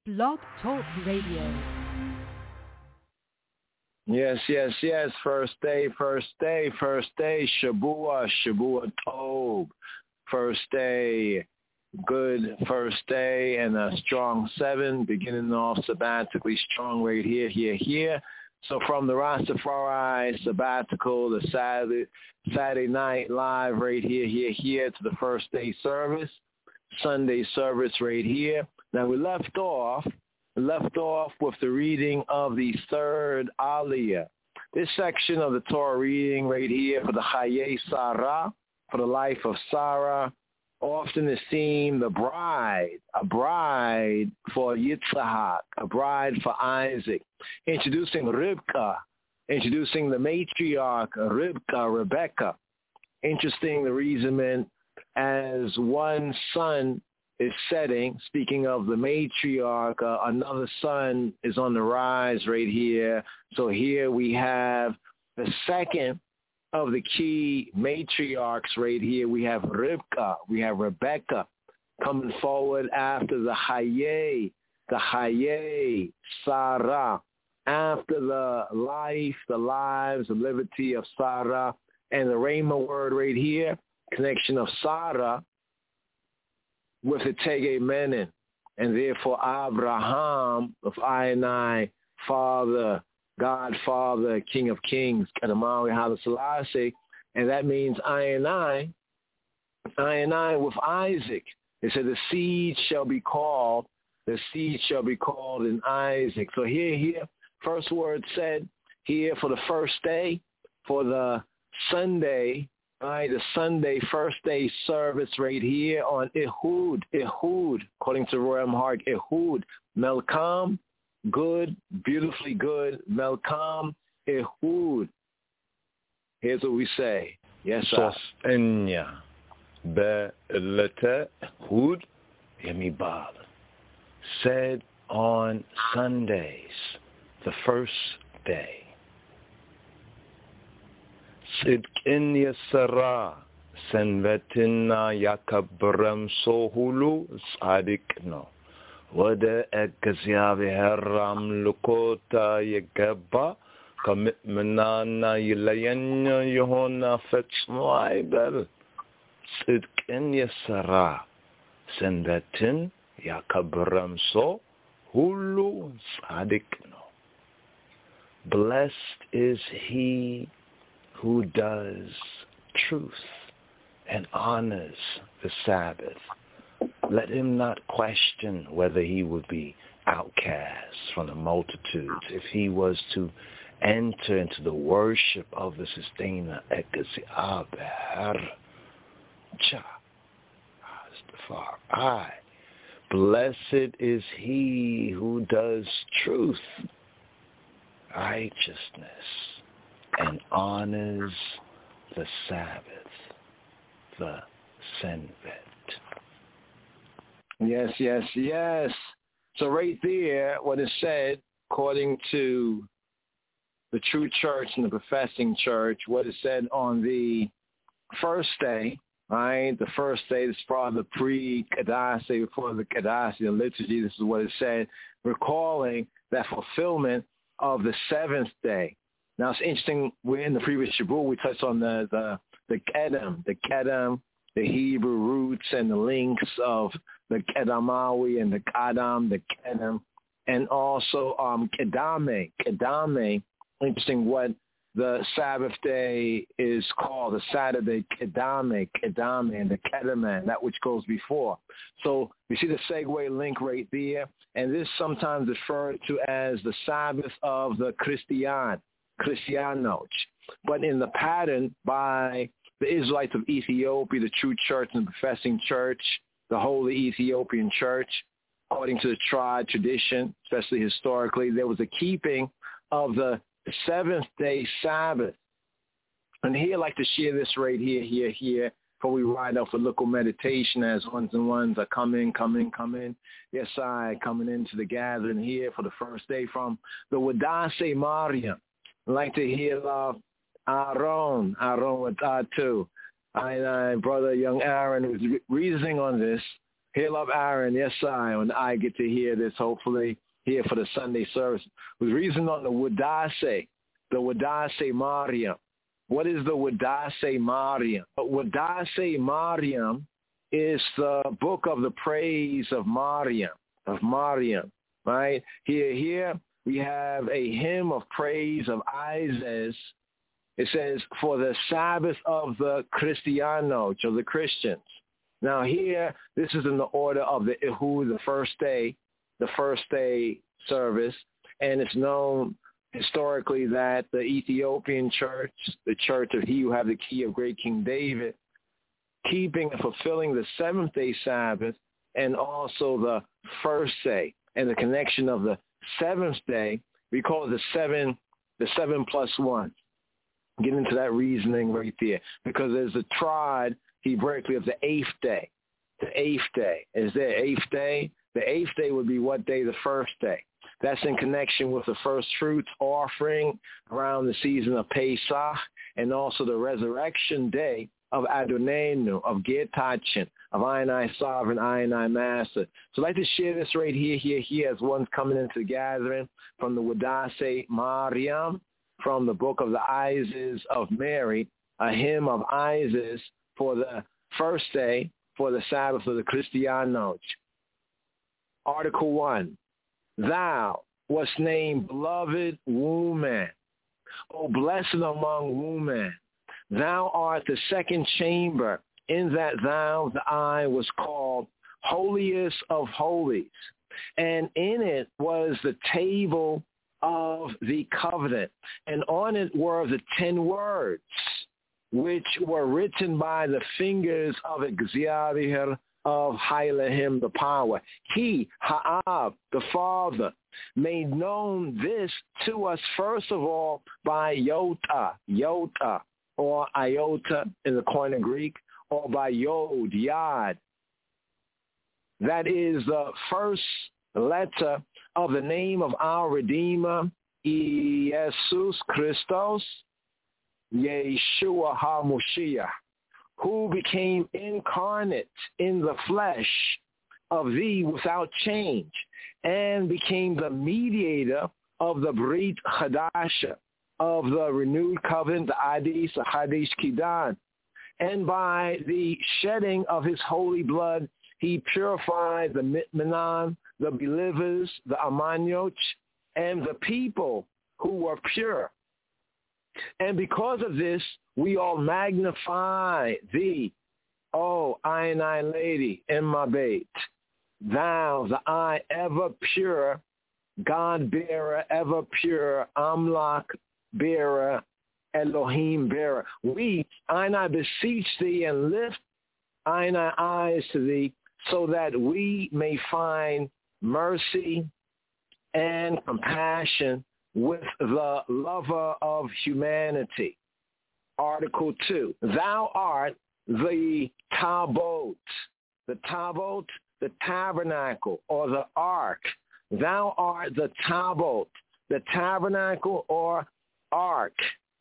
Blog Talk Radio. Yes. First day. Shavua Tov. First day, good first day, and a strong 7, beginning off sabbatically strong right here. So from the Rastafari sabbatical, the Saturday night live right here to the first day service, Sunday service right here. Now we left off with the reading of the third Aliyah. This section of the Torah reading right here for the Chaye Sarah, for the life of Sarah, often is seen a bride for Yitzhak, a bride for Isaac. Introducing Rivka, introducing the matriarch Rebecca. Interesting the reasoning as one son is setting, speaking of the matriarch, another son is on the rise right here. So here we have the second of the key matriarchs right here. We have Rivka, we have Rebecca coming forward after the Chaye Sarah, after the lives, the liberty of Sarah, and the Rhema word right here, connection of Sarah with the Tege Menin, and therefore Abraham of I, Father, Godfather, King of Kings, Kadamawi Haile Selassie, and that means I with Isaac. It said the seed shall be called in Isaac. So here, first word said here for the first day, for the Sunday, right, the Sunday first day service right here on Ehud, according to Roy M. Hart, Ehud, Melkam, good, beautifully good, Melkam, Ehud. Here's what we say. Yes, sir. Sosenya be'lete Ehud Yemibal. Said on Sundays, the first day. Sidkin Yasara Senvetina Yakabram Sohulu Sadikno. Wada Ekazyavi Haram Lukota Yagaba Commitmenana Yilayanya Yohona Fetsmoibel Sidkin Yasara Senvetin Yakabram Sohulu Sadikno. Blessed is he who does truth and honors the Sabbath. Let him not question whether he would be outcast from the multitudes if he was to enter into the worship of the sustainer. Blessed is he who does truth, righteousness, and honors the Sabbath, the Senvet. Yes. So right there, what is said, according to the true church and the professing church, what is said on the first day, right? The first day, this is probably the pre-Kadasi, before the Kadasi, the liturgy, this is what is said, recalling that fulfillment of the seventh day. Now it's interesting, we're in the previous Shabbat, we touched on the Kedem, the Hebrew roots and the links of the Kedamawi and the Kadam, the Kedem, and also Kedame. Interesting what the Sabbath day is called, the Saturday Kedame, and the Kedeman, that which goes before. So you see the segue link right there, and this sometimes referred to as the Sabbath of the Christianos. But in the pattern by the Israelites of Ethiopia, the true church and the professing church, the Holy Ethiopian Church, according to the tribe tradition, especially historically, there was a keeping of the seventh day Sabbath. And here I'd like to share this right here, before we ride out for local meditation as ones and ones are coming. Yes, I coming into the gathering here for the first day from the Wadase Mariam. I'd like to hear Aaron with too. Brother young Aaron was reasoning on this. Hail up Aaron, yes I, when I get to hear this, hopefully here for the Sunday service. With reason on the Wadase Mariam. What is the Wadase Mariam? Wadase Mariam is the book of the praise of Mariam, right? Here we have a hymn of praise of Isis. It says, for the Sabbath of the Cristianos, or the Christians. Now here, this is in the order of the Ehud, the first day service, and it's known historically that the Ethiopian church, the church of he who have the key of great King David, keeping and fulfilling the seventh-day Sabbath and also the first day, and the connection of the seventh day, we call it the 7+1. Get into that reasoning right there, because there's a triad Hebraically of the eighth day. The eighth day. Is there eighth day? The eighth day would be what day? The first day. That's in connection with the first fruits offering around the season of Pesach, and also the resurrection day of Adonenu, of Getachin, of I Sovereign, I Master. So I'd like to share this right here as one's coming into the gathering from the Wadase Mariam, from the book of the Isis of Mary, a hymn of Isis for the first day, for the Sabbath of the Cristianos. Article 1, thou wast named beloved woman, O blessed among women. Thou art the second chamber, in that thou, the I, was called holiest of holies. And in it was the table of the covenant, and on it were the 10 words, which were written by the fingers of Exavier of Hailahim, the power. He, Ha'ab, the Father, made known this to us first of all by Yota, or iota in the Koine Greek, or by Yod, Yad. That is the first letter of the name of our Redeemer, Jesus Christos, Yeshua HaMoshiach, who became incarnate in the flesh of thee without change, and became the mediator of the Brit Hadasha, of the renewed covenant, the Adis, the Hadish Kidan. And by the shedding of his holy blood, he purified the Mitmanan, the believers, the Amanyoch, and the people who were pure. And because of this, we all magnify thee, O I Lady, Immabate, thou, the I, ever pure, God-bearer, ever pure, Amlak bearer, Elohim bearer. We, I beseech thee and lift our eyes to thee, so that we may find mercy and compassion with the lover of humanity. Article 2, thou art the Tabot, the tabernacle, or the ark. Thou art the Tabot, the tabernacle or ark,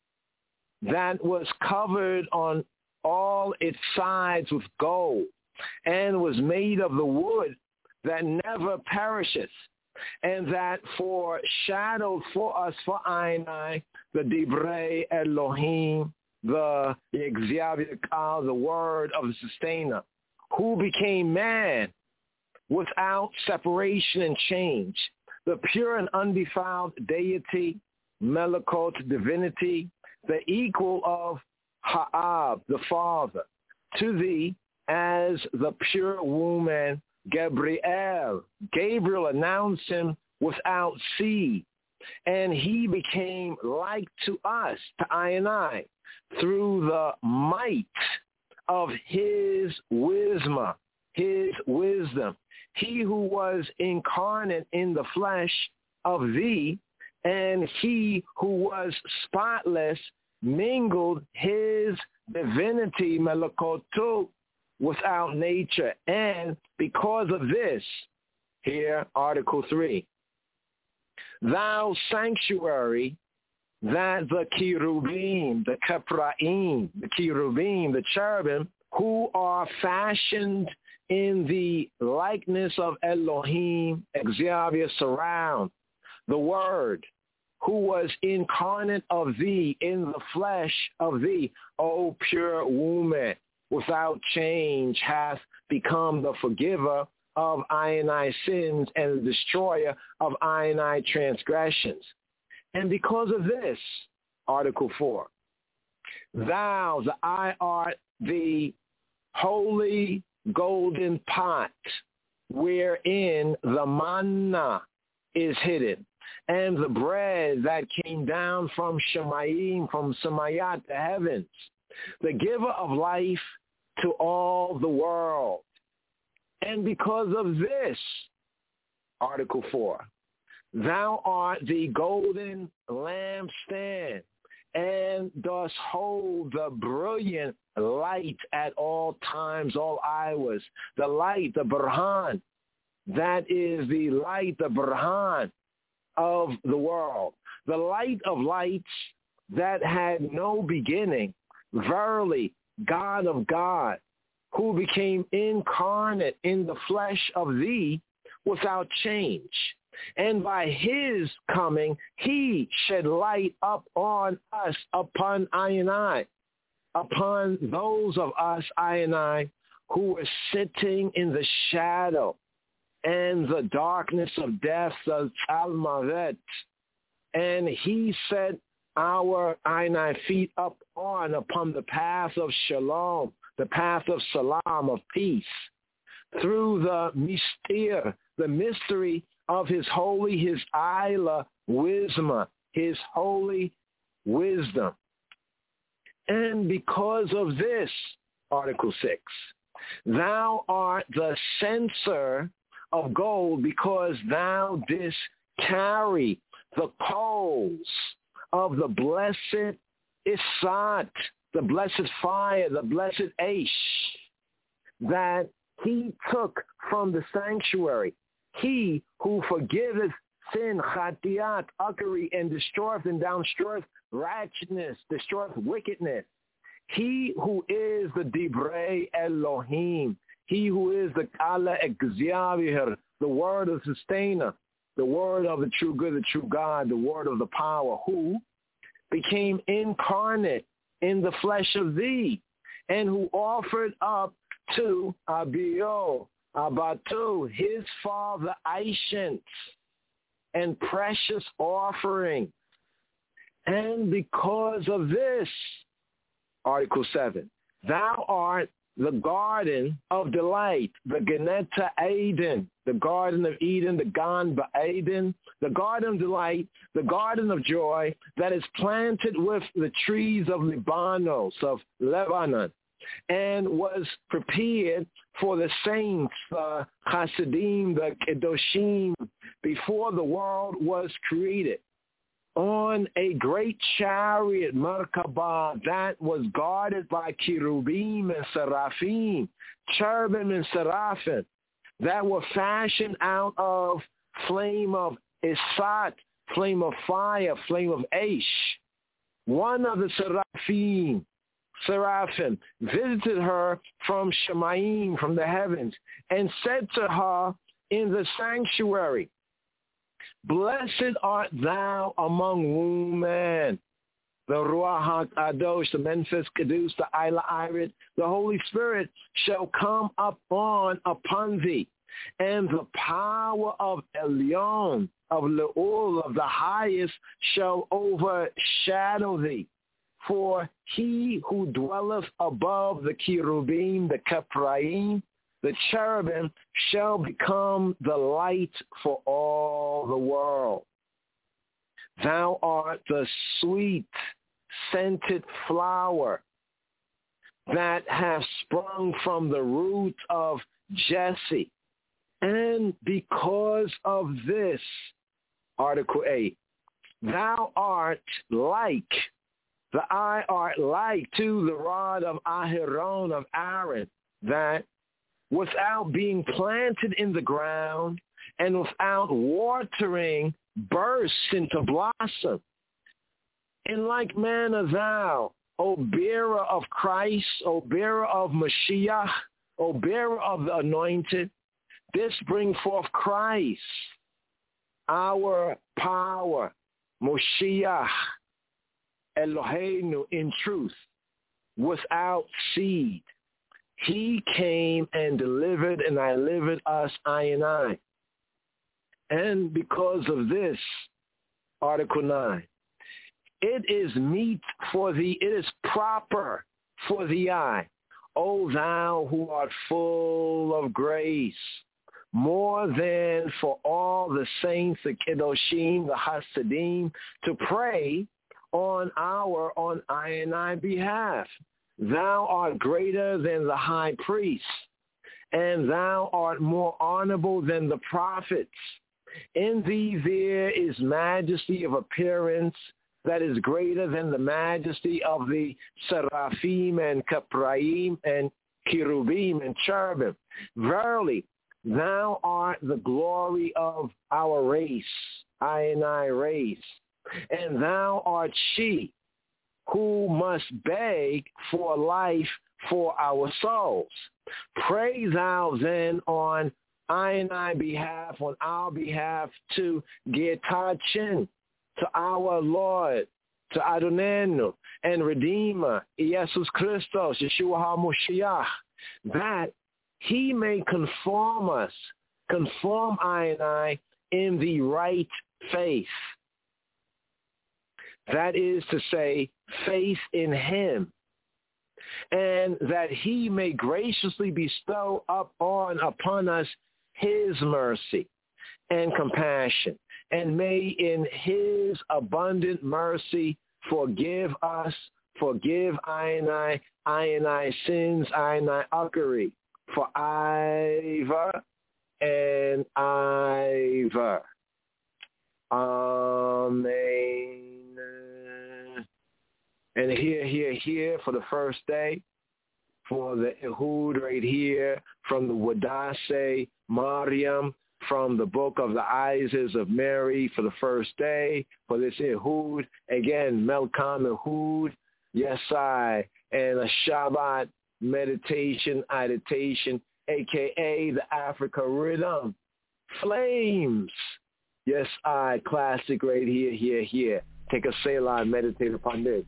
that was covered on all its sides with gold, and was made of the wood that never perisheth, and that foreshadowed for us, for Einai, the Divrei Elohim, the Exavier, the word of the sustainer, who became man without separation and change, the pure and undefiled deity, Melekot, divinity, the equal of Ha'ab, the Father, to thee as the pure woman, Gabriel. Gabriel announced him without seed, and he became like to us, to I and I, through the might of his wisdom. He who was incarnate in the flesh of thee, and he who was spotless, mingled his divinity, Melakotu, without nature. And because of this, here, Article 3, thou sanctuary, that the cherubim, the kephraim, the cherubim, the cherubim, who are fashioned in the likeness of Elohim, Exavier, surround the Word, who was incarnate of thee, in the flesh of thee, O pure woman, without change, hath become the forgiver of I sins and the destroyer of I transgressions. And because of this, Article 4, thou, the I art the holy golden pot, wherein the manna is hidden, and the bread that came down from Shemayim, from Samayat, the heavens, the giver of life to all the world. And because of this, Article 4, thou art the golden lampstand, and dost hold the brilliant light at all times, all hours, the light, the Burhan, that is the light, the Burhan of the world, the light of lights that had no beginning, verily, God of God, who became incarnate in the flesh of thee without change. And by his coming, he shed light up on us, upon I, upon those of us, I, who were sitting in the shadow and the darkness of death, the Talmavet. And he set our feet up upon the path of shalom, the path of salam, of peace, through the mystere, the mystery of his holy, his Ila wisdom, his holy wisdom. And because of this, Article 6, thou art the censer of gold, because thou didst carry the coals of the blessed Isat, the blessed fire, the blessed Aish, that he took from the sanctuary. He who forgiveth sin, chatiat, uckery, and destroyeth and downstroweth righteousness, destroyeth wickedness. He who is the Dibrei Elohim, he who is the Kala Exavier, the word of sustainer, the word of the true good, the true God, the word of the power, who became incarnate in the flesh of thee, and who offered up to Abio, Abatu, his father, Aishant, and precious offering. And because of this, Article 7, thou art the garden of delight, the Geneta Eden, the garden of Eden, the Gan Ba'eden, the garden of delight, the garden of joy that is planted with the trees of Libanos, of Lebanon, and was prepared for the saints, the Hasidim, the Kedoshim, before the world was created, on a great chariot, Merkabah, that was guarded by Cherubim and Seraphim, Cherubim and Seraphim, that were fashioned out of flame of Isat, flame of fire, flame of Aish. One of the Seraphim, visited her from Shemayim, from the heavens, and said to her in the sanctuary, blessed art thou among women. The Ruach HaKadosh, the Memphis Kedus, the Ila Irid, the Holy Spirit shall come upon thee, and the power of Elyon, of Le'ul, of the highest, shall overshadow thee. For he who dwelleth above the Cherubim, the Kephraim, the cherubim, shall become the light for all the world. Thou art the sweet, scented flower that hath sprung from the root of Jesse. And because of this, Article 8, thou art like, the eye art like to the rod of Aharon, of Aaron, that without being planted in the ground and without watering, bursts into blossom. In like manner thou, O bearer of Christ, O bearer of Mashiach, O bearer of the anointed, this bring forth Christ, our power, Moshiach, Eloheinu in truth, without seed. He came and delivered and delivered us, I and I. And because of this, Article 9, it is meet for thee, it is proper for thee, O thou who art full of grace, more than for all the saints, the Kedoshim, the Hasidim, to pray on I and I behalf. Thou art greater than the high priest, and thou art more honorable than the prophets. In thee there is majesty of appearance that is greater than the majesty of the Seraphim and Capraim and Cherubim and Cherubim. Verily, thou art the glory of our race, I and I race, and thou art she who must beg for life for our souls. Pray thou then on I and I behalf, on our behalf, to Getachin, to our Lord, to Adonenu and Redeemer, Jesus Christos, Yeshua HaMoshiach, that he may conform I and I in the right faith. That is to say, faith in him, and that he may graciously bestow upon us his mercy and compassion, and may in his abundant mercy forgive I and I sins, I and I uckery, for Iver and Iver. Amen. And here for the first day, for the Ehud right here, from the Wadase Mariam, from the book of the Ises of Mary for the first day, for this Ehud, again, Melkam Ehud, Yesai, and a Shabbat meditation, a.k.a. the Africa Rhythm. Flames. Yes, classic right here. Take a Selah and meditate upon this.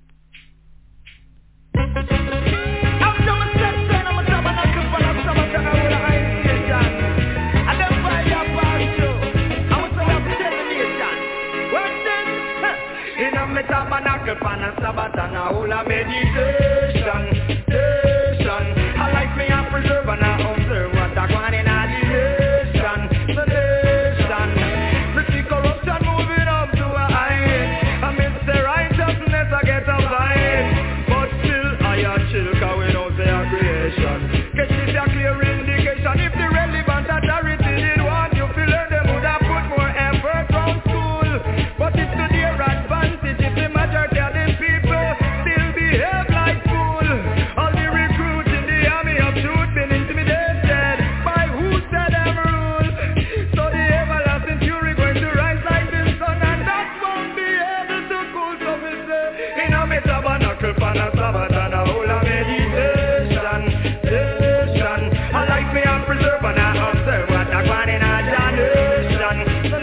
I like me and preserve and I observe what I want in a nation. The see corruption moving up to a high. Amidst the righteousness I get a vibe. But still I chill cause we don't say a creation. Get this a clear indication. If the relevant authority did want you to learn, them would have put more effort from school. But it's to their advantage if the majority of the people still behave like fool. All the recruits in the army of truth been intimidated by who said them rules. So the everlasting fury going to rise like the sun, and that won't be able to cool. So we say, in a tabernacle for a Sabbath and a whole of meditation. I like me and preserve and I observe what I want in a generation.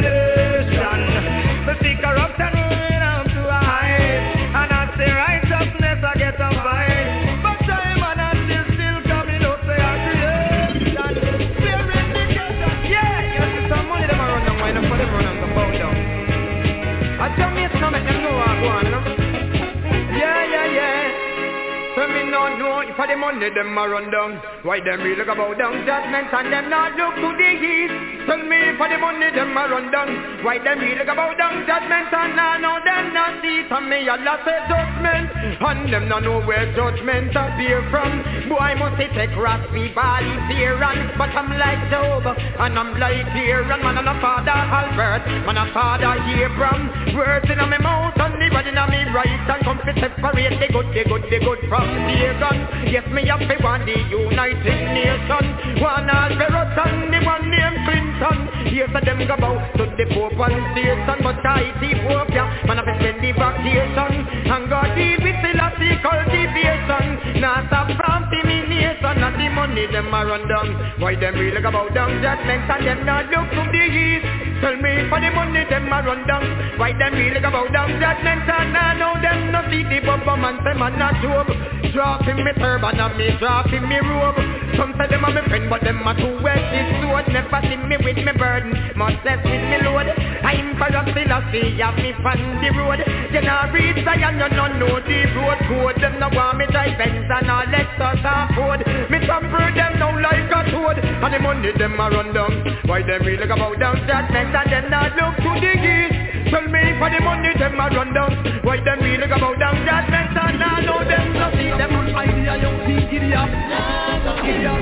The see corruption moving up to a height, and I say righteousness I get a vibe. But time and I still coming up, say I creation. Fear indication. Yeah, you see some money them a run down, why not for them run and some bow down. I tell me it's not make them know what I go on, you know. Yeah. So me not know if the money them a run down, why them really look about down judgment and them not look to the east. Tell me if the money them a run down, why them really look about down judgment and I know them not see. And me Allah say judgment, and them not know where judgment appear from. Boy must take raspy body fear and, but I'm like Job and I'm like Aaron. Man and a father Albert, man a father Abraham. Words in my mouth and the body in my right, and come to separate the good from the gun. Yes, me have to want the United Nations. One Alvarez and the one named Clinton. Yes, them go bow to the Pope and Satan, but I Ethiopia, man have to spend the vacation. And God deal with Selassie cultivation. Not stop from termination, and the money money them a run down. Why them really go bow down judgment and them not look to the east? Tell me for the money them a run down. Why them really go bow down judgment and I know them not see the bubble man say man not job. Drop in me turban and me drop in me robe. Some say them a me friend but them a too wet this sword. Never see me with me burden, much less with me load. I'm for a philosophy of me fan the road. You know read Zion, you don't know the road code. Them no want me drive Benz and all Lexus afford. Me tamper them now like a toad. And the money them a run down. Why them really go bow down judgment and them not look to the east? Tell me for the money them a run down. Why them really go bow down judgment and I know them no see them on idea you see giddy up. Giddy up.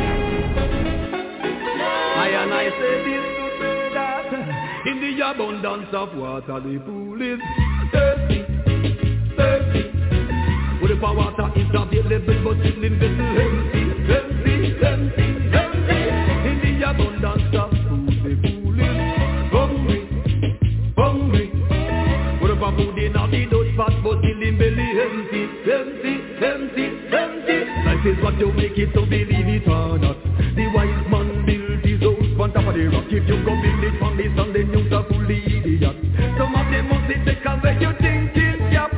I say this to say that in the abundance of water the pool is thirsty, thirsty. With the water is available but still in vessel empty, empty, empty, empty. In the abundance of food the pool is hungry, hungry. With the food in the dust pot but still in belly empty, empty, empty, empty. Life is what you make it, so believe it or not. The wise man built his house on top of the rock. If you go build it from the sun, then you're a fully idiot. Some of them must be take away your thinking gap.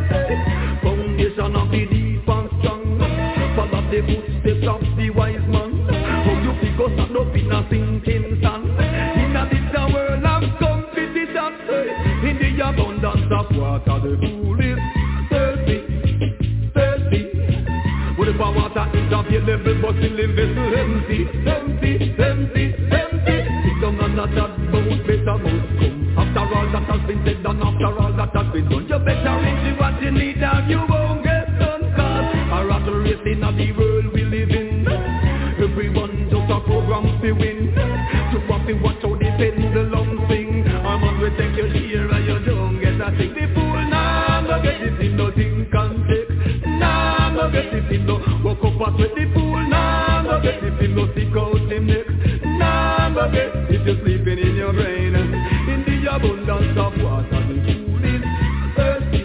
Foundation of the deep and strong. Follow the footsteps of the wise man. How you figure stand up in a sinking sand. In a this world of competition. In the abundance of water, the pool is thirsty, thirsty. With the water is available but still in vessel empty, empty, empty, empty. Sit down and not that boat, better boat come. After all that has been said and after all that has been done, you better reach what you need and you won't get done. Cause a rat race in the world we live in. Everyone just a program to win. You have to watch how the pendulum swing. I'm on we take your share and you don't get a thing. The fool now go get it in nothing can take. Now go get it in no walk up at with the fool. Now go get it in no stick out him neck. Now go get it just sleeping in your brain. In the abundance of water the fool is thirsty,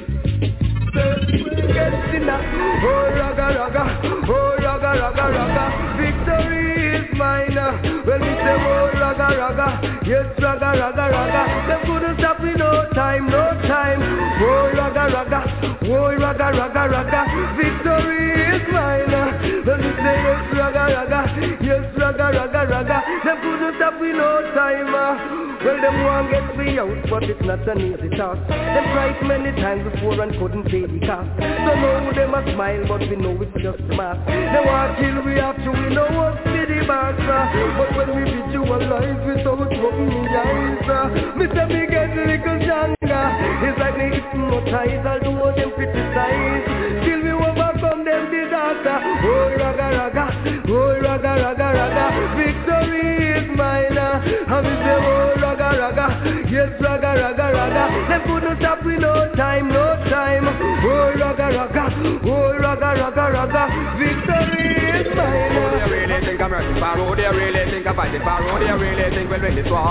thirsty. Get in that. Oh raga raga, oh raga raga raga. Victory is mine. When we say oh raga raga, yes raga raga raga. Them couldn't stop me no time, no time. Oh raga raga, oh raga raga raga. Victory is mine. When we say yes raga raga, yes raga raga raga. Them couldn't stop me no time. Well, them want get me out, but it's not an easy task. Them tried many times before and couldn't pay the cost. So now them a smile, but we know it's just a mask. They want kill we after we know what's the master. But when we visualize without opening the eyes, me say me get a little stronger. It's like me hypnotize, I'll do what them criticize. Till we overcome them disaster. Oh raga raga, oh raga raga raga. Victory is mine. And we say oh raga raga, yes raga raga raga. Them couldn't stop me no time, no time. Oh raga raga, oh raga raga raga. Victory is mine. Oh they really think I'm working for, oh they really think I'm fighting for, oh they really think we'll win this war.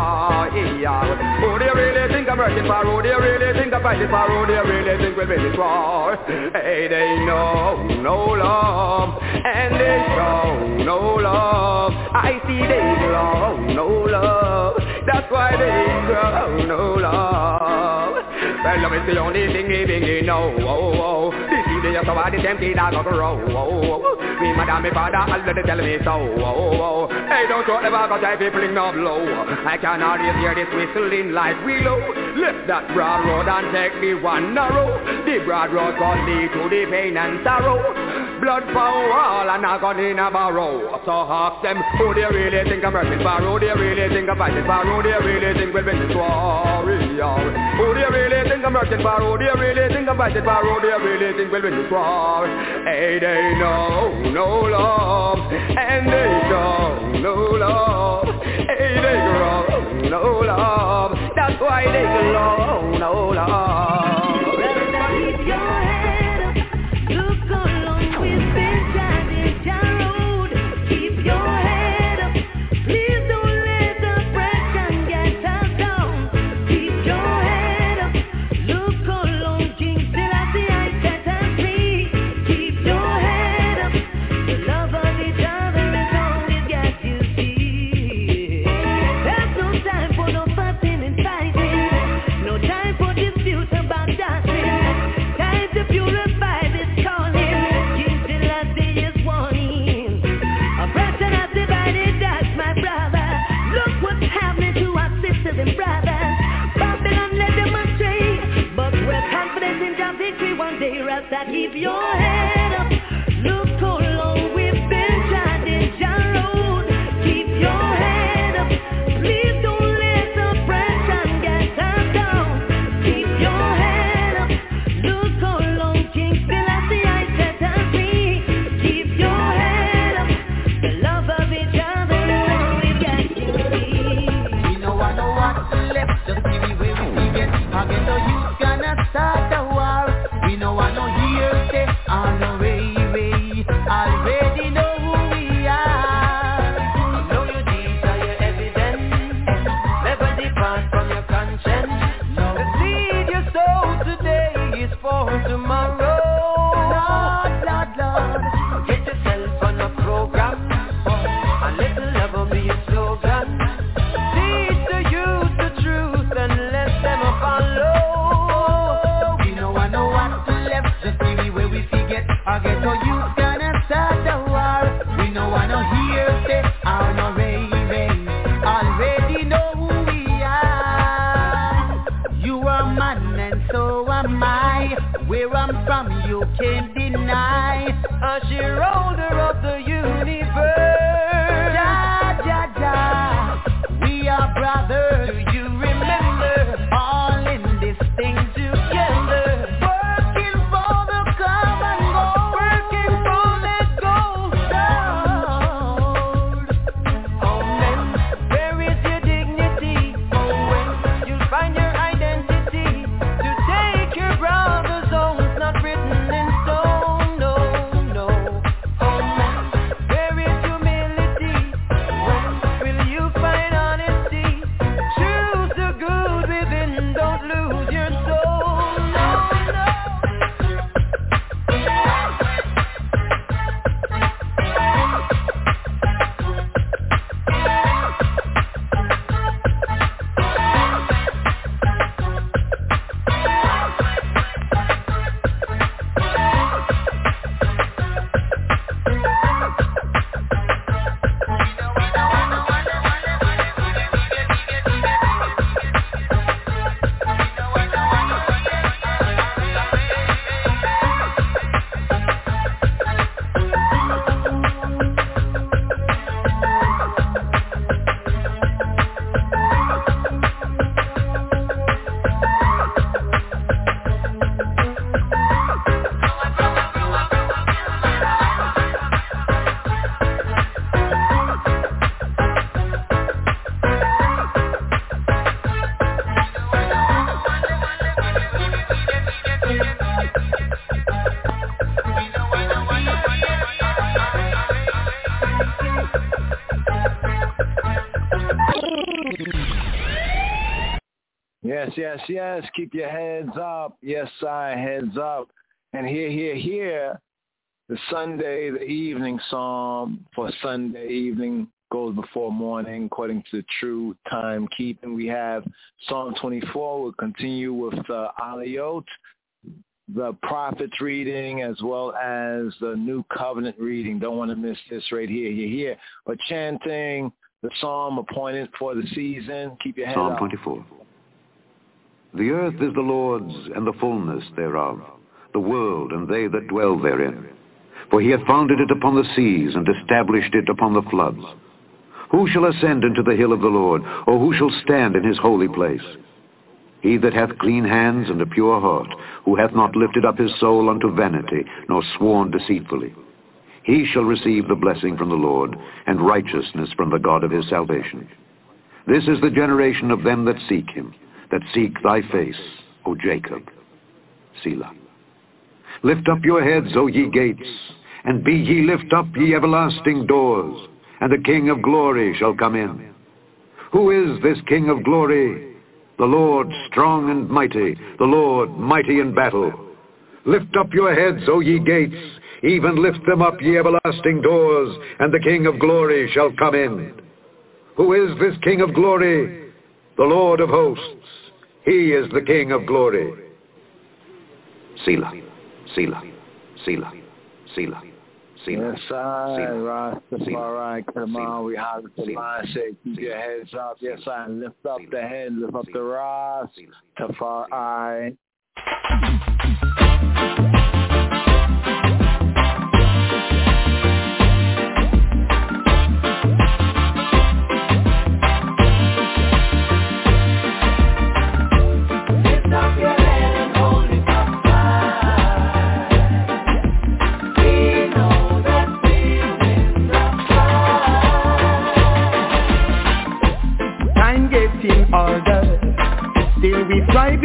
Oh they really think I'm working for, oh they really think I'm fighting for, oh they really think we'll win this war. Hey they know no love and they show no love. I see they glow no love. That's why they grow no love. Well, love is the only thing they know. Oh, oh. This is the somebody tempted I go grow. Oh, oh. Me madam, me father, all they tell me so. Oh, oh. Hey, don't you ever go try people no blow. I can always hear this whistling like willow. Left that broad road and take the one narrow. The broad road gon' lead to the pain and sorrow. Blood for all and I got in a barrow. So ask them who they really think I'm working for. Who they really think I'm fighting for. Who they really think we'll win this war. Who they really think I'm working for. Who they really think I'm fighting for. Who they really think we'll win this war. Hey, they know no love and they show no love. Hey, they grow no love. That's why they glow no love. Keep your head up. Look along with this road. Keep your head up. Please don't let the pressure get us down. Keep your head up. Look along, King Selassie, I set us free. Keep your head up. The love of each other is always Rasta, keep your head up. Look how long we've been trying Jah road. Keep your head up. Please don't let oppression get us down. Keep your head up. Look how long King Selassie I set us free. Keep your head up. The love of each other is all we got to see. We know I know what's left. Just give me where we get. Again, no youth gonna start a war. We know I know here stay on the way. Already know who we are. Know your deeds are your evidence. Never depart from your conscience. No. The seed you sow today is for tomorrow. Lord, get yourself on a program. A little love will be your slogan. Teach the youth the truth and let them follow. We know I know what's left. Just give me where we forget. I get no youth gonna start the war. We know I know here stay on a ray. Already know who we are. You are man and so am I. Where I'm from you can't deny. A shareholder of the universe. Jah, we are brothers. Do you remember? All in this thing together. Working for the common goal. Working for that gold. Oh men, where is your dignity? Oh when you'll find your identity. To take your brother's oath, not written in stone. No. Oh men, where is humility? When will you find honesty? Choose the good within, don't lose your soul. No. Yes. Keep your heads up. Yes, heads up. And here. The Sunday, the evening psalm for Sunday evening goes before morning according to true timekeeping. We have Psalm 24. We'll continue with the Aliyot, the prophets reading, as well as the New Covenant reading. Don't want to miss this right here. We're chanting the psalm appointed for the season. Keep your head up. Psalm 24. The earth is the Lord's and the fullness thereof, the world and they that dwell therein. For he hath founded it upon the seas and established it upon the floods. Who shall ascend into the hill of the Lord, or who shall stand in his holy place? He that hath clean hands and a pure heart, who hath not lifted up his soul unto vanity, nor sworn deceitfully. He shall receive the blessing from the Lord, and righteousness from the God of his salvation. This is the generation of them that seek him, that seek thy face, O Jacob. Selah. Lift up your heads, O ye gates, and be ye lift up, ye everlasting doors, and the King of glory shall come in. Who is this King of glory? The Lord strong and mighty, the Lord mighty in battle. Lift up your heads, O ye gates, even lift them up, ye everlasting doors, and the King of glory shall come in. Who is this King of glory? The Lord of hosts. He is the King of glory. Selah, Selah, Selah, Selah, Selah. Yes, Rastafari, come on, we have the line, say, keep your heads up. Yes, I lift up the head, lift up the Rastafari.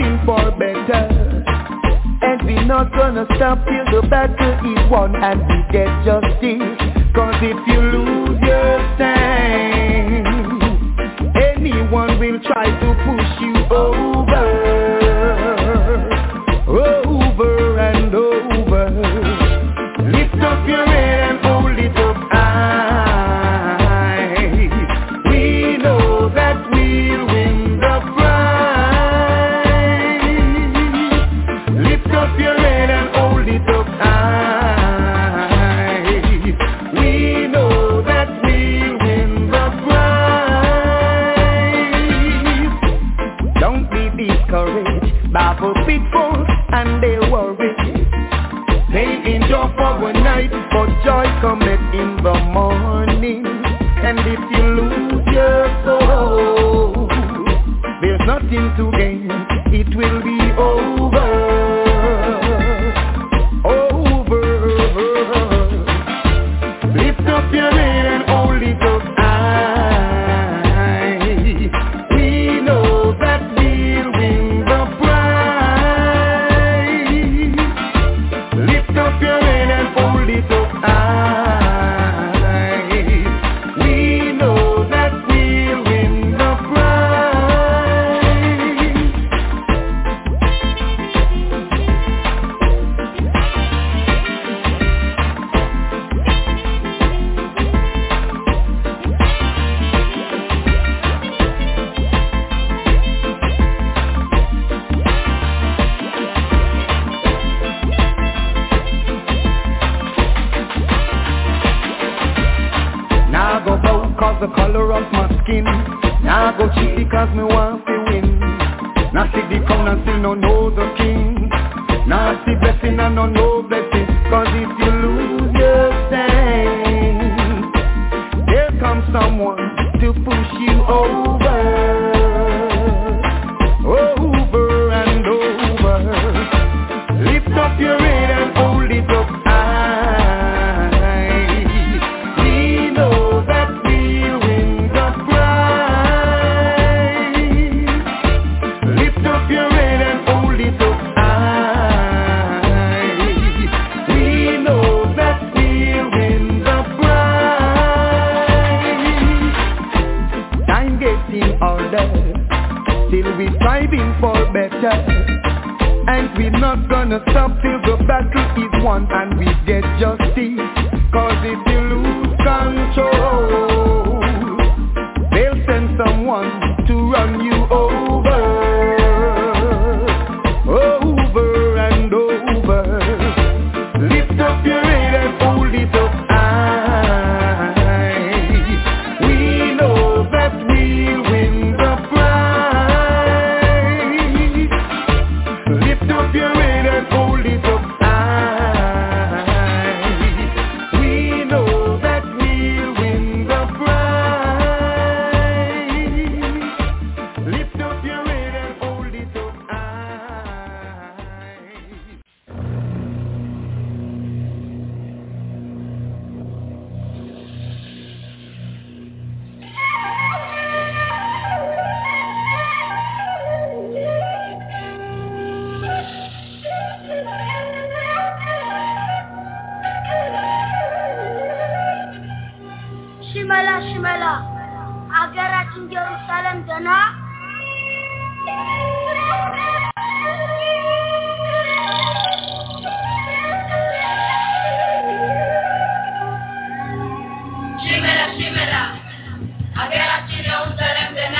striving for better, and we're not gonna stop till the battle is won and we get justice. Cause if you lose your stand, anyone will try to push you over and over. Lift up your head and hold it up high. We know that we'll win the prize. Lift up your head and hold it up high. We know that we'll win the prize. Don't be discouraged by the pitfalls and they worry. They endure for a night, but joy cometh in the morning. And if you lose your soul, there's nothing to gain, it will be over. Lift up your head and hold it up high. We know that we'll win the prize. Lift up your head and hold it up high. We know that we'll win the Now go bow cause the color of my skin. Now go cheat because me want to win. Now see the crown and still no know the king. Now see blessing and no know blessing. Cause if you lose your stand, there comes someone to push you over and over. Lift up your head and hold it up high. We know that we'll win the prize. Lift up your head and hold it up high. We know that we'll win the prize. Time getting older, still we striving for better. And we're not gonna stop till the battle is won and we get justice. Cause if you lose control, they'll send someone to run you over and over. Lift up your head and hold it up high. We know that we'll win the prize. Lift up your head and hold it up high. We know that we'll win the prize. Lift up your head and hold it up high. ሽመላ አገራችን ኢየሩሳሌም ደና ሽመላ አገራችን ኢየሩሳሌም ደና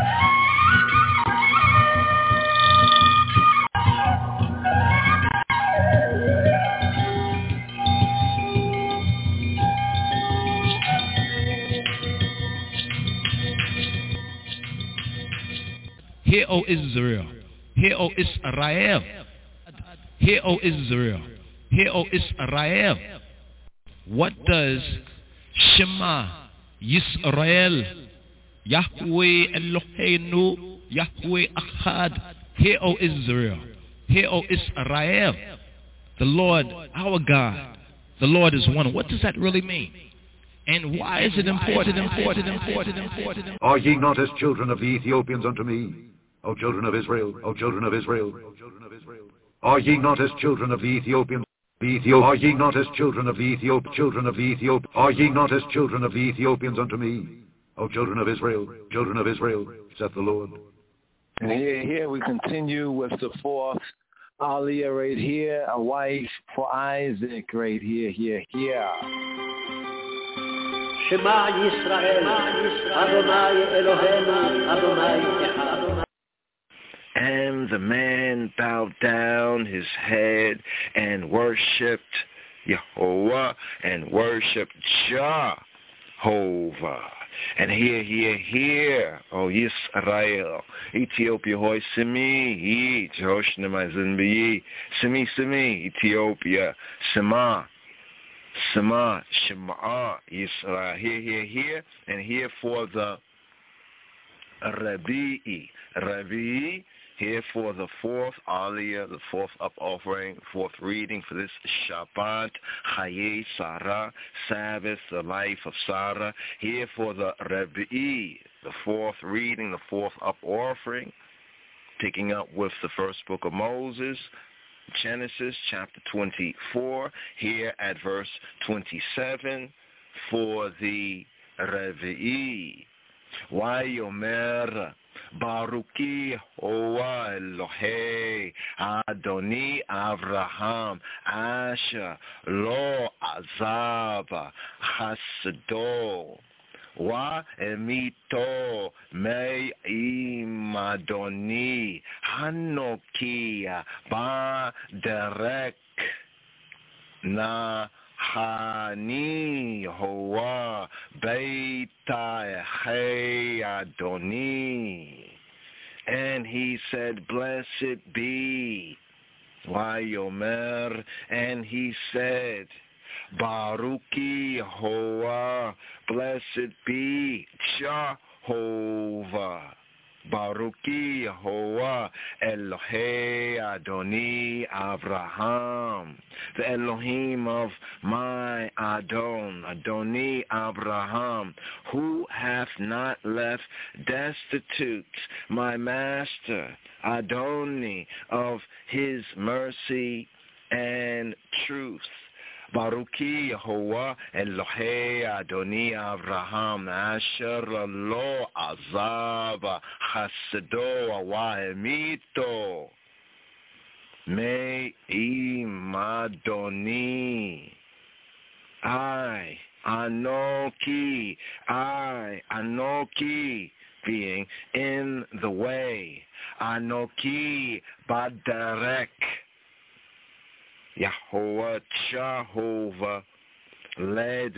Hear, O Israel. Hear, O Israel. Hear, O Israel. Hear, O Israel. What does Shema Yisrael, Yahweh Eloheinu, Yahweh Echad. Hear, O Israel. Hear, O Israel. The Lord, our God, the Lord is one. What does that really mean? And why is it important? Are ye not as children of the Ethiopians unto me? O children of Israel, O children of Israel. Are ye not as children of the Ethiopians? Are ye not as children of the Ethiopians? Are ye not as children of the Ethiopians unto me? O children of Israel, saith the Lord. And here we continue with the fourth Aliyah right here, a wife for Isaac right here. Shema Yisrael, Adonai Eloheinu, Adonai Echad. And the man bowed down his head and worshipped Yehovah and worshipped Jehovah. And here, O Yisrael, Ethiopia hoi simi, Jehoshnemazin bi, simi, Ethiopia, Shema, Yisrael, here, and here for the Rabi'i, here for the fourth Aliyah, the fourth up offering, fourth reading for this Shabbat, Chaye Sarah, Sabbath, the life of Sarah. Here for the Rabi'i, the fourth reading, the fourth up offering, picking up with the first book of Moses, Genesis chapter 24, here at verse 27 for the Rabi'i. Vayomer Baruki Oa Elohei Adoni Avraham Asher Lo Azava Hasdo Wa Emito Me Imadoni Hanokia Ba Derek Na Hani Hoa Beita Hey Adoni. And he said, blessed be Vayomer. And he said, Baruki Hoa, blessed be Jehovah. Baruki Yehovah Elohei Adoni Avraham, the Elohim of my Adoni Avraham, who hath not left destitute my master Adoni of his mercy and truth. Baruki Yehovah Elohei Adoni Avraham Asher Lo Azava Chasdo Awahemito Me Imadoni. I Anoki being in the way. Anoki Badarek. Yahweh Jehovah led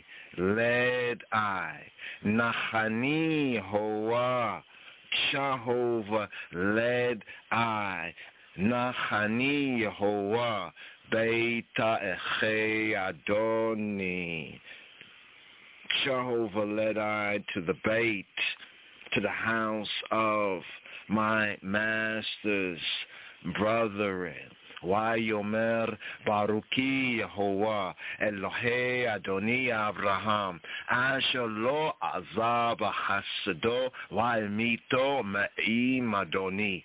I. Nachani Hoa Jehovah led I. Nachani Yehovah Beita Echei Adoni. Jehovah led I to the bait, to the house of my master's brethren. Vayomer Baruki Yehovah Elohei Adoni Avraham Asher Lo Azab Hasdo Vaimito Me'im Adoni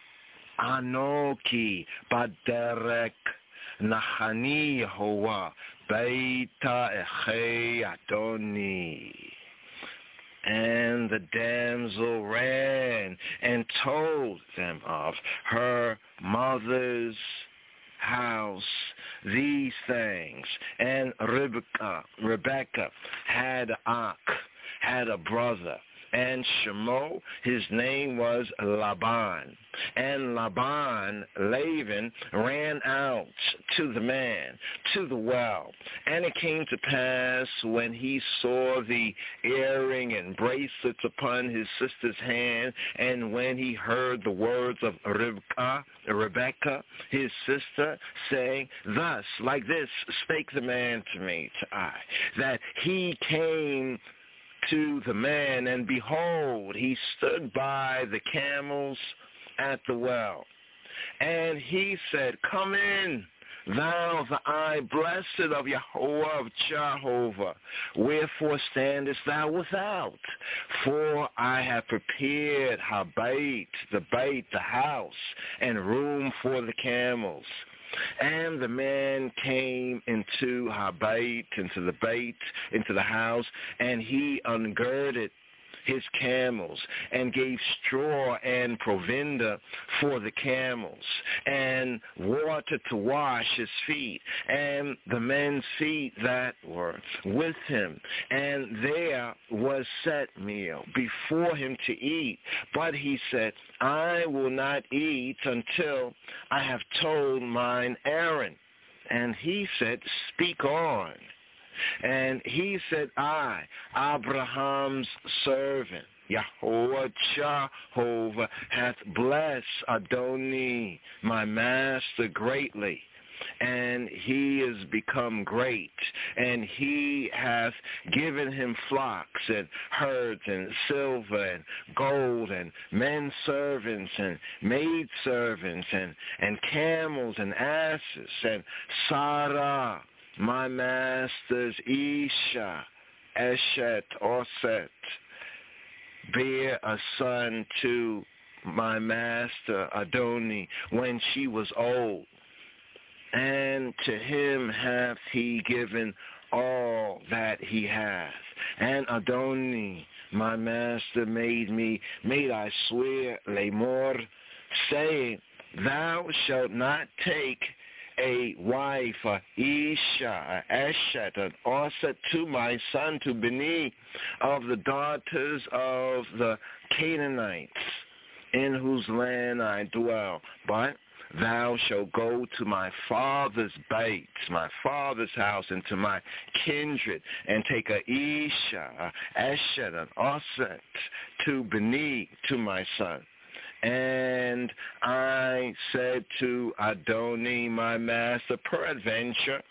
Anoki Baderek Nachani Yehovah Beita Echei Adoni. And the damsel ran and told them of her mother's house these things. And Rebekah had a brother, and Shemo, his name was Laban. And Laban, ran out to the man, to the well. And it came to pass when he saw the earring and bracelets upon his sister's hand, and when he heard the words of Rebekah, his sister, saying, thus, like this, spake the man to me, to I, that he came to the man, and behold, he stood by the camels at the well. And he said, come in, thou the eye blessed of Yahweh of Jehovah, wherefore standest thou without? For I have prepared Habayit, the bait, the house, and room for the camels. And the man came into Habayit, into the bait, into the house, and he ungirded his camels, and gave straw and provender for the camels, and water to wash his feet, and the men's feet that were with him. And there was set meal before him to eat. But he said, I will not eat until I have told mine errand. And he said, speak on. And he said, I, Abraham's servant, Yahweh Jehovah, hath blessed Adoni, my master, greatly. And he is become great, and he hath given him flocks and herds and silver and gold and men servants and maid servants and camels and asses, and Sarah, my master's Isha, Eshet, Oset, bear a son to my master Adoni when she was old. And to him hath he given all that he hath. And Adoni, my master, made I swear, Lemor, saying, thou shalt not take a wife, a Isha, a Eshet, an Oset to my son, to Beni, of the daughters of the Canaanites, in whose land I dwell. But thou shalt go to my father's bait, my father's house, and to my kindred, and take a Isha, a Eshet, an Oset, to Beni, to my son. And I said to Adoni, my master, peradventure,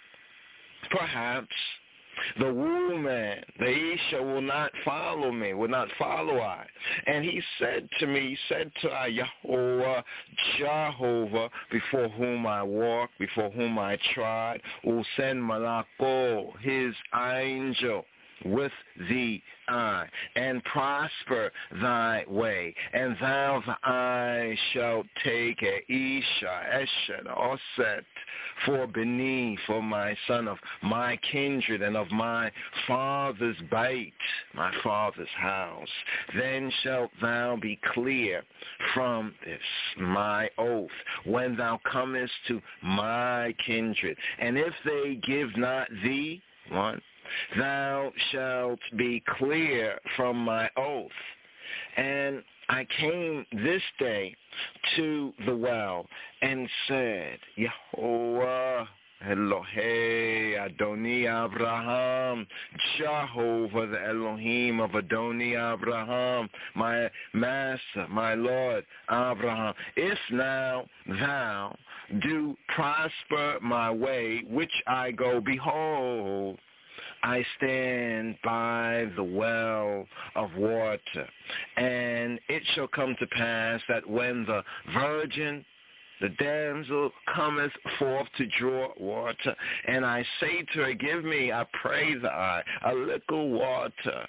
perhaps the woman, the Isha, will not follow me, will not follow I. And he said to me, he said to I, Yahweh, Jehovah, before whom I walk, before whom I trod, will send Malako, his angel, with thee and prosper thy way, and thou the eye shalt take a Isha, Eshet, Oset, for Beni, for my son of my kindred and of my father's bait, my father's house. Then shalt thou be clear from this, my oath, when thou comest to my kindred. And if they give not thee, one, thou shalt be clear from my oath. And I came this day to the well and said, Yahweh, Elohe, Adoni Abraham, Jehovah, the Elohim of Adoni Abraham, my master, my Lord Abraham, if now thou do prosper my way, which I go, behold, I stand by the well of water, and it shall come to pass that when the virgin, the damsel, cometh forth to draw water, and I say to her, give me, I pray thee, a little water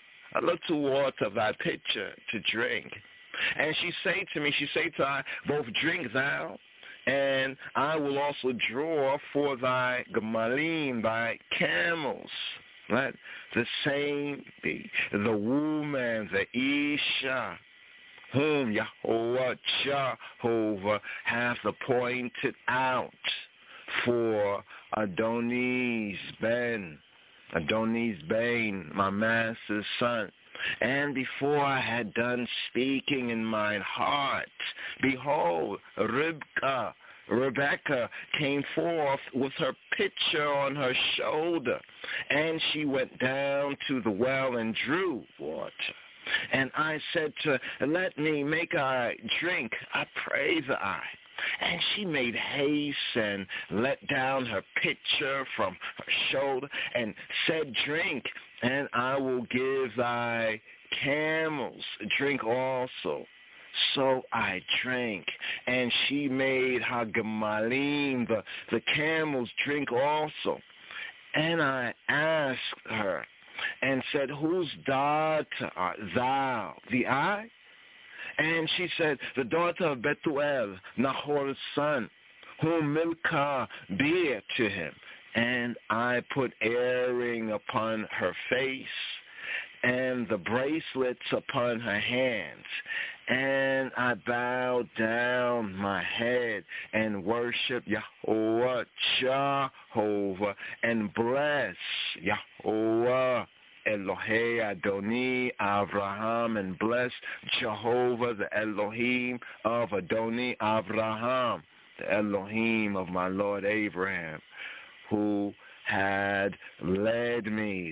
of thy pitcher to drink. And she say to me, I, both drink thou, and I will also draw for thy gemalim, thy camels. Let the same be the woman, the Isha, whom Yahweh Jehovah hath appointed out for Adoni's Bane, my master's son. And before I had done speaking in mine heart, behold, Rebecca came forth with her pitcher on her shoulder, and she went down to the well and drew water. And I said to her, let me make I drink, I pray thee. And she made haste and let down her pitcher from her shoulder and said, drink, and I will give thy camels drink also. So I drank, and she made Hagamalim, the camels, drink also. And I asked her and said, whose daughter art thou, the I? And she said, the daughter of Bethuel, Nahor's son, whom Milcah bare to him. And I put earring upon her face, and the bracelets upon her hands. And I bowed down my head and worshiped Yahweh, Jehovah, and blessed Yahweh, Elohei Adoni Avraham, and blessed Jehovah, the Elohim of Adoni Avraham, the Elohim of my Lord Abraham, who had led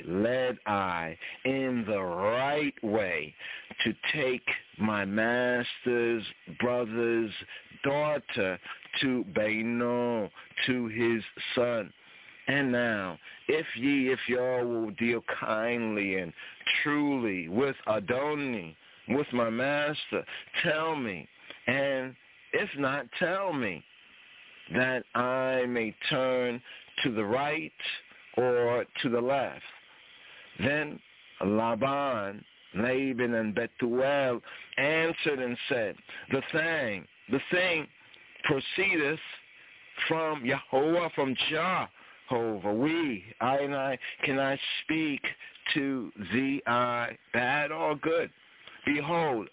I in the right way to take my master's brother's daughter to Beino, to his son. And now, if y'all will deal kindly and truly with Adoni, with my master, tell me, and if not, tell me, that I may turn to the right or to the left. Then Laban, and Bethuel answered and said, the thing proceedeth from Yahweh, from Jehovah. Can I speak to thee, bad or good? Behold,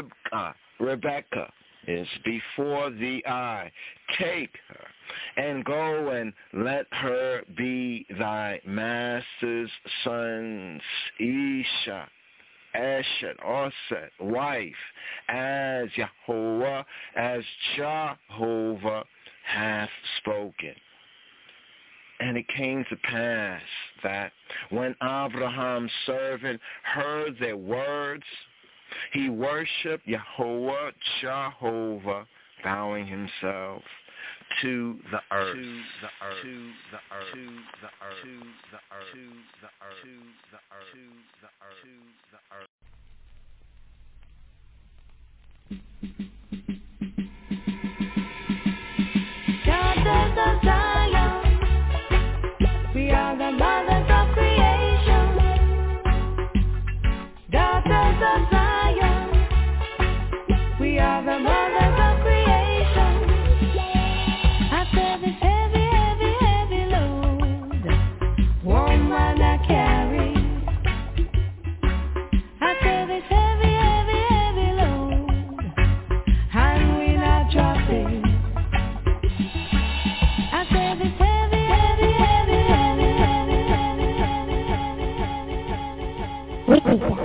Rebekah is before thee. Take her and go and let her be thy master's son's Isha, Eshet, Oset, wife, as Jehovah hath spoken. And it came to pass that when Abraham's servant heard their words, he worshipped Yahweh, Jehovah, bowing himself to the earth. Daughters of Zion, we are the mothers of creation. Daughters of Zion, we are the mothers of creation. I said this heavy, heavy, heavy load, woman I carry. I said this heavy, heavy, heavy load, and we not dropping. I said this heavy, heavy, heavy, heavy, heavy, heavy, heavy,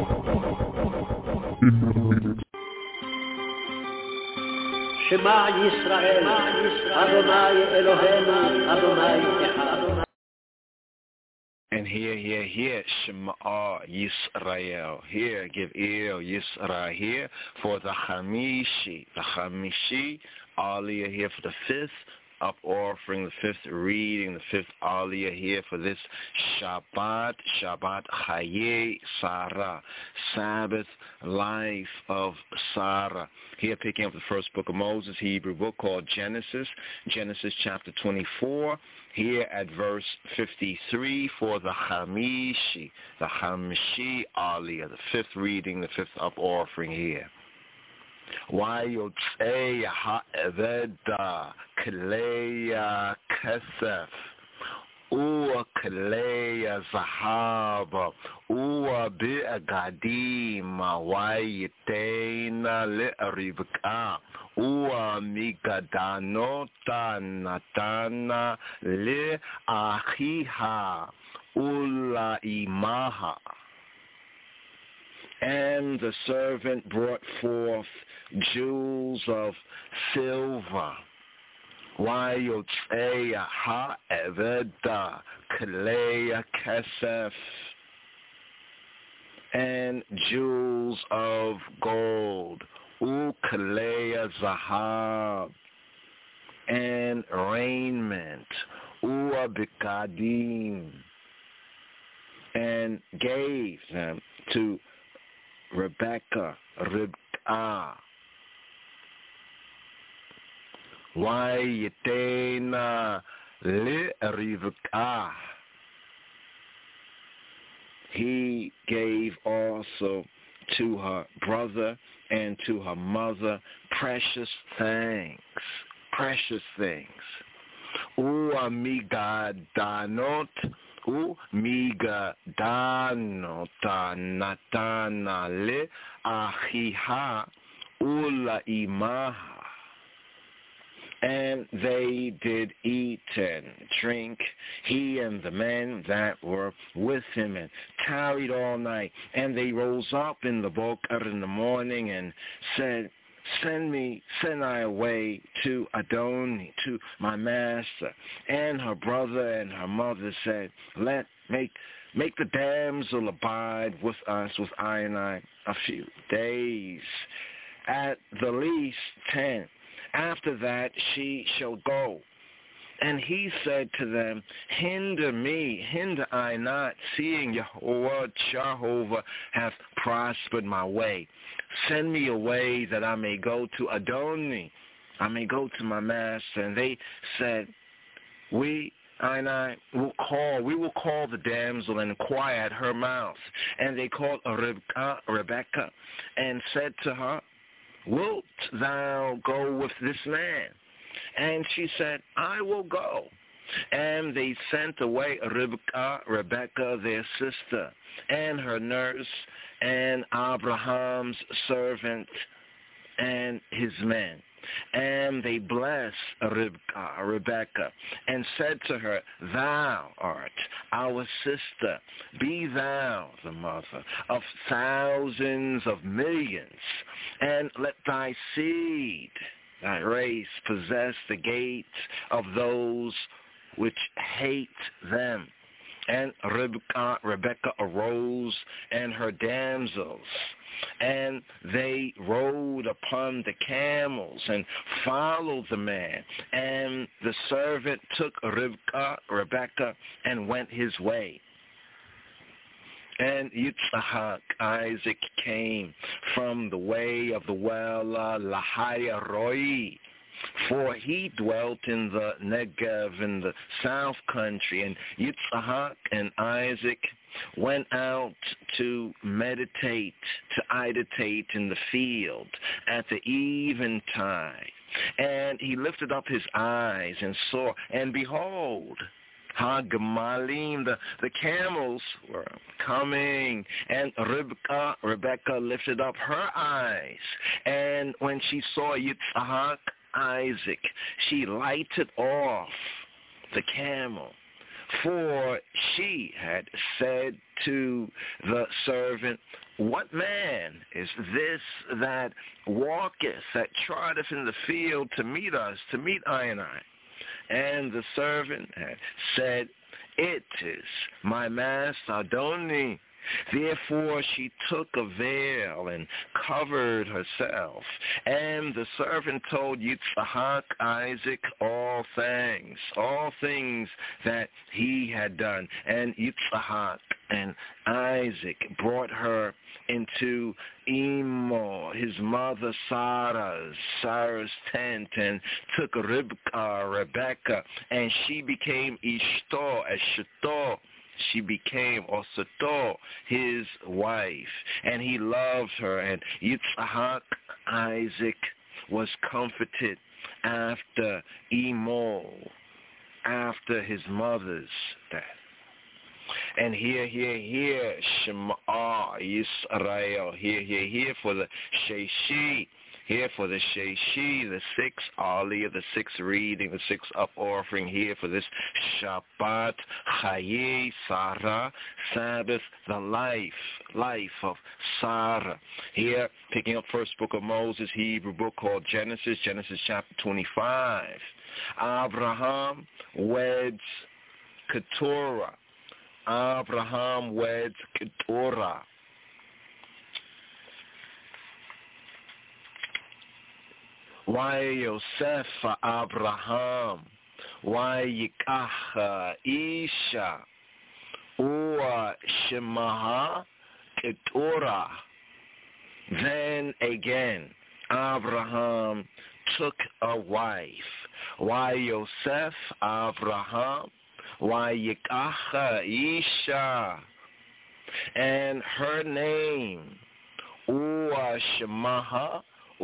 Shema Yisrael, Adonai Eloheinu, Adonai Echad. And here, Shema Yisrael. Here, give ear, Yisrael, here for the Hamishi. The Hamishi, Aliyah here for the fifth up offering, the fifth reading, the fifth Aliyah here for this Shabbat Chaye Sarah, Sabbath life of Sarah. Here picking up the first book of Moses, Hebrew book called Genesis chapter 24, here at verse 53 for the Hamishi Aliyah, the fifth reading, the fifth up offering here. Wayotze ha'eveda kleya kesef uwa kleya zahaba uwa bi'agadim wayitena le'rivka uwa migadanota natana le'achiha ula imaha. And the servant brought forth jewels of silver. Wayotzeya ha'eveda kleya kesef. And jewels of gold. Ukleya zahab. And raiment. Uabikadim. And gave them to Rebekah, Ribkah, Wayitena li Rivka. He gave also to her brother and to her mother precious things. Precious things. Amiga danot. Miga danota natana le ahiha ula imaha. And they did eat and drink, he and the men that were with him, and tarried all night. And they rose up in the boker in the morning and said, Send I away to Adoni, to my master. And her brother and her mother said, make the damsel abide with us, with I and I, a few days, at the least 10. After that she shall go. And he said to them, hinder I not, seeing Jehovah hath prospered my way. Send me away that I may go to Adoni, I may go to my master. And they said, we will call the damsel and inquire at her mouth. And they called Rebekah and said to her, wilt thou go with this man? And she said, I will go. And they sent away Rebekah, their sister, and her nurse, and Abraham's servant, and his men. And they blessed Rebekah, and said to her, thou art our sister. Be thou the mother of thousands of millions, and let thy seed, thy race, possess the gates of those which hate them. And Rebekah arose, and her damsels, and they rode upon the camels and followed the man. And the servant took Rebekah and went his way. And Yitzhak, Isaac, came from the way of the well Lahai-Roi, for he dwelt in the Negev, in the south country. And Yitzhak and Isaac went out to meditate in the field at the eventide. And he lifted up his eyes and saw, and behold, Hagamalim, the camels were coming, and Rebekah lifted up her eyes, and when she saw Yitzhak, Isaac, she lighted off the camel, for she had said to the servant, what man is this that walketh, that troteth in the field to meet us, to meet I and I? And the servant had said, it is my master Adoni. Therefore she took a veil and covered herself. And the servant told Yitzhak, Isaac, all things that he had done. And Yitzhak and Isaac brought her into Imo, his mother Sarah's tent, and took Rebekah, and she became Ishto, Eshto. She became Osato, his wife, and he loved her. And Yitzhak, Isaac, was comforted after Imo, after his mother's death. And hear, Shema Yisrael, hear for the Sheishi, here for the Sheishi, the sixth Aliyah, the sixth reading, the sixth up offering, here for this Shabbat, Chaye Sarah, Sabbath, the life of Sarah. Here, picking up first book of Moses, Hebrew book called Genesis chapter 25. Abraham weds Keturah. Abraham weds Keturah. Why Yosef Abraham? Why Yikach Isha? Ua Shemaha Keturah. Then again, Abraham took a wife, Yosef Avraham, Yikacha Isha, and her name Ushmaha,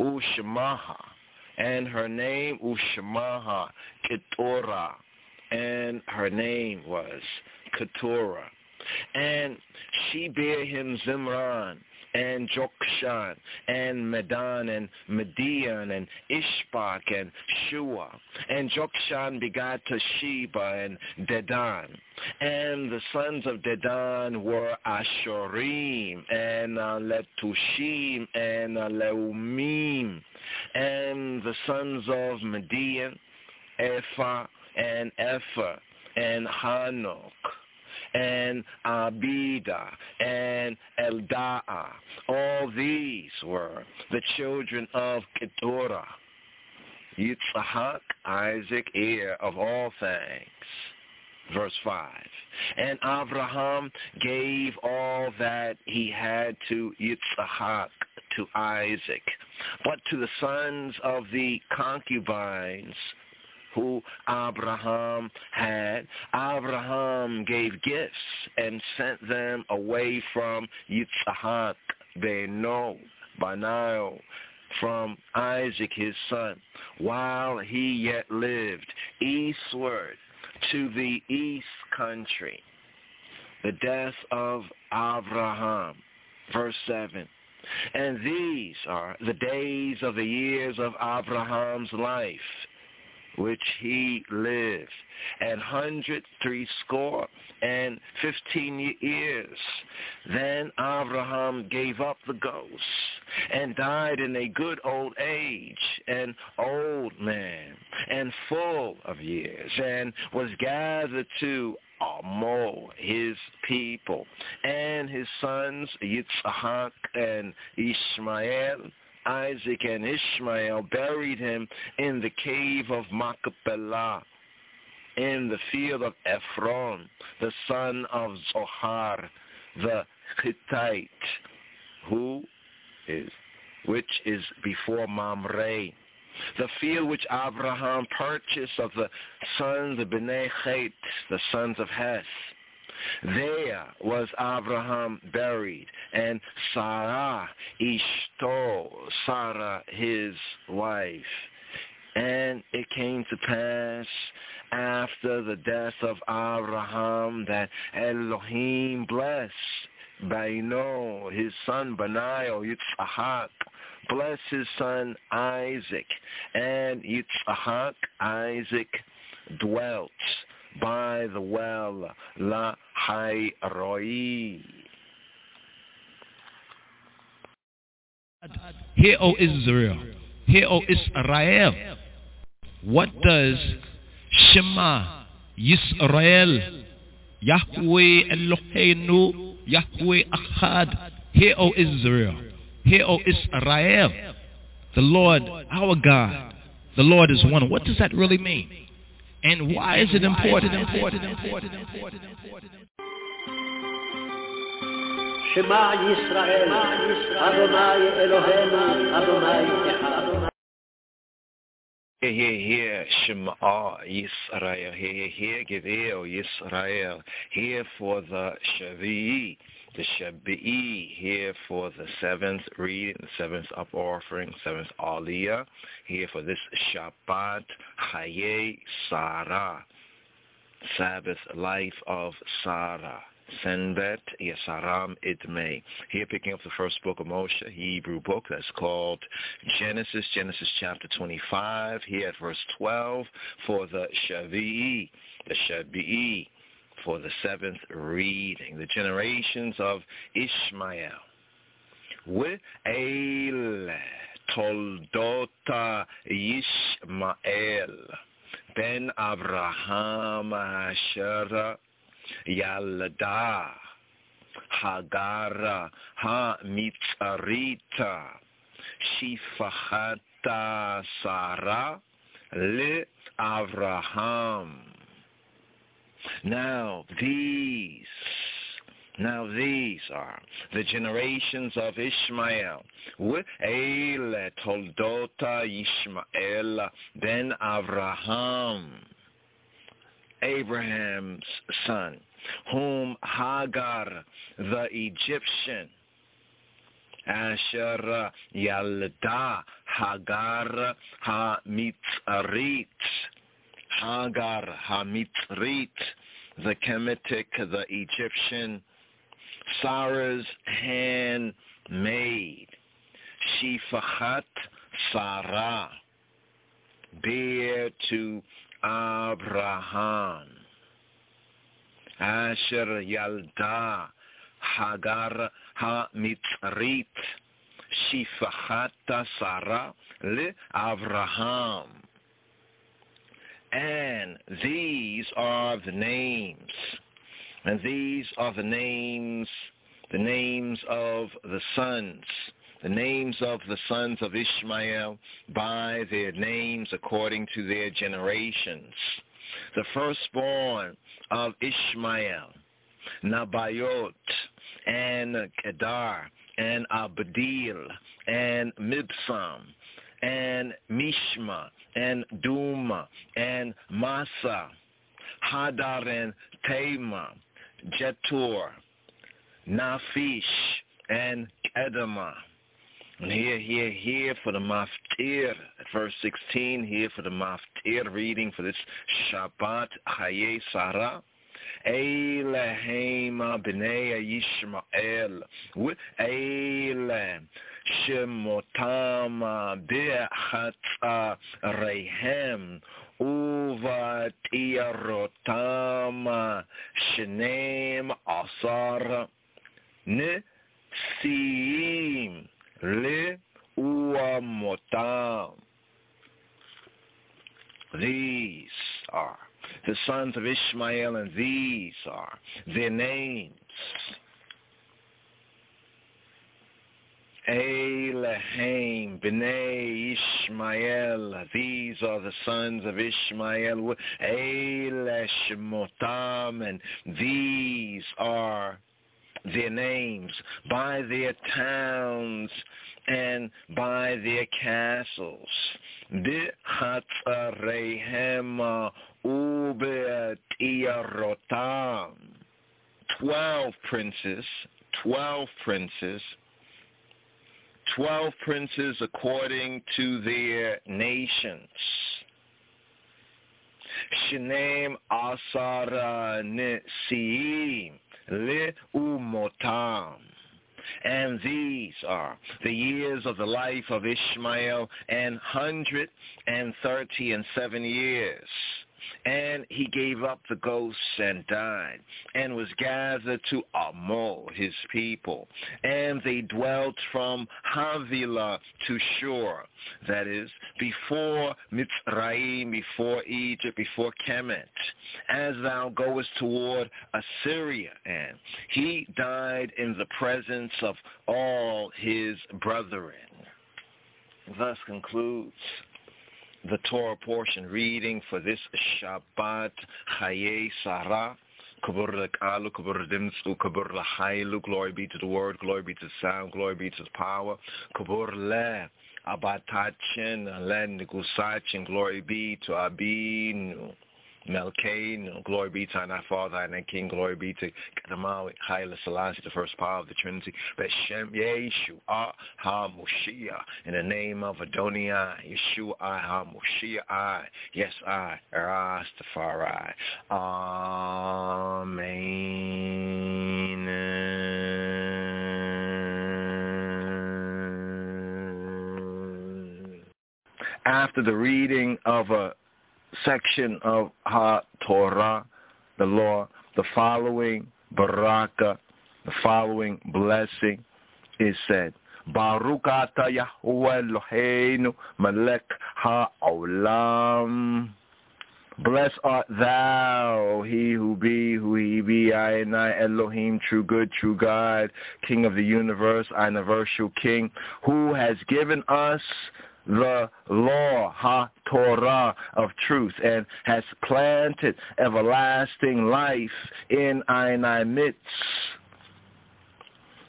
and her name Ushmaha Keturah, and her name was Keturah. And she bare him Zimran, and Jokshan, and Medan, and Median, and Ishbak, and Shua. And Jokshan begat Sheba and Dedan. And the sons of Dedan were Ashurim, and Letushim, and Leumim. And the sons of Median, Ephah, and Hanok, and Abida, and Eldaah. All these were the children of Keturah. Yitzhak, Isaac, heir of all things. Verse 5. And Abraham gave all that he had to Yitzhak, to Isaac. But to the sons of the concubines who Abraham had, Abraham gave gifts and sent them away from Yitzhak, Beno, from Isaac his son, while he yet lived, eastward to the east country. The death of Abraham. Verse 7. And these are the days of the years of Abraham's life, which he lived, 160 years. Then Abraham gave up the ghost and died in a good old age, an old man and full of years, and was gathered to Amo, his people, and his sons Yitzhak and Ishmael. Isaac and Ishmael buried him in the cave of Machpelah, in the field of Ephron, the son of Zohar, the Hittite, which is before Mamre, the field which Abraham purchased of the sons of Bnei Chet, the sons of Heth. There was Abraham buried, and Sarah, Ishto, Sarah his wife. And it came to pass after the death of Abraham that Elohim blessed Baino, his son Benaiah, Yitzhak, blessed his son Isaac, and Yitzhak, Isaac, dwelt by the well, La Hai Roi. Hear, O Israel. Hear, O Israel. What does Shema Yisrael, Yahweh Eloheinu, Yahweh Echad? Hear, O Israel. Hear, O Israel. The Lord, our God, the Lord is one. What does that really mean? And why is it important? Shema Yisrael, Adonai Eloheinu, Adonai Echad. Hear, Shema Yisrael. Hear, give ear, Yisrael. Hear for the Shavi'i, the Shabi'i. Here for the seventh reading, the seventh up offering, seventh Aliyah. Here for this Shabbat, Chaye Sarah, Sabbath life of Sarah. Senbet Yesaram Idmei. Here picking up the first book of Moshe, Hebrew book that's called Genesis chapter 25. Here at verse 12 for the Shavi'i, the Shabi'i, for the seventh reading, the generations of Ishmael. We'el Toldota Yishmael ben Abraham Asher Yalda Hagara Ha-Mitzarita Shifachata Sarah Le Avraham. Now these Now these are the generations of Ishmael. Eile toldota Ishmael ben Avraham, Abraham's son, whom Hagar the Egyptian, Asher Yalda Hagar HaMitzrit, Hagar HaMitzrit, the Kemetic, the Egyptian, Sarah's handmaid, Shifachat Sarah, bare to Abraham, Asher Yalda Hagar HaMitzrit, Shifachat Sarah le Abraham. And these are the names. And these are the names of the sons. The names of the sons of Ishmael by their names according to their generations. The firstborn of Ishmael, Nabayot, and Kedar, and Abdil, and Mibsam, and Mishma, and Duma, and Masa, Hadar, and Tema, Jetur, Naphish, and Kedema. And here for the Maftir, at verse 16, here for the Maftir reading for this Shabbat Haye Sarah. Eilehema b'nei Yishmael, Eile Shemotama Be'chatza Rehem, Uva Tiarotama Shenem Asar Nesiim Le Uamotam. These are the sons of Ishmael, and these are their names. Eilehim b'nei Ishmael, these are the sons of Ishmael. Eile Shemotam, and these are their names by their towns and by their castles. B'chatzarehem ube'tiarotam. 12 princes according to their nations. Shenem asara nesiim le umotam. And these are the years of the life of Ishmael, 137 years. And he gave up the ghosts and died, and was gathered to Amor, his people. And they dwelt from Havilah to Shur, that is, before Mitzrayim, before Egypt, before Kemet, as thou goest toward Assyria. And he died in the presence of all his brethren. Thus concludes the Torah portion reading for this Shabbat Haye Sarah. Glory be to the word, glory be to the sound, glory be to the power. Abatachin, Len Negusachin, glory be to Abinu. Melkain, glory be to our Father and our King, glory be to Kadamawi, Haile Selassie, the first power of the Trinity, Beshem Yeshua HaMoshiach, in the name of Adonai, Yeshua HaMoshiach, yes I, Rastafari, Amen. After the reading of a section of HaTorah, the law, the following baraka, the following blessing is said. Baruch ata Yahuwah Eloheinu melech ha'olam. Blessed art thou, he who be, I and I, Elohim, true good, true God, King of the universe, universal King, who has given us the law, ha-Torah, of truth, and has planted everlasting life in our midst.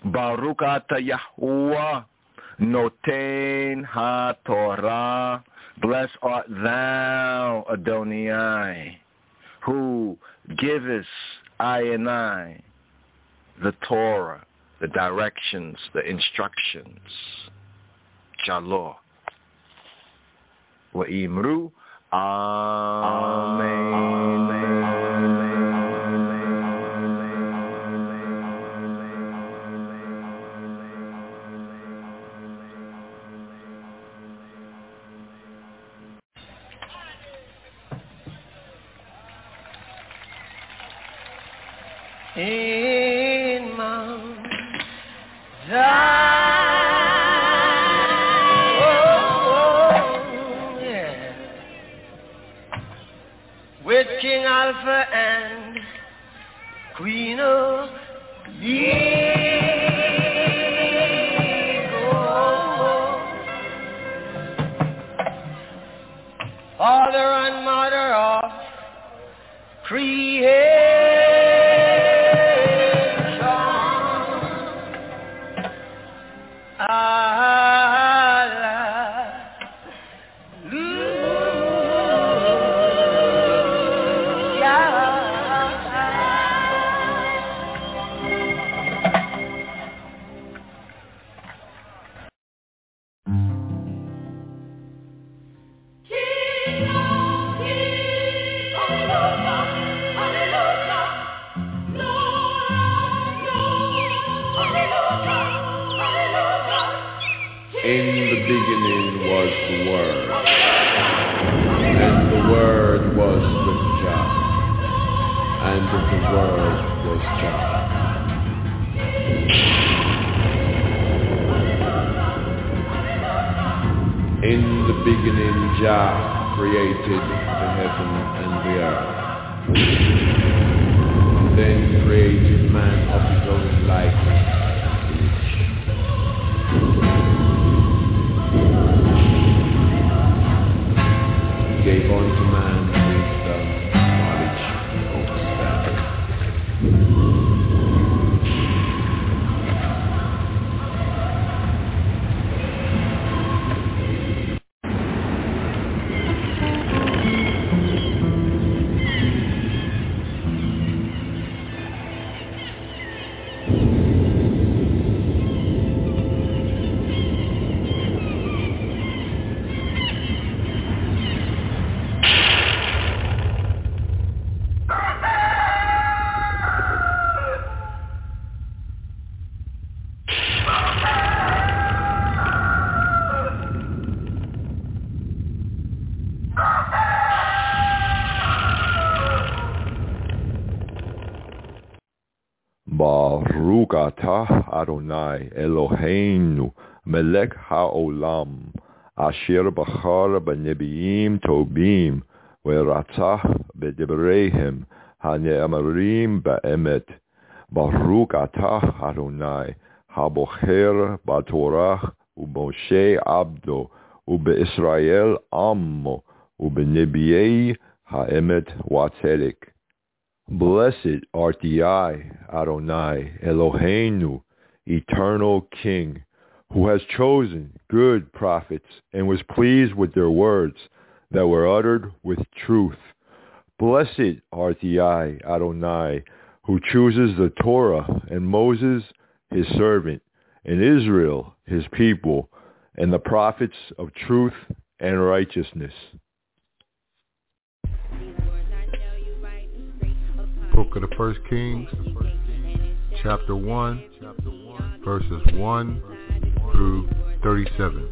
Baruch Ata Yahuwah Noten HaTorah. Blessed art thou, Adonai, who givest I and I the Torah, the directions, the instructions. Jalor. Wa'imru. Amen. In Mount Zion, yeah, with King Alpha and Queen of Father and Mother of creation. Created the heaven and the earth. Then created man of his own likeness and image. He gave unto man wisdom, knowledge, and understanding. Baruch atah Adonai Eloheinu melech haolam asher bachar b'nebiim tobim ve'ratzah b'debreihem hane'amarim ba'emet. Baruch atah Adonai habocher b'torah u'Moshe abdo u'be'Israel ammo u'b'nebiei ha'emet wa'tzedek. Blessed art thou, Adonai, Eloheinu, eternal King, who has chosen good prophets and was pleased with their words that were uttered with truth. Blessed art thou, Adonai, who chooses the Torah and Moses, his servant, and Israel, his people, and the prophets of truth and righteousness. Book of the First Kings, chapter 1, verses 1 through 37.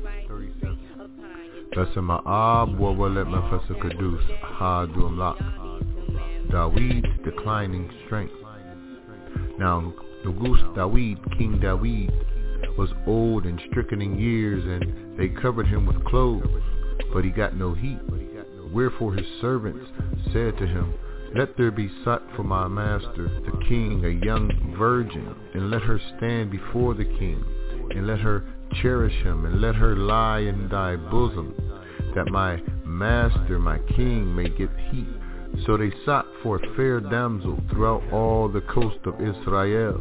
Basema'ab wawalet mafasa kadus ha'adum lak. David's declining strength. Now, David, King David, was old and stricken in years, and they covered him with clothes, but he got no heat. Wherefore his servants said to him, Let there be sought for my master, the king, a young virgin, and let her stand before the king, and let her cherish him, and let her lie in thy bosom, that my master, my king, may get heat. So they sought for a fair damsel throughout all the coast of Israel,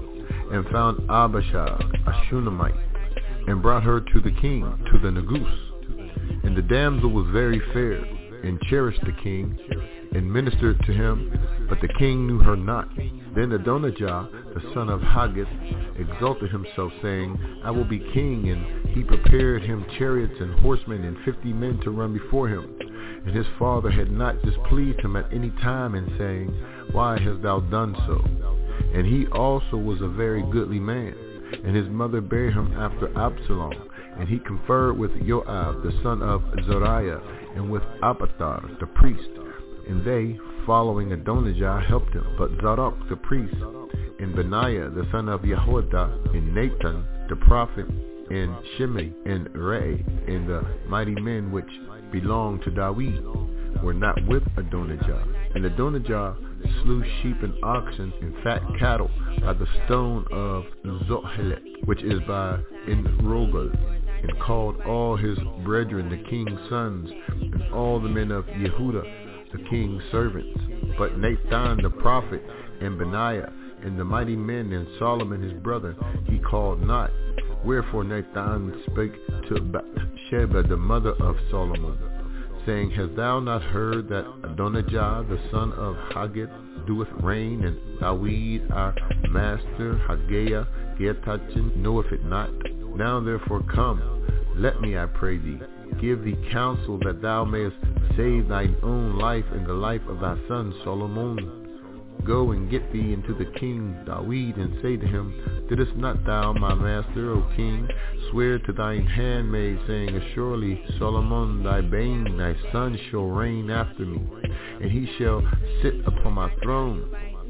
and found Abishag, a Shunammite, and brought her to the king, to the Negus. And the damsel was very fair, and cherished the king, and ministered to him, but the king knew her not. Then Adonijah, the son of Haggith, exalted himself, saying, I will be king, and he prepared him chariots and horsemen and 50 men to run before him. And his father had not displeased him at any time in saying, Why hast thou done so? And he also was a very goodly man. And his mother bare him after Absalom. And he conferred with Joab, the son of Zeruiah, and with Abiathar, the priest. And they, following Adonijah, helped him. But Zadok, the priest, and Benaiah, the son of Jehoiada, and Nathan, the prophet, and Shimei, and Rei, and the mighty men which belonged to David, were not with Adonijah. And Adonijah slew sheep and oxen and fat cattle by the stone of Zohelet, which is by Enrogel, and called all his brethren, the king's sons, and all the men of Yehudah, the king's servants. But Nathan the prophet, and Benaiah, and the mighty men, and Solomon his brother, he called not. Wherefore Nathan spake to Bathsheba, the mother of Solomon, saying, Hast thou not heard that Adonijah, the son of Haggith, doeth reign, and David our master, Haggai, Getachin, knoweth it not? Now therefore come, let me, I pray thee, give thee counsel that thou mayest save thine own life and the life of thy son Solomon. Go and get thee into the king David, and say to him, Didst not thou, my master, O king, swear to thine handmaid, saying, Surely Solomon thy bane, thy son, shall reign after me, and he shall sit upon my throne.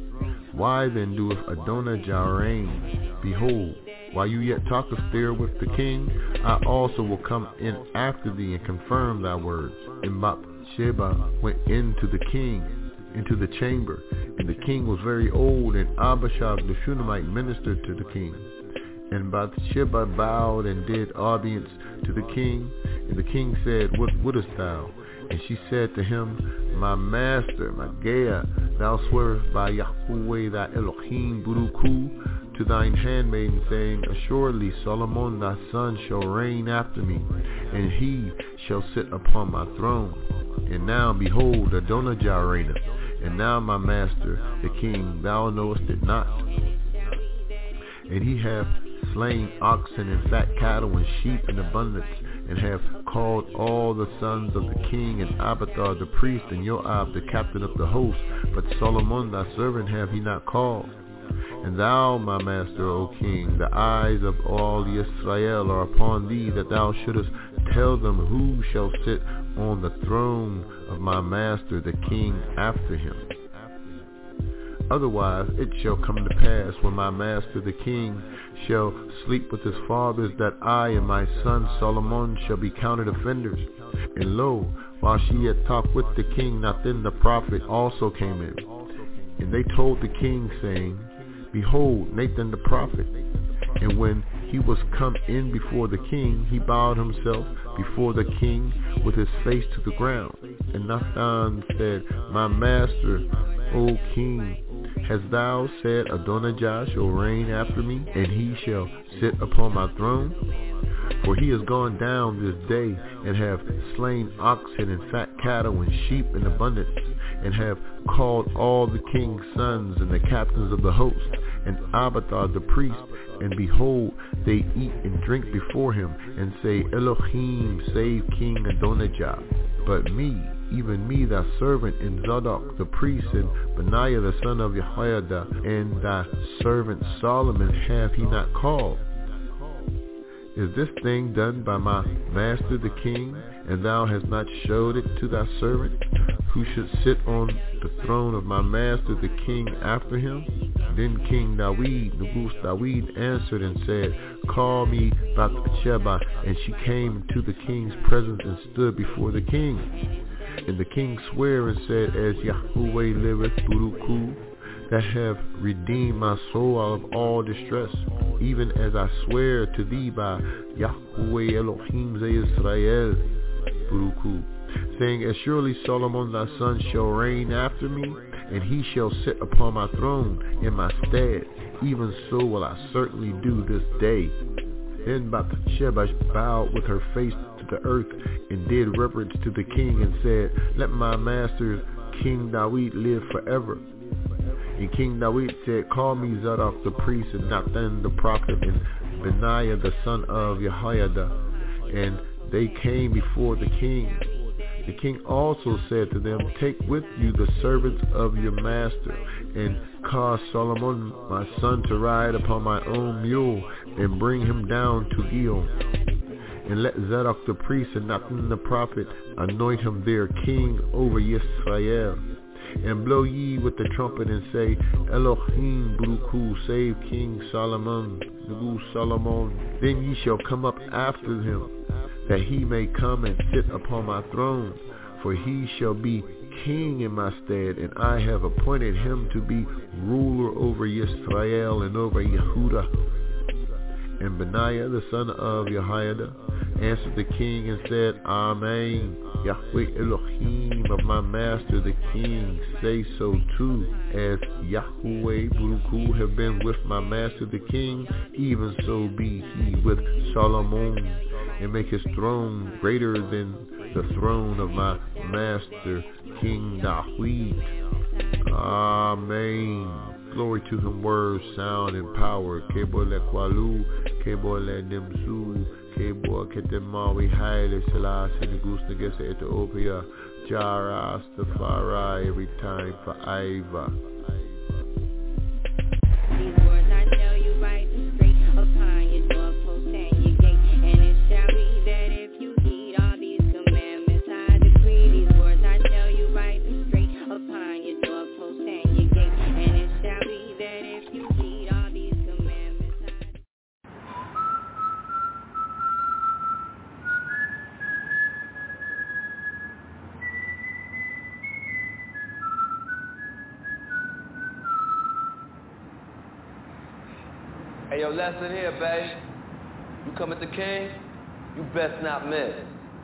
Why then doeth Adonijah reign? Behold, while you yet talkest there with the king, I also will come in after thee and confirm thy words. And Bathsheba went into the king, into the chamber, and the king was very old, and Abishag the Shunammite ministered to the king. And Bathsheba bowed and did audience to the king, and the king said, What wouldest thou? And she said to him, My master, my Gea, thou swearest by Yahweh thy Elohim Buruku to thine handmaiden, saying, Assuredly Solomon thy son shall reign after me, and he shall sit upon my throne. And now, behold, Adonijah reigneth. And now, my master, the king, thou knowest it not. And he hath slain oxen and fat cattle and sheep in abundance, and hath called all the sons of the king, and Abiathar the priest, and Joab the captain of the host. But Solomon thy servant hath he not called. And thou, my master, O king, the eyes of all Israel are upon thee, that thou shouldest tell them who shall sit on the throne of my master the king after him. Otherwise it shall come to pass, when my master the king shall sleep with his fathers, that I and my son Solomon shall be counted offenders. And lo, while she yet talked with the king, Nathan the prophet also came in. And they told the king, saying, Behold, Nathan the prophet. And when he was come in before the king, he bowed himself before the king with his face to the ground. And Nathan said, My master, O king, hast thou said Adonijah shall reign after me, and he shall sit upon my throne? For he is gone down this day, and have slain oxen and fat cattle and sheep in abundance, and have called all the king's sons and the captains of the host, and Abiathar the priest, and behold, they eat and drink before him, and say, Elohim, save King Adonijah. But me, even me, thy servant, and Zadok the priest, and Benaiah the son of Jehoiada, and thy servant Solomon hath he not called. Is this thing done by my master the king, and thou hast not showed it to thy servant, who should sit on the throne of my master the king after him? Then King David, Negus David, answered and said, Call me Bathsheba. And she came to the king's presence and stood before the king. And the king sware and said, As Yahweh liveth, Buruku, that have redeemed my soul out of all distress, even as I swear to thee by Yahweh Elohim Israel, Buruku, saying, As surely Solomon thy son shall reign after me, and he shall sit upon my throne in my stead. Even so will I certainly do this day. Then Bathsheba bowed with her face to the earth and did reverence to the king and said, let my master King David live forever. And King David said, call me Zadok the priest and Nathan the prophet and Benaiah the son of Jehoiada. And they came before the king. The king also said to them, take with you the servants of your master, and cause Solomon my son to ride upon my own mule, and bring him down to Gihon. And let Zadok the priest and Nathan the prophet anoint him there king over Yisrael. And blow ye with the trumpet and say, Elohim Baruchu, save King Solomon, Nagu Solomon. Then ye shall come up after him, that he may come and sit upon my throne. For he shall be king in my stead, and I have appointed him to be ruler over Yisrael and over Yehudah. And Benaiah the son of Jehoiada answered the king and said, Amen. Yahweh Elohim of my master the king, say so too, as Yahweh Baruchu have been with my master the king, even so be he with Solomon, and make his throne greater than the throne of my master King David. Amen. Glory to him, words, sound, and power. Kebole kwalu, kebole demzu, kebo ketemawi haile selassie negus negese Ethiopia, Jara Astafari, every time forever. These words I tell you right straight upon your doorpost and your gate, and it shall be that if you heed all these commandments I decree. These words I tell you right straight upon your doorpost and your gate, and it shall be that if you heed all these commandments I decree. Hey, yo, lesson here, babe. You come at the king, you best not miss.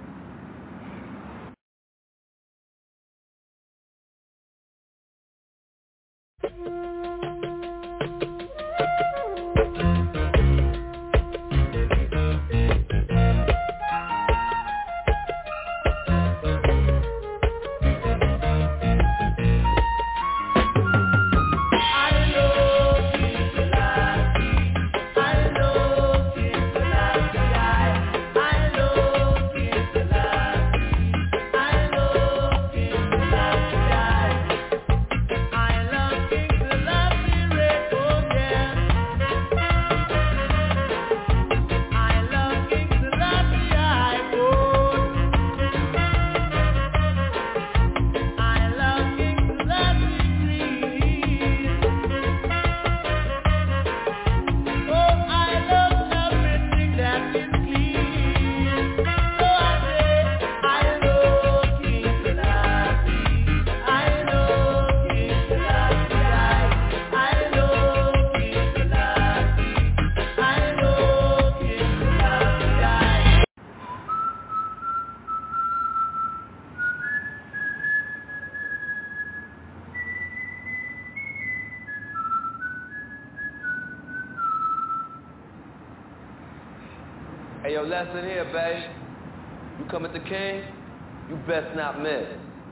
Hey, yo, lesson here, babe. You come at the king, you best not miss.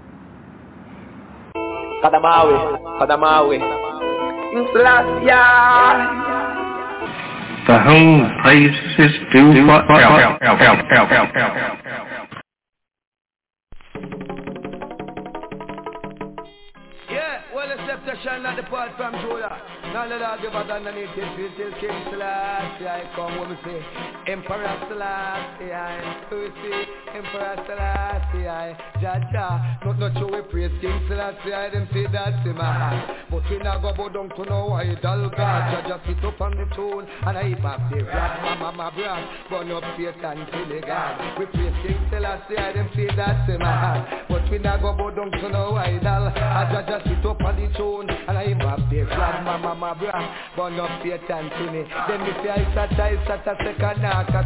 Kadamawi. The whole praises due forever. Yeah, well, except the shall not depart from Judah. Now let all give us underneath his feet till King Selassie I come when we say Emperor Selassie I. So we see Emperor Selassie I. Jaja, not sure we praise King Selassie I. Them say that's him but we not go down to no idol God. Jaja sit up on the throne and I back the rap, mama brag. Burn up Satan till the God. We praise King Selassie I. Them say that's him but we not go down to no idol. Jaja sit up on the throne and I I'm up there, mama, bra, burn up Satan to me. Then me say I sat a second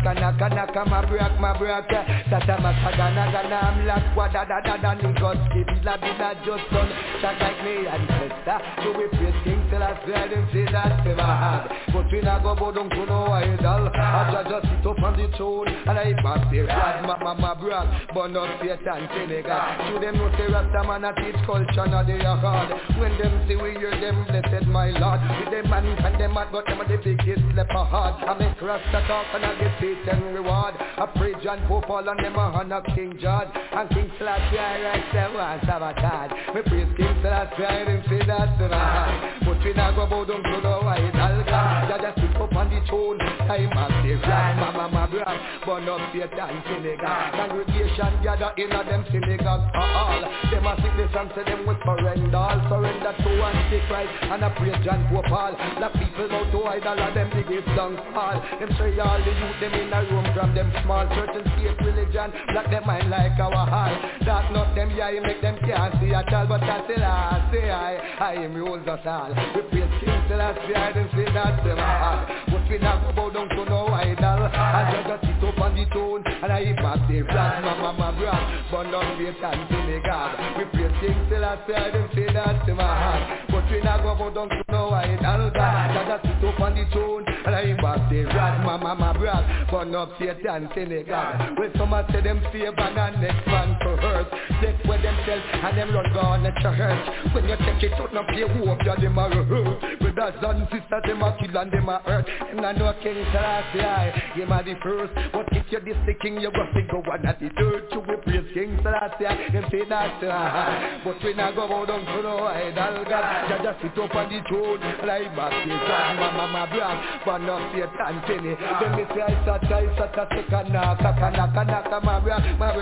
naka, my brak, Sata Masagana, I'm like, what da, niggas, give la, just done, shot like me, ancestor, so we praise King till I swear them say that to my heart, but we not go down to no idol, I just sit up on the throne, and I back there, mama, brak, burn up Satan, Senegal, to them no say Rasta man a teach culture, not they are hard, when them see we hear them, blessed my Lord, with them man and them mad, but them are the biggest leper hard, I make Rasta talk and I get Satan reward, I pray John Pope all and them a honor King George, and King Selassie I write them one sabotage, we praise King Selassie I didn't say that to my heart, but we not go bow down to the white alga, just sit up on the throne, I'm up there, mama, bra, burn up Satan, Senegal, congregation gather in a them synagogue, all, them a sing this and say them with surrender to Antichrist, and I pray John Pope all, the people bow to idol and them biggest down all, them say all the youth them in a room from them small church and state religion, black them mind like our hall, that not them yeah, make them can't see at all, but I still I say I am rules us all, we praise King Selassie, I didn't say that to my heart, but we not go bow down to no idol, I just sit up on the throne, and I back the flag, mama, bra, burn up Satan, Senegal, we praise King Selassie, I didn't say that to my heart, but we not go bow down to no idol, I just sit up on the throne, and I back the flag, mama, bra, burn up Satan, Senegal, well some a say them favor and next man to hurt, take with themselves and them run gone at your church, when you take it out, no play hope, you them a hurt, brothers and sisters, them a kill and them a hurt, and I know King Selassie, him a the first, but if you this the king, you got to go one at the third, you will praise King Selassie, them say that, but we not go bow down to no idol, God, just sit up on the throne, like back the sun, mama, bra, burn up Satan, Penny, then me say I sat a second naka, my bra,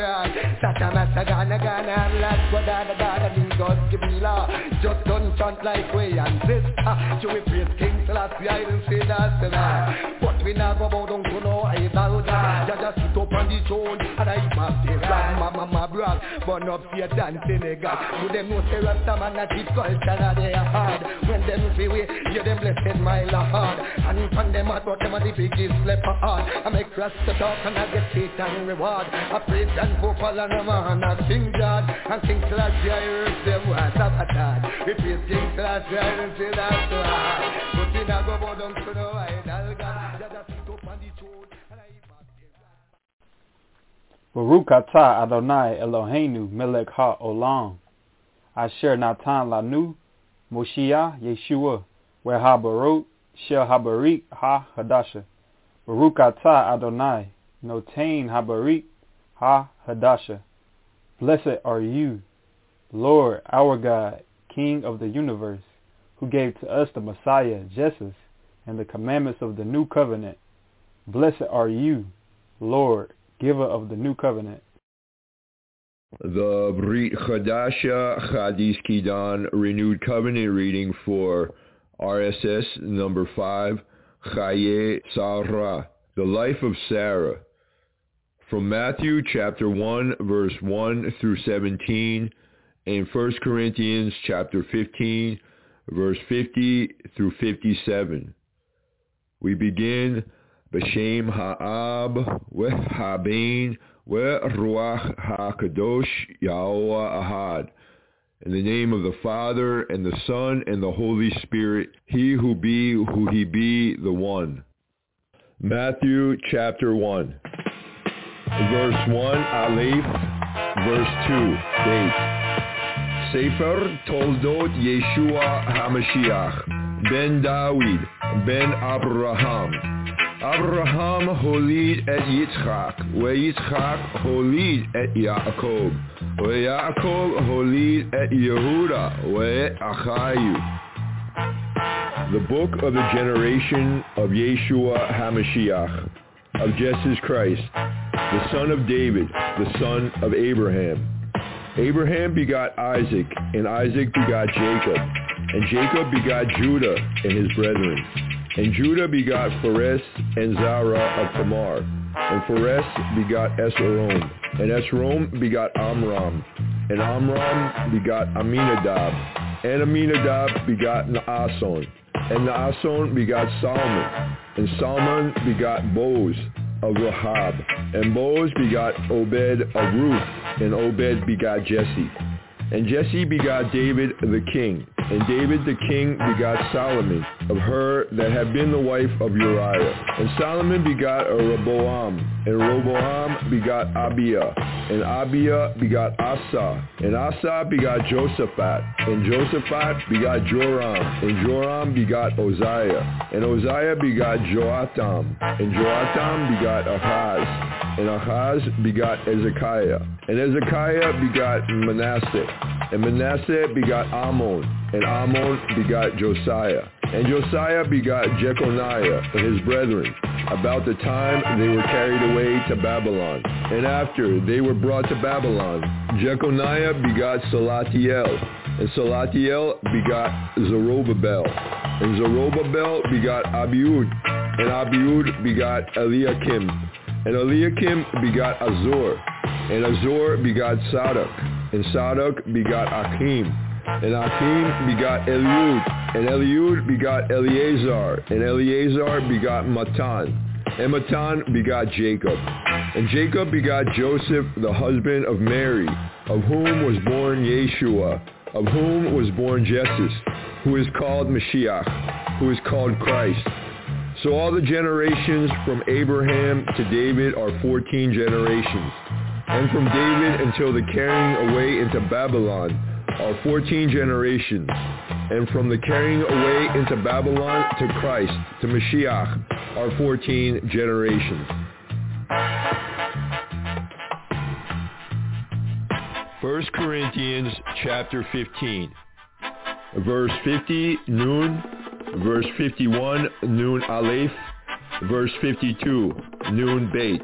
Sata Masagana, I'm like, what da, God give me law, just don't chant like way and this, you will praise King Selassie, I didn't say that, but we not go bow down to no idol, God, just sit up on the throne, and I back the flag, mama, bra, burn up Satan, Senegal, you them know say Rasta man a keep culture, and they are hard, when them say we, you them blessed my Lord, and from them out, but them are the biggest leper hard, I make Rasta talk and I get Satan reward, I pray and Pope all and I'm a King God, and King Selassie I heard them was sabotage, we praise King Selassie I didn't say that to hard, but we not go bow down to no idol, God, just sit up on the throne, and I back the Baruch atah Adonai Eloheinu melech ha'olam, Asher natan lanu Moshiach Yeshua ve'habarot shel habarit ha-hadasha. Baruch atah Adonai notain habarit ha-hadasha. Blessed are you, Lord our God, King of the universe, who gave to us the Messiah, Jesus, and the commandments of the new covenant. Blessed are you, Lord, giver of the new covenant. The Brit Chadasha Chadis Kidan Renewed Covenant reading for RSS number 5, Chaye Sarah, the life of Sarah. From Matthew chapter 1 verse 1 through 17 and 1 Corinthians chapter 15 verse 50 through 57. We begin B'Shem Ha'ab V'Habein V'Ruach HaKadosh Yahweh Ahad. In the name of the Father and the Son and the Holy Spirit, he who he be, the one. Matthew chapter 1. Verse 1, Aleph. Verse 2, Beit. Sefer Toldot Yeshua HaMashiach, Ben David, Ben Abraham. Abraham holid et Yitzchak, Yitzchak holid et Yaakov, Yaakov holid et Yehuda, et Achayu. The book of the generation of Yeshua HaMashiach, of Jesus Christ, the son of David, the son of Abraham. Abraham begot Isaac, and Isaac begot Jacob, and Jacob begot Judah and his brethren. And Judah begot Phares and Zara of Tamar, and Phares begot Esrom, and Esrom begot Amram, and Amram begot Aminadab, And Aminadab begot Naason. And Naason begot Salmon. And Salmon begot Boaz of Rahab. And Boaz begot Obed of Ruth. And Obed begot Jesse. And Jesse begot David the king. And David the king begot Solomon of her that had been the wife of Uriah. And Solomon begot Rehoboam. And Rehoboam begot Abiah. And Abiah begot Asa. And Asa begot Josaphat. And Josaphat begot Joram. And Joram begot Uzziah. And Uzziah begot Joatam. And Joatam begot Ahaz. And Ahaz begot Ezekiah. And Ezekiah begot Manasseh. And Manasseh begot Ammon. And Ammon begot Josiah. And Josiah begot Jeconiah and his brethren about the time they were carried away to Babylon. And after they were brought to Babylon, Jeconiah begot Salatiel. And Salatiel begot Zerubbabel. And Zerubbabel begot Abiud. And Abiud begot Eliakim. And Eliakim begot Azor. And Azor begot Sadok. And Sadok begot Achim. And Achim begot Eliud. And Eliud begot Eleazar. And Eleazar begot Matan. And Matan begot Jacob. And Jacob begot Joseph, the husband of Mary, of whom was born Yeshua, of whom was born Jesus, who is called Mashiach, who is called Christ. So all the generations from Abraham to David are 14 generations. And from David until the carrying away into Babylon are 14 generations. And from the carrying away into Babylon to Christ, to Mashiach, are 14 generations. 1 Corinthians chapter 15. Verse 50, Nun. Verse 51, Nun Aleph. Verse 52, Nun Beit.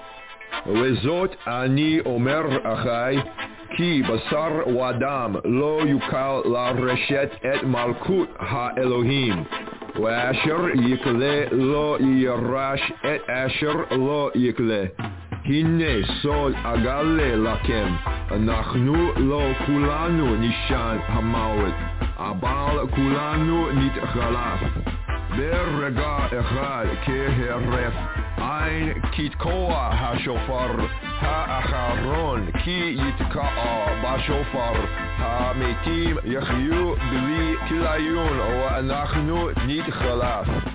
Lezot ani omer achai, ki basar wadam lo yukal la reshet et malkut ha-Elohim, wa-asher yikle lo yirash et asher lo yikle. Hine sod agale lakem, anachnu lo kulanu nishan hamawet, abal kulanu nit chalaf. Berrega echad keheref, ein kitkoa ha-shofar, ha-acharon ki yitka'a ba-shofar, ha-metim yachyu bili kilayun, wa-anachnu nit chalaf.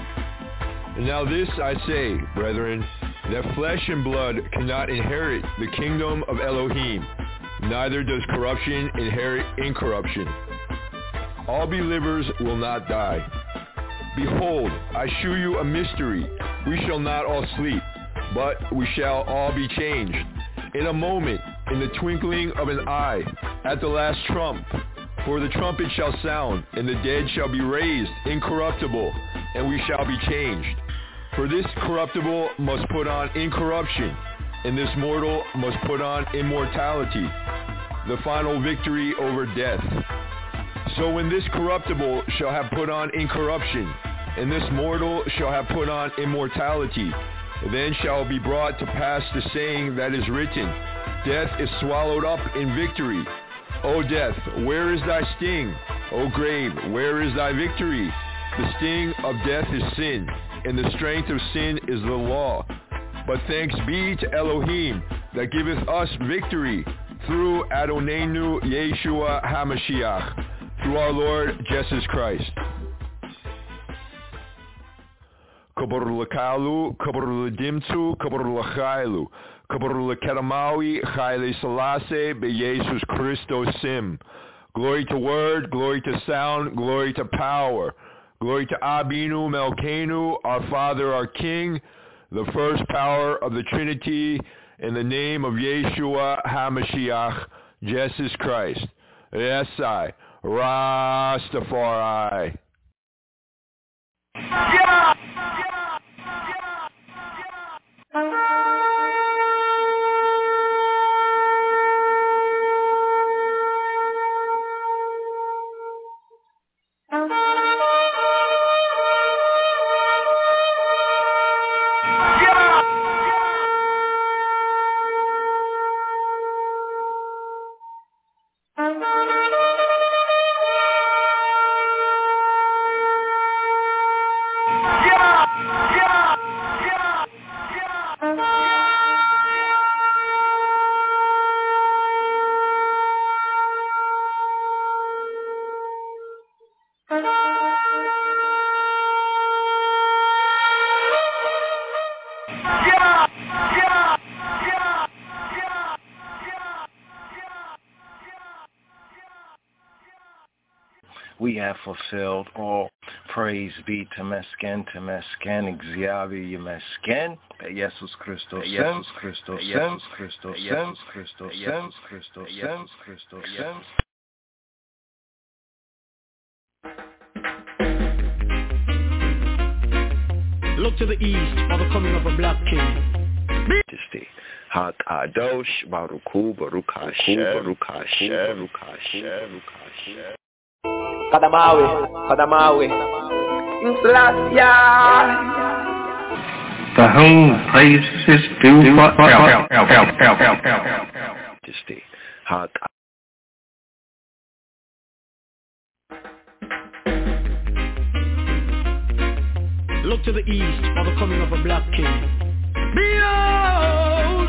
Now this I say, brethren, that flesh and blood cannot inherit the kingdom of Elohim, neither does corruption inherit incorruption. All believers will not die. Behold, I shew you a mystery. We shall not all sleep, but we shall all be changed. In a moment, in the twinkling of an eye, at the last trump. For the trumpet shall sound, and the dead shall be raised incorruptible, and we shall be changed. For this corruptible must put on incorruption, and this mortal must put on immortality, the final victory over death. So when this corruptible shall have put on incorruption, and this mortal shall have put on immortality, then shall be brought to pass the saying that is written, Death is swallowed up in victory. O death, where is thy sting? O grave, where is thy victory? The sting of death is sin, and the strength of sin is the law. But thanks be to Elohim that giveth us victory through Adonenu Yeshua HaMashiach, through our Lord Jesus Christ. Kabor lakalu, kabor ledimtsu, kabor lachailu, kabor lekeramawi, chayle salase, be Jesus Christos sim. Glory to word, glory to sound, glory to power. Glory to Abinu Melkenu, our Father, our King, the first power of the Trinity, in the name of Yeshua HaMashiach, Jesus Christ. Yes, I, Rastafari. Yeah! we have fulfilled. All praise be to Mesken, Xavier Mesken, Jesus Christos, Jesus Christos, Jesus Christos, Jesus Christos, Jesus Christos, Jesus Christos. Look to the east for the coming of a black king. Majesty. HaKadosh Baruch Hu, Baruch Hashem, Baruch Hashem, Baruch Hashem, Baruch Hashem. Kadamawi, Inflasia. The whole place is due for Majesty. Look to the east for the coming of a black king. Behold!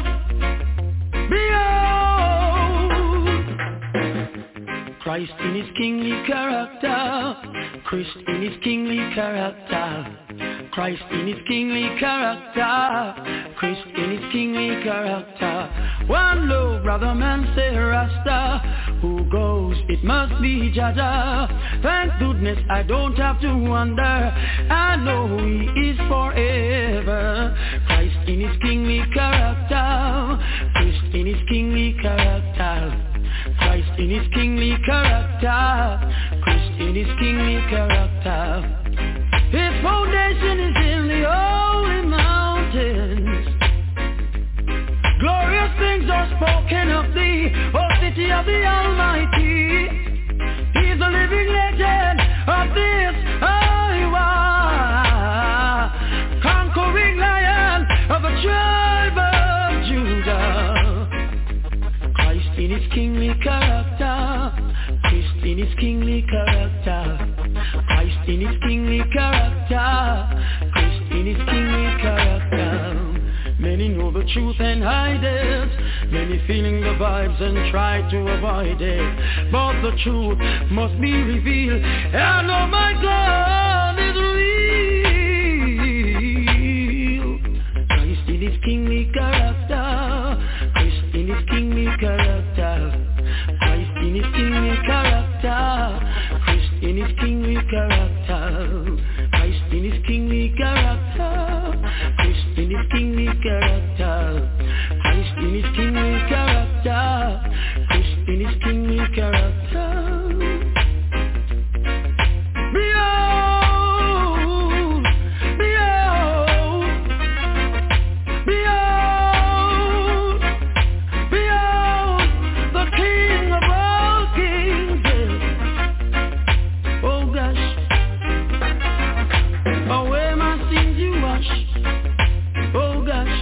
Christ in his kingly character, Christ in his kingly character, Christ in his kingly character, Christ in his kingly character. One low brother man say Rasta, who goes it must be Jaja. Thank goodness I don't have to wonder, I know he is forever. Christ in his kingly character, Christ in his kingly character, Christ in his kingly character, Christ in his kingly character. His foundation is in the holy mountains. Glorious things are spoken of thee, O city of the Almighty. He's a living legend of this Iowa, conquering lion of the tribe of Judah. Christ in his kingly character, Christ in his kingly character, Christ in his kingly character, Christ in his kingly character. Many know the truth and hide it, many feeling the vibes and try to avoid it, but the truth must be revealed, and oh my God is real. Christ in his kingly character, Christ in his kingly character, Christ in his kingly character, Christ in his kingly character, Christ in his kingly character, Christ in his kingly character, Christ in his kingly character, Christ in his kingly character. Behold, behold, behold, behold, the King of all kings. Oh gosh, away my sins you wash. Oh gosh,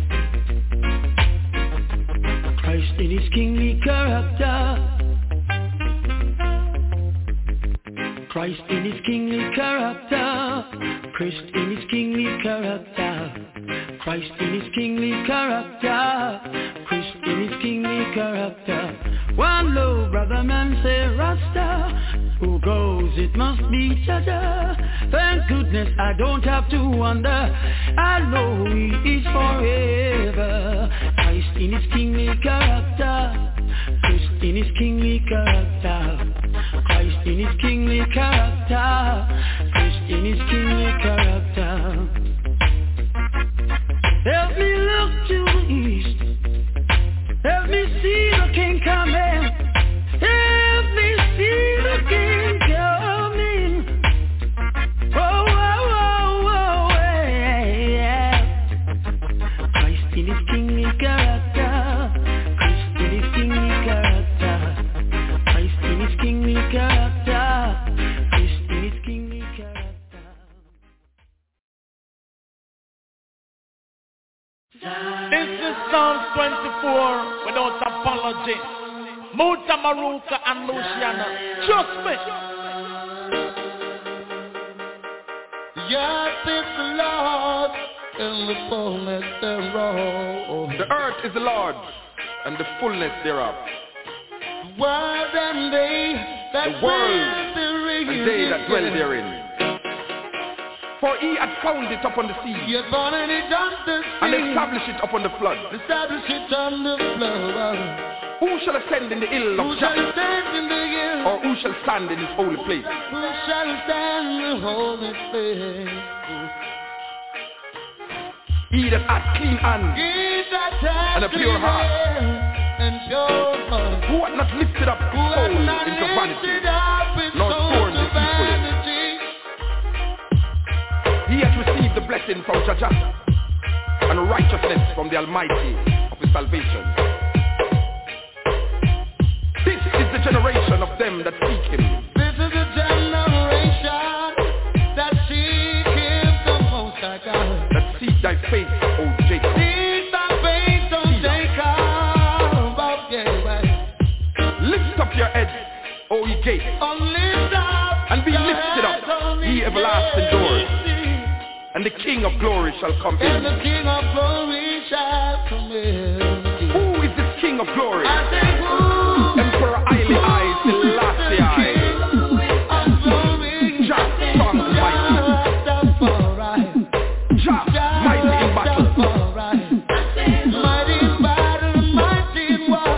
Christ in his kingly character, Christ in his kingly character, Christ in his kingly character, Christ in his kingly character, Christ in his kingly character. One low brother man say Rasta, who goes it must be Jaja. Thank goodness I don't have to wonder, I know he is forever. Christ in his kingly character, Christ in his kingly character, Christ in his kingly character, Christ in his kingly character. Help me look to the east, help me see the King coming, help me see the King coming. Oh, oh, oh, oh, yeah. Christ in his kingly character, Christ in his kingly character, Christ in his kingly character, Christ in his kingly character. This is Psalm 24 without apology. Muta Maruka and Luciana, trust me. The earth is the Lord and the fullness thereof. The earth is the Lord's and the fullness thereof. The world and they that dwell therein. For he had found it upon the sea, he had founded it on the sea, and established it upon the flood. Establish it on the flood. Who shall ascend in the hill of Jacob? Or who shall stand in his holy place? Who shall stand in the holy place? He that hath clean hands and a pure heart, who hath not lifted up his soul into vanity, nor scorned deceitfully. He hath received the blessing from Jah Jah, and righteousness from the Almighty of his salvation. This is the generation of them that seek him. This is the generation that seek him, the Most High God. That seek thy face, O Jacob. Seek thy face, O Jacob. Lift up your heads, O ye gates, and be lifted up, ye everlasting doors, and the King of glory shall come in. And the King of glory shall come in. Who is this King of glory? Emperor Haile I Selassie I. Jah strong and mighty. Jah mighty in battle. Mighty in battle, mighty in war.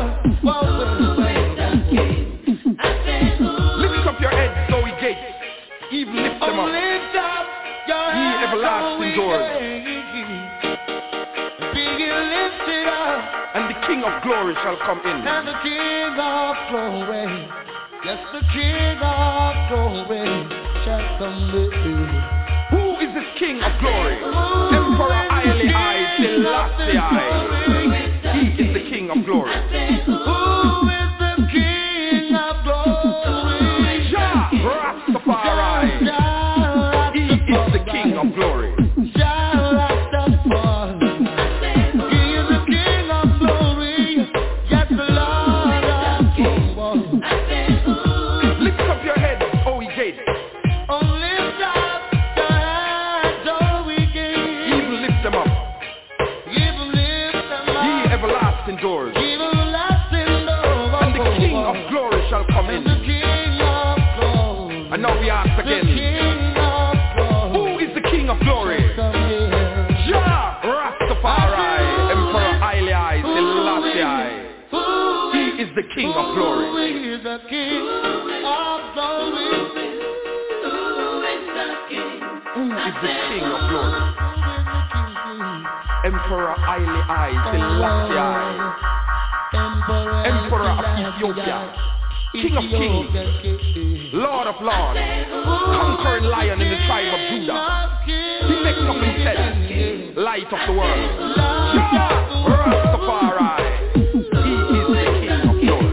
Lift up your heads, O ye gates, even lift them up, ye everlasting doors, and the King of glory shall come in. And the King of glory, yes, the King of glory shall come in. Who is this King of glory? Emperor Haile I Selassie I. He is the King of glory. Who is the King of glory? Jah Rastafari. He is the King of glory. Doors. And the King of glory shall come in. And now we ask again, who is the King of glory? Jah Rastafari, Emperor Haile I Selassie I. He is the King of glory. Who is the King of glory? Who is the King of glory? Emperor Haile I Selassie I. Emperor of Ethiopia, King of kings, Lord of lords, conquering lion in the tribe of Judah. He makes up himself, light of the world. Jah Rastafari, he is the King of glory.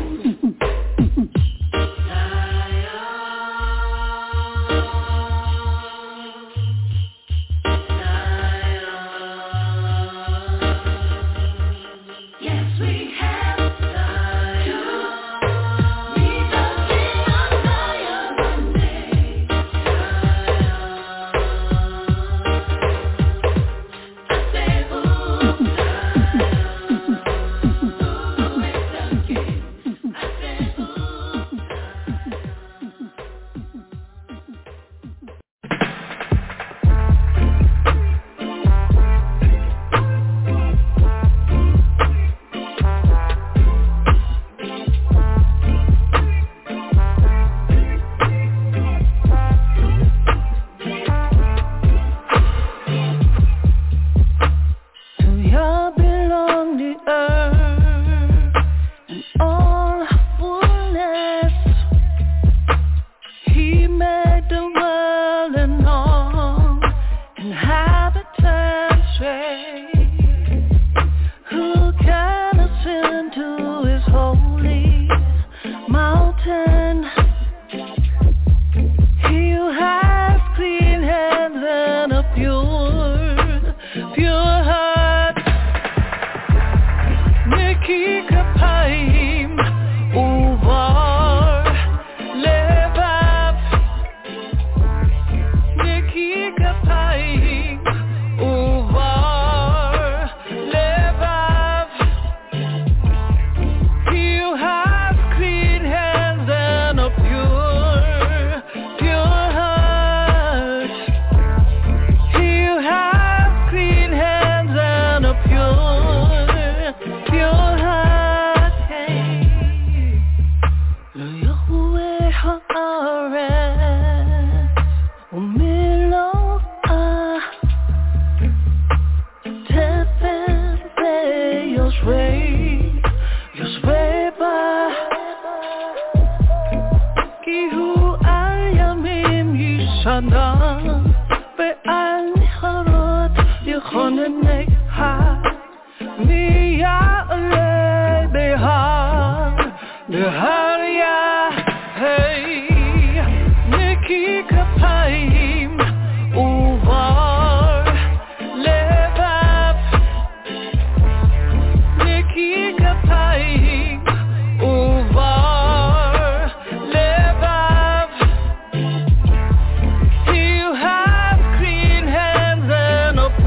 שנה ועל חרות יכונניה מי יעלה בהר נהריה היי נקי כפיים ובר לבב נקי כפיים ובר לבב You have clean hands and a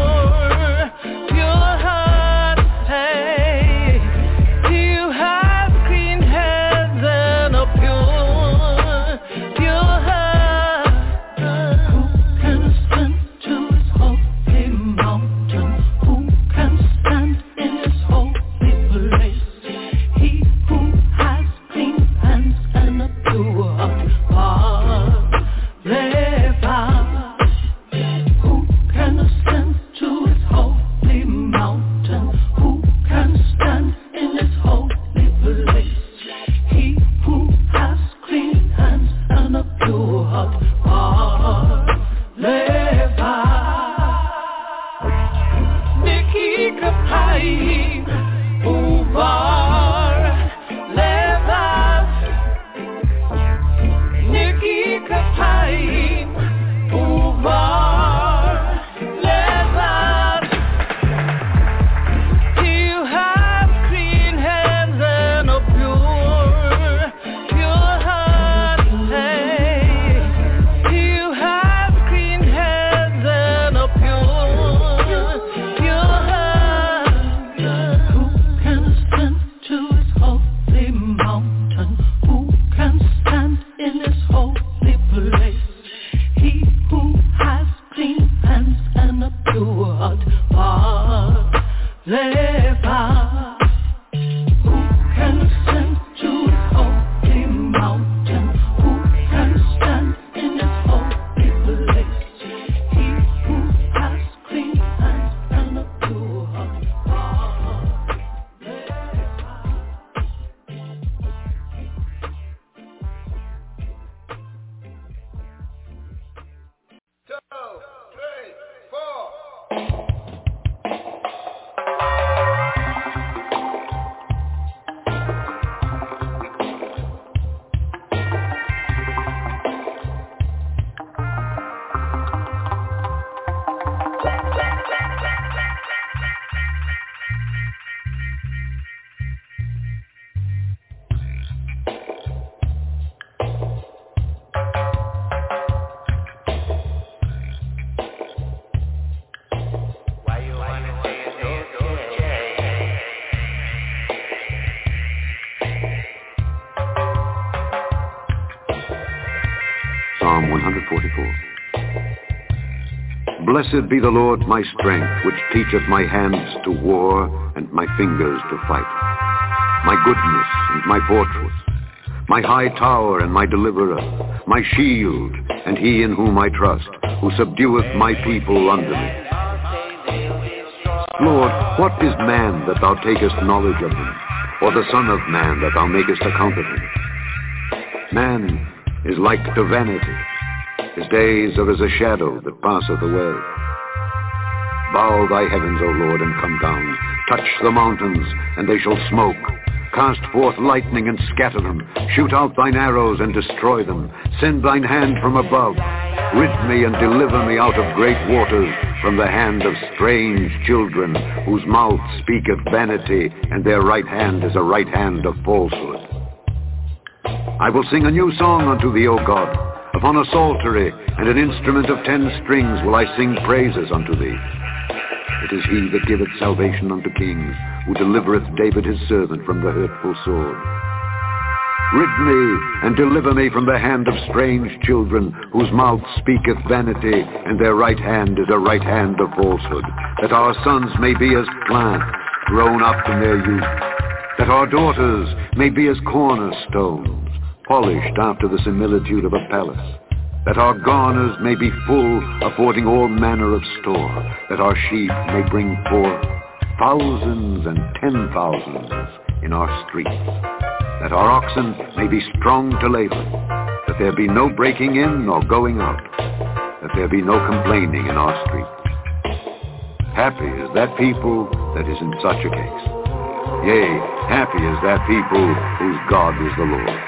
pure heart hey You have clean hands and a pure heart Who can ascend to his holy mountain? Who can stand in his holy place? He who has clean hands and a pure heart Who can ascend to his holy mountain? Who can stand in his holy place? He who has clean hands and a pure heart Niki kapayim uvar levav Niki kapayim uvar levav You have clean hands and a pure heart hey You have clean hands and a pure heart Who can ascend to his holy mountain? Who can stand in his holy place? He who has clean hands and a pure heart Who can ascend to his holy mountain? Who can stand in his holy place? He who has clean hands and a pure heart Psalm 144. Blessed be the Lord my strength, which teacheth my hands to war and my fingers to fight. My goodness and my fortress, my high tower and my deliverer, my shield, and he in whom I trust, who subdueth my people under me. Lord, what is man that thou takest knowledge of him, or the son of man that thou makest account of him? Man is like to vanity. His days are as a shadow that passeth away. Bow thy heavens, O Lord, and come down. Touch the mountains, and they shall smoke. Cast forth lightning and scatter them. Shoot out thine arrows and destroy them. Send thine hand from above. Rid me and deliver me out of great waters, from the hand of strange children, whose mouth speaketh vanity, and their right hand is a right hand of falsehood. I will sing a new song unto thee, O God. Upon a psaltery and an instrument of 10 strings will I sing praises unto thee. It is he that giveth salvation unto kings, who delivereth David his servant from the hurtful sword. Rid me and deliver me from the hand of strange children, whose mouth speaketh vanity, and their right hand is a right hand of falsehood, that our sons may be as plants grown up in their youth, that our daughters may be as cornerstones, polished after the similitude of a palace, that our garners may be full, affording all manner of store, that our sheep may bring forth thousands and 10,000s in our streets, that our oxen may be strong to labor, that that there be no breaking in nor going out, that there be no complaining in our streets. Happy is that people that is in such a case. Yea, happy is that people whose God is the Lord.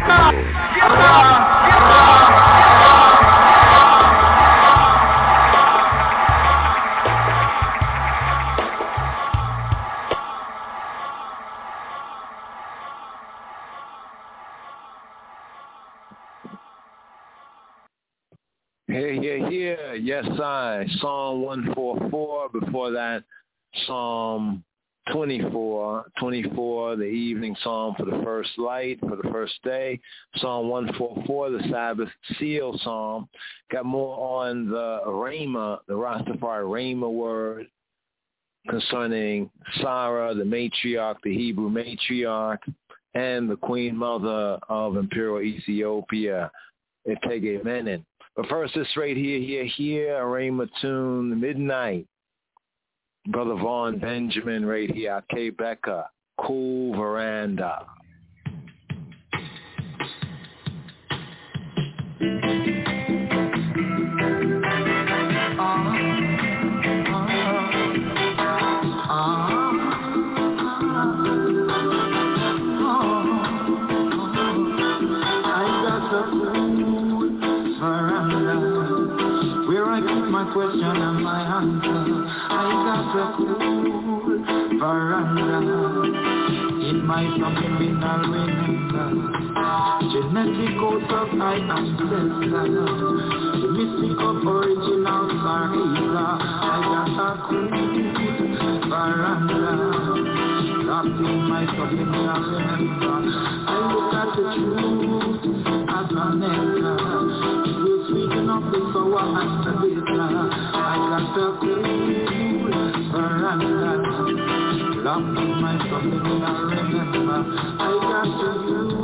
Here. Yes, I. Psalm 144. Before that, Psalm 24, the evening psalm for the first light, for the first day. Psalm 144, the Sabbath seal psalm. Got more on the Rhema, the Rastafari Rhema word concerning Sarah, the matriarch, the Hebrew matriarch, and the queen mother of Imperial Ethiopia, Etege Menin. But first, this right here, a Rhema tune, Midnight. Brother Vaughn Benjamin right here, Ake Becca, Cool Veranda. Question and my answer. I got a cool veranda in my subliminal remember. Genetic codes of my ancestors, the mystic of original Sarisa. I got a cool veranda locked in my subliminal remember. I look at the truth as a nectar. Speaking of the sour and the bitter, I got a cool veranda locked in my subliminal remember. I got to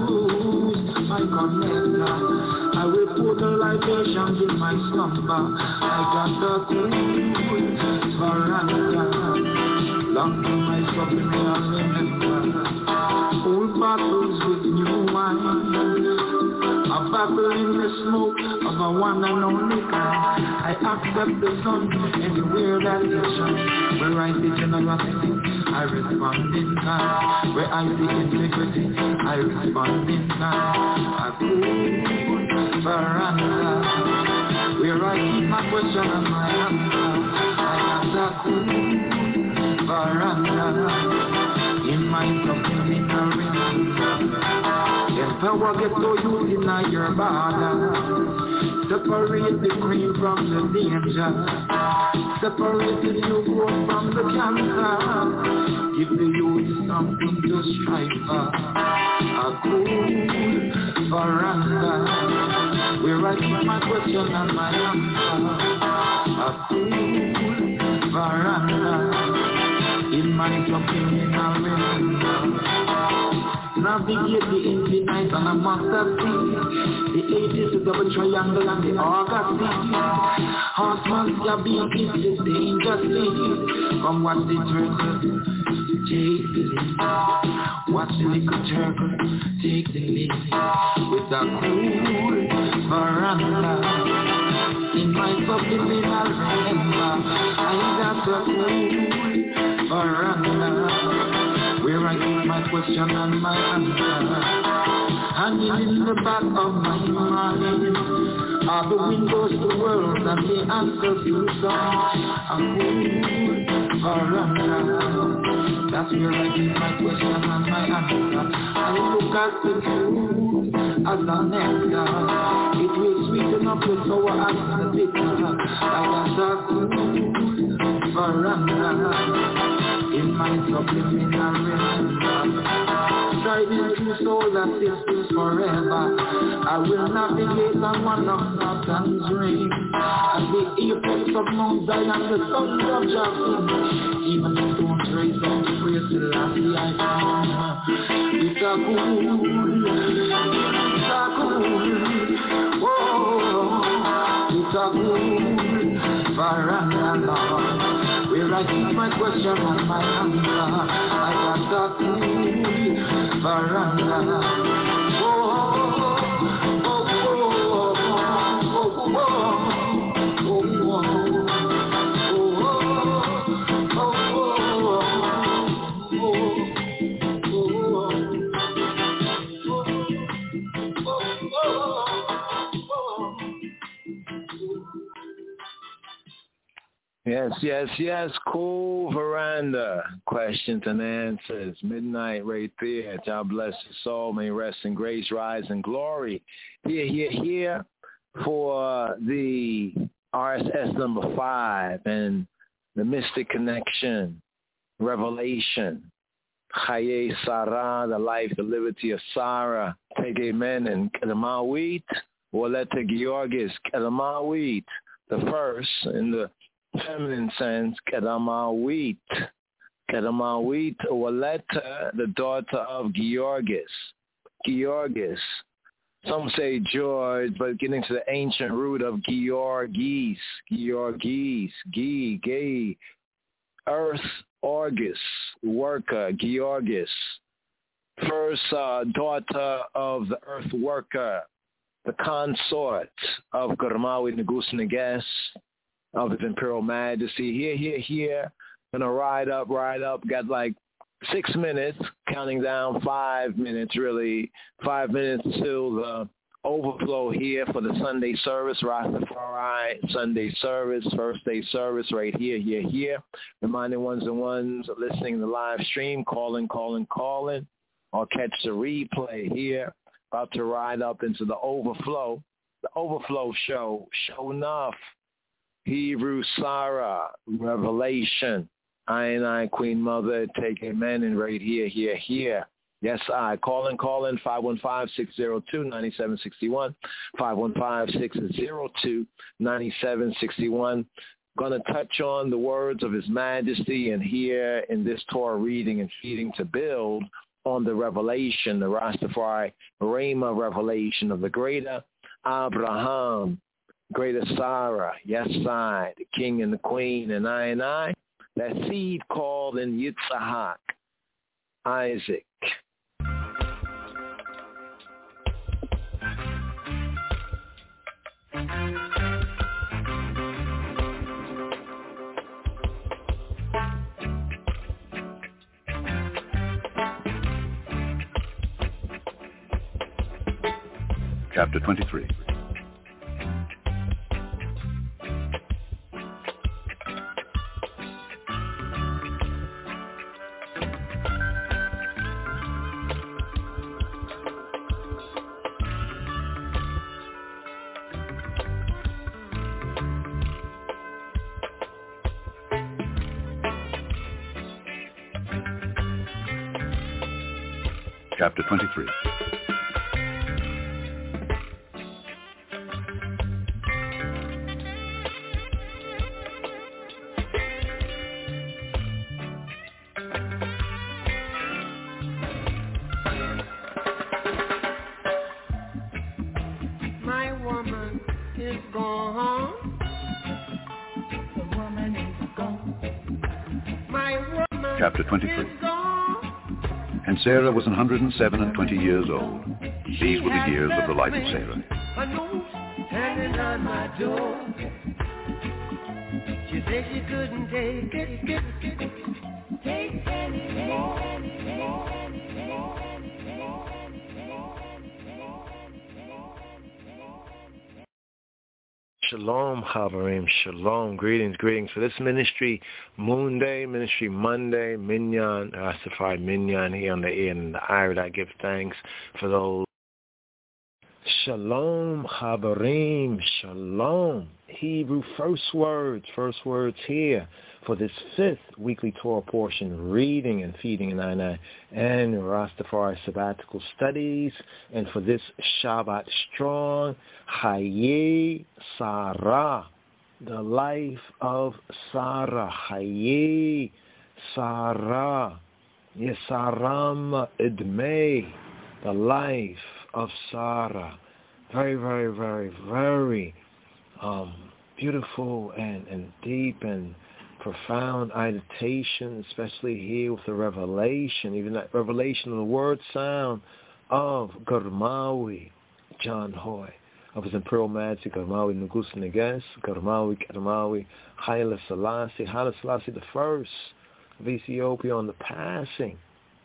use my connector. I will put the libations in my slumber. I got a cool veranda locked in my subliminal remember. Old bottles with new wine, a battle in the smoke of a one and only kind. I accept the sun anywhere that it shines. Where I see generosity, I respond in kind. Where I see integrity, I respond in kind. A cool veranda, where I keep my question and my answer. I got a cool veranda in my subliminal remember. If power gets so used in your body, separate the cream from the danger, separate the new growth from the cancer, give the youth something to strive for. A cool veranda, where I keep my question and my answer. A cool veranda, in my subliminal remember. Navigate the infinite and a master sea. The 80s is double triangle and the August sea. Horseman's gabby is the danger sea. Come watch the turtle, take the lead. Watch the little turtle, take the lead. With a cool veranda in my subliminal remember. I got a cool veranda where I keep my question and my answer. Hanging in the back of my mind are the windows to the world and the answers to some. A cool veranda, that's where I keep my question and my answer. I look at the truth as a nectar. It will sweeten up the sour and the bitter. I got a cool veranda in my subliminal remember. Driving through solar systems forever, I will navigate on one of Satan's rings. At the apex of Mount Zion, the sons of Jacob, even the stones raise up to praise the last I come. It's a cool, oh, it's a cool veranda, Lord. Where I keep my question and my answer. I got a cool veranda. Oh, oh, oh, Yes. Cool veranda. Questions and answers. Midnight right there. God bless your soul. May rest in grace, rise in glory. Here for the RSS number 5 and the Mystic Connection, Revelation. Chaye Sarah, the life, the liberty of Sarah. Take amen and Kedamawit. Waleta Georgis, Kedamawit. The first in the feminine sense, Kedamawit. Kedamawit, Waleta, the daughter of Georgis. Some say George, but getting to the ancient root of Georgis, gay, earth, August, worker, Georgis. First daughter of the earth worker, the consort of Garmawi Negus Neges, of His Imperial Majesty. Here. Gonna ride up. Got like 6 minutes, counting down 5 minutes, really. 5 minutes till the overflow here for the Sunday service, Rastafari Sunday service, first day service right here. Reminding ones and ones listening to the live stream, calling, or catch the replay here. About to ride up into the overflow show enough. Hebrew Sarah, Revelation. I, Queen Mother, take amen, and right here. Yes, I. Calling, 515-602-9761, 515-602-9761. Going to touch on the words of His Majesty and here in this Torah reading and feeding to build on the revelation, the Rastafari Rhema revelation of the greater Abraham, greater Sarah, yes, I, the king and the queen, and I, that seed called in Yitzhak, Isaac. Chapter 23. Chapter 23. My woman is gone. The woman is gone. My woman Chapter 23. is gone. And Sarah was 107 and 20 years old. These were the years of the life of Sarah. A note hanging on my door. She said she couldn't take anymore. Shalom, Chavarim, shalom, greetings for this ministry, Ministry Monday, Minyan, Rastafari Minyan here on the air and the Irid. I give thanks for those. Shalom, Chavarim, shalom. Hebrew first words here for this 5th weekly Torah portion, reading and feeding in Ainai and Rastafari sabbatical studies, and for this Shabbat strong, Chaye Sarah, the life of Sarah, Chaye Sarah, Yesaram Idmei, the life of Sarah. Very, very, very, very beautiful and deep and profound meditation, especially here with the revelation, even that revelation of the word sound of Garmawi, John Hoy, of His Imperial Majesty, Garmawi Negus Neges, Garmawi Haile Selassie the first of Ethiopia, on the passing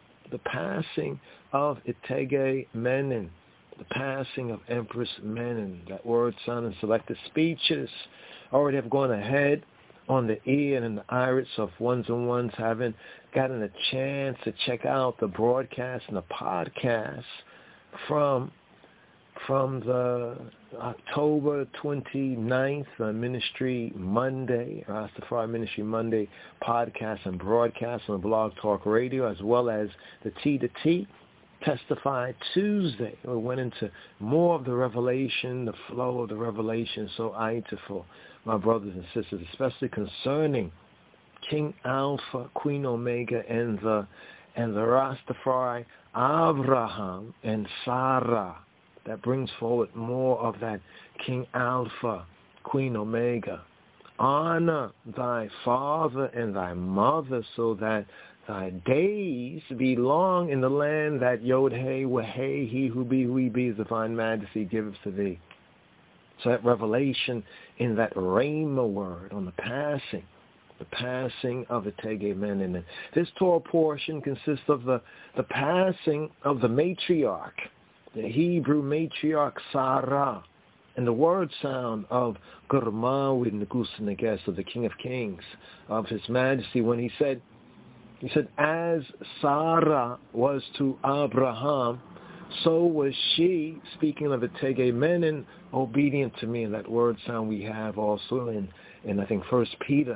of Itege Menin, the passing of Empress Menin. That word sound and selected speeches already have gone ahead on the ear and the iris of ones and ones haven't gotten a chance to check out the broadcast and the podcast from the October 29th Ministry Monday, Rastafari Ministry Monday podcast and broadcast on Blog Talk Radio, as well as the T to T Testify Tuesday. We went into more of the revelation, the flow of the revelation, so for my brothers and sisters, especially concerning King Alpha, Queen Omega, and the Rastafari, Abraham and Sarah. That brings forward more of that King Alpha, Queen Omega. Honor thy father and thy mother, so that thy days be long in the land that Yod-Heh, Wah-Heh, he who he be, his divine majesty giveth to thee. So that revelation in that Rhema word on the passing of the Tege Menin. This Torah portion consists of the passing of the matriarch, the Hebrew matriarch Sarah, and the word sound of Gurma with Negus Neges, of the King of Kings, of His Majesty, when he said, as Sarah was to Abraham, so was she, speaking of the Tege Menin, obedient to me. And that word sound we have also in I think 1 Peter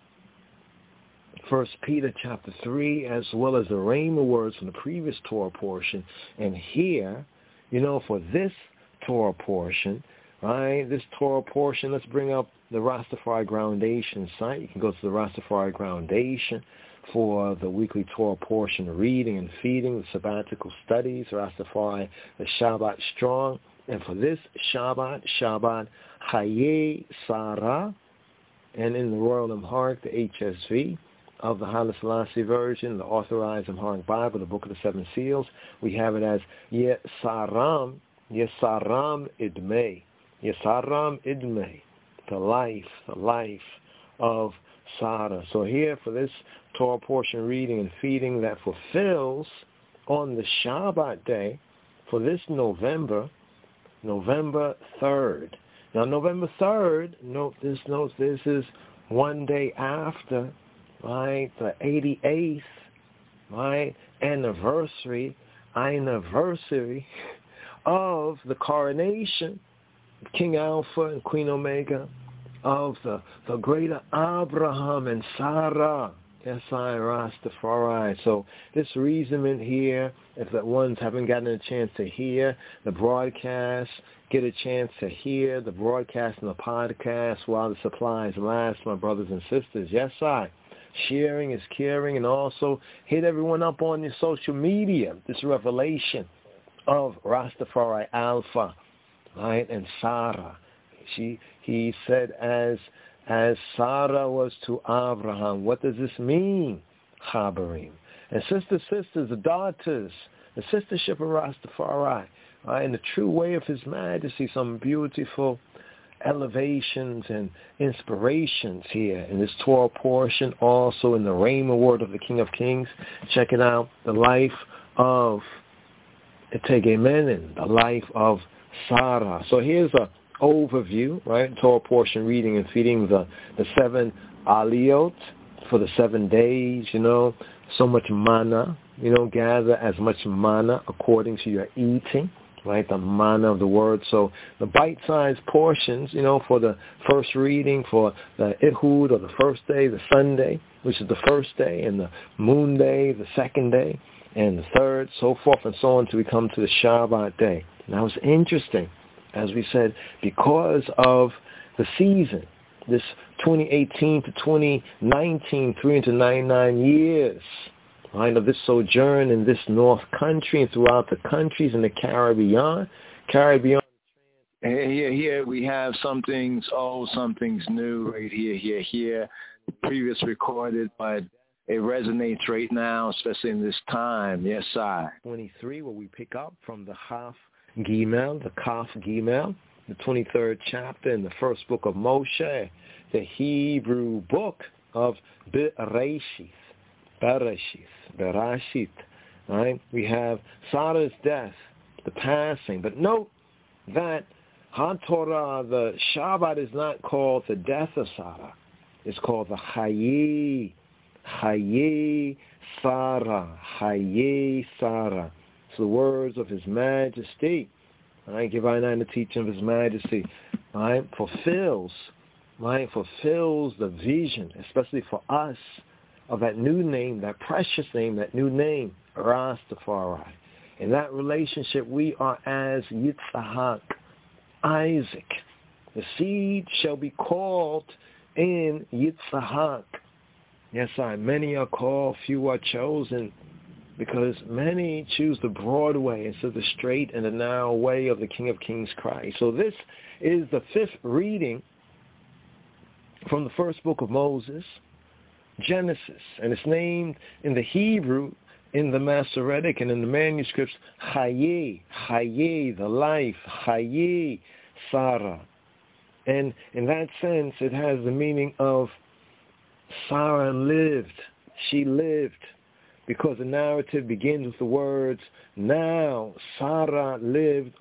chapter 3, as well as the Rhema words from the previous Torah portion. And here, for this Torah portion, right, let's bring up the Rastafari Groundation site. You can go to the Rastafari Groundation for the weekly Torah portion reading and feeding, the sabbatical studies, Rastafari, the Shabbat Strong. And for this Shabbat Chaye Sarah, and in the Royal Amharic, the HSV, of the Haile Selassie version, the Authorized Amharic Bible, the Book of the Seven Seals, we have it as Yesaram Idmei, the life of Sarah. So here for this Torah portion reading and feeding that fulfills on the Shabbat day for this November 3rd. Now November 3rd, note this is one day after, right, the 88th, right, anniversary of the coronation of King Alpha and Queen Omega, of the greater Abraham and Sarah. Yes, Rastafari. So this reasoning here, if the ones haven't gotten a chance to hear the broadcast, get a chance to hear the broadcast and the podcast while the supplies last, my brothers and sisters. Yes, sharing is caring, and also hit everyone up on your social media. This revelation of Rastafari Alpha, right, and Sarah. He said, as Sarah was to Abraham. What does this mean, Chabarim? And sisters, the daughters, the sistership of Rastafari, right, in the true way of His Majesty, some beautiful elevations and inspirations here in this Torah portion, also in the Rhema word of the King of Kings. Check it out, the life of Tege Menin, the life of Sarah. So here's a overview, right? Torah portion reading and feeding the 7 aliyot for the 7 days, so much manna, gather as much manna according to your eating, right? The manna of the word. So the bite-sized portions, for the first reading, for the Ehud, or the first day, the Sunday, which is the first day, and the moon day, the second day, and the third, so forth and so on, till we come to the Shabbat day. Now it's interesting, as we said, because of the season, this 2018 to 2019, 399 years, right, of this sojourn in this North Country and throughout the countries in the Caribbean. Here we have some things new right here. Previous recorded, but it resonates right now, especially in this time. Yes, 23, where we pick up from the Kaf Gimel, the 23rd chapter in the first book of Moshe, the Hebrew book of Bereshith, right? We have Sarah's death, the passing. But note that HaTorah, the Shabbat, is not called the death of Sarah. It's called the Chaye Sarah. Chaye Sarah. It's the words of His Majesty. All right, give I the teaching of His Majesty. All right, fulfills the vision, especially for us, of that new name, that precious name, that new name, Rastafari. In that relationship, we are as Yitzhak, Isaac. The seed shall be called in Yitzhak. Yes, many are called, few are chosen, because many choose the broad way instead of the straight and the narrow way of the King of Kings Christ. So this is the fifth reading from the first book of Moses, Genesis, and it's named in the Hebrew, in the Masoretic, and in the manuscripts, Chaye, the life, Chaye Sarah. And in that sense, it has the meaning of Sarah lived. She lived. Because the narrative begins with the words, now Sarah lived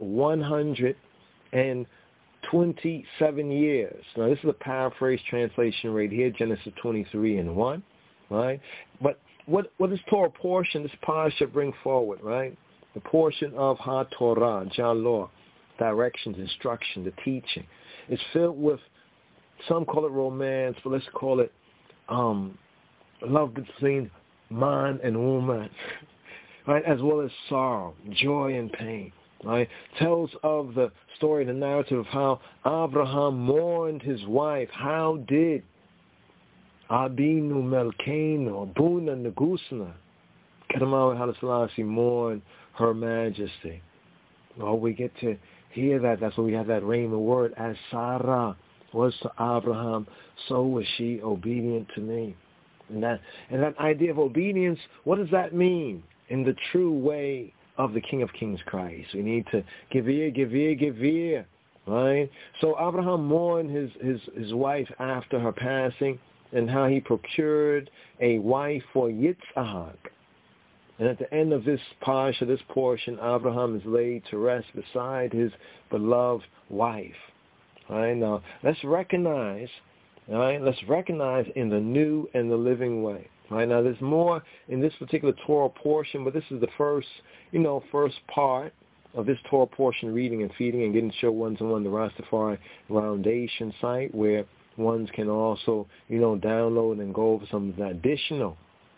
127 years. Now this is a paraphrase translation right here, Genesis 23:1, right? But what this Torah portion, this parasha bring forward, right? The portion of HaTorah, Jah-Law, directions, instruction, the teaching, is filled with, some call it romance, but let's call it love between man and woman, right? As well as sorrow, joy and pain, right? Tells of the story, the narrative of how Abraham mourned his wife. How did Abinu Melkeno, Buna Negusna, Kedamawi Haile Selassie mourn Her Majesty? Well, we get to hear that. That's why we have that rhema word. As Sarah was to Abraham, so was she obedient to me. And that idea of obedience, what does that mean in the true way of the King of Kings Christ? We need to give ear, right? So Abraham mourned his wife after her passing, and how he procured a wife for Yitzhak. And at the end of this parsha, this portion, Abraham is laid to rest beside his beloved wife. All right, now let's recognize. All right, let's recognize in the new and the living way. All right, now there's more in this particular Torah portion, but this is the first part of this Torah portion, reading and feeding and getting to show one-to-one the Rastafari Foundation site, where ones can also, download and go over some of the additional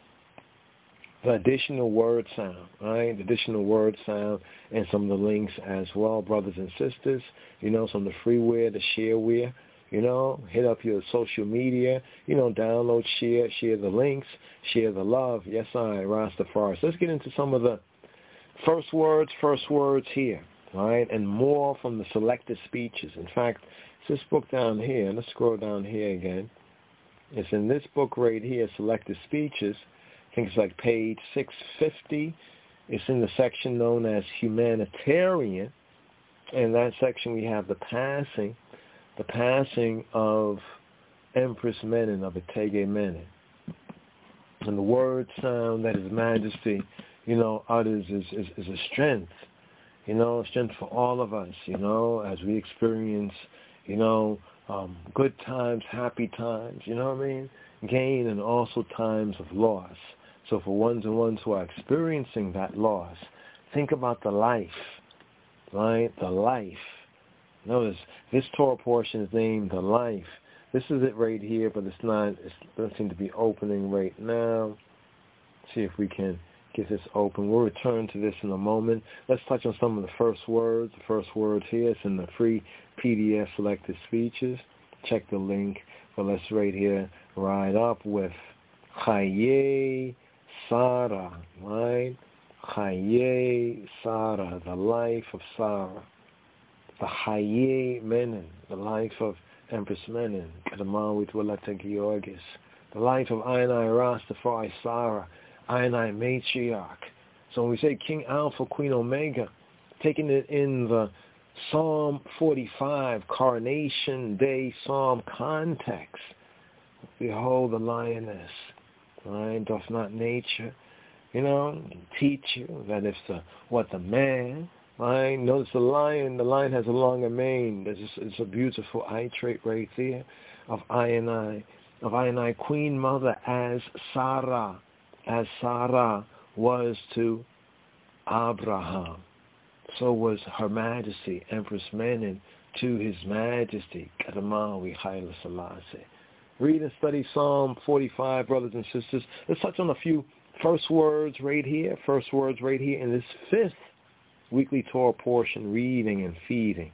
word sound, right? Additional word sound and some of the links as well, brothers and sisters. Some of the freeware, the shareware. Hit up your social media, download, share the links, share the love. Yes, Rastafari. So let's get into some of the first words here, all right, and more from the selected speeches. In fact, it's this book down here. Let's scroll down here again. It's in this book right here, Selected Speeches. I think it's like page 650. It's in the section known as Humanitarian. In that section, we have the passing of Empress Menen, of Etege Menen. And the word sound that His Majesty, utters is a strength, strength for all of us, as we experience, good times, happy times, gain, and also times of loss. So for ones and ones who are experiencing that loss, think about the life, right? The life. Notice, this Torah portion is named The Life. This is it right here, but it doesn't seem to be opening right now. See if we can get this open. We'll return to this in a moment. Let's touch on some of the first words. The first word here is in the free PDF Selected Speeches. Check the link. But let's right here ride up with Chaye Sarah, right? Chaye Sarah, the life of Sarah. The Chaye Menen, the life of Empress Menen, Kadamawi Twilata Georgis, the life of Ayanai Rastafari Sarah, Ayanai Matriarch. So when we say King Alpha, Queen Omega, taking it in the Psalm 45, Coronation Day Psalm context, behold the lioness, right? Doth not nature, teach you that if the man, right? Notice the lion has a longer mane. It's a beautiful eye trait right there of Ayanai of I Queen Mother as Sarah was to Abraham. So was Her Majesty, Empress Menen, to His Majesty, Kadamawi Haile Selassie. Read and study Psalm 45, brothers and sisters. Let's touch on a few first words right here in this 5th weekly Torah portion, reading and feeding.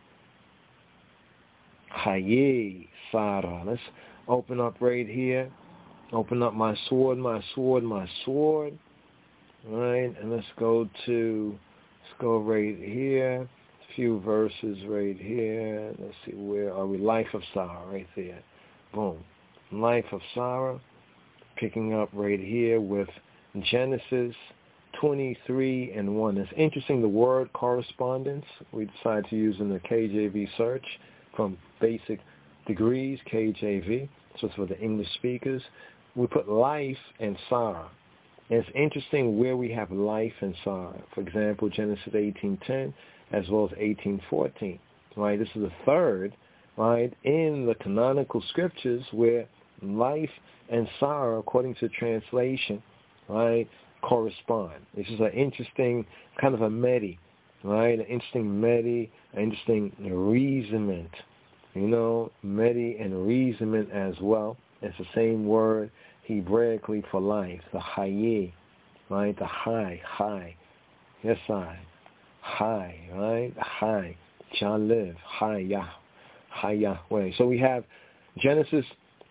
Haye Sarah. Let's open up right here. Open up my sword. Right, and let's go right here. A few verses right here. Let's see, where are we? Life of Sarah, right there. Boom. Life of Sarah. Picking up right here with Genesis 23:1. It's interesting, the word correspondence we decided to use in the KJV search from Basic Degrees, KJV. So it's for the English speakers. We put life and Sarah. And it's interesting where we have life and Sarah. For example, Genesis 18:10 as well as 18:14. Right? This is the third, right, in the canonical scriptures where life and Sarah, according to translation, right, correspond. This is an interesting kind of a medi, right? An interesting reasonment. Medi and reasonment as well. It's the same word Hebraically for life, the haye, right? The high. Yes, high, right? High. Shall live. High Yahweh. So we have Genesis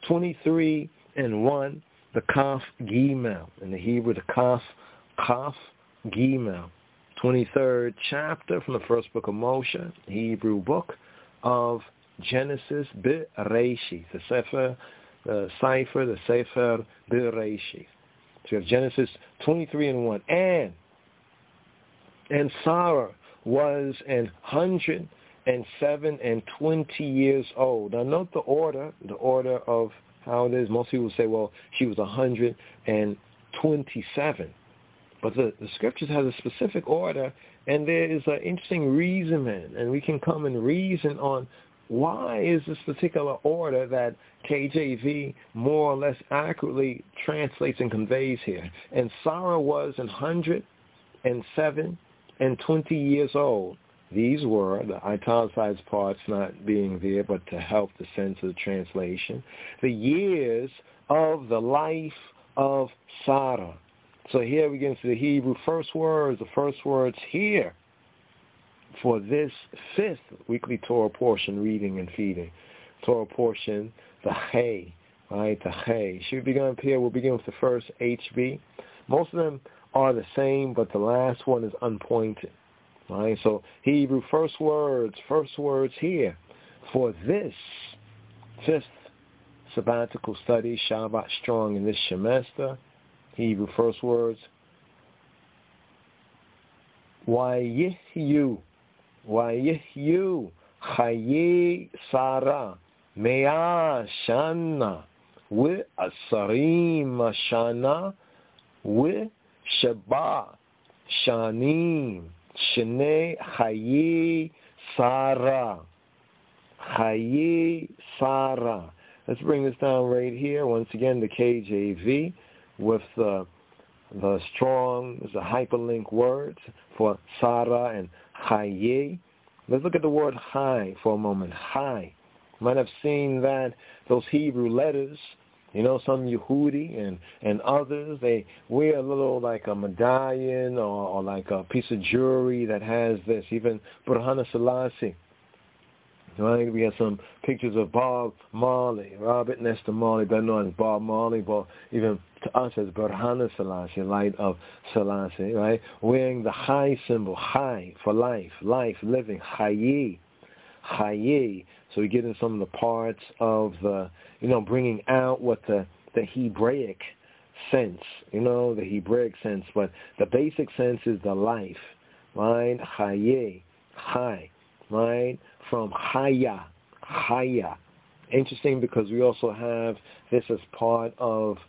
23:1, the Kaf Gimel. In the Hebrew, the Kaf Gimel. 23rd chapter from the first book of Moshe, Hebrew book of Genesis, Bereshith, the Sefer Bereshith. So you have Genesis 23:1. And Sarah was 107 and 20 years old. Now note the order of how it is. Most people say, well, she was 127. But the scriptures has a specific order, and there is an interesting reasoning, and we can come and reason on why is this particular order that KJV more or less accurately translates and conveys here. And Sarah was 107 and 20 years old. These were, the italicized parts not being there, but to help the sense of the translation, the years of the life of Sarah. So here we get into the Hebrew first words, the first words here for this 5th weekly Torah portion, reading and feeding. Torah portion, the Hay, right, the Hay. Should we begin up here? We'll begin with the first HB. Most of them are the same, but the last one is unpointed. Right? So Hebrew first words here for this 5th sabbatical study, Shabbat strong in this semester. Hebrew first words. Wayihyu Chaye Sarah Mea Shana Wi Asarim Shana Wi Sheba Shanim Shene Chaye Sarah. Let's bring this down right here. Once again, the KJV with the strong, the hyperlink words for Sarah and Chaye. Let's look at the word Chai for a moment. Chai. You might have seen that those Hebrew letters, some Yehudi and others, they wear a little like a medallion or like a piece of jewelry that has this. Even Burhana Selassie. Right? We have some pictures of Bob Marley, Robert Nesta Marley, better known as Bob Marley, but even to us as Burhana Selassie, light of Selassie, right? Wearing the Chai symbol, Chai for life, living, Chaye. So we get in some of the parts of the, bringing out what the Hebraic sense, the Hebraic sense, but the basic sense is the life, right? Chaye, right? From Chaya. Interesting because we also have this as part of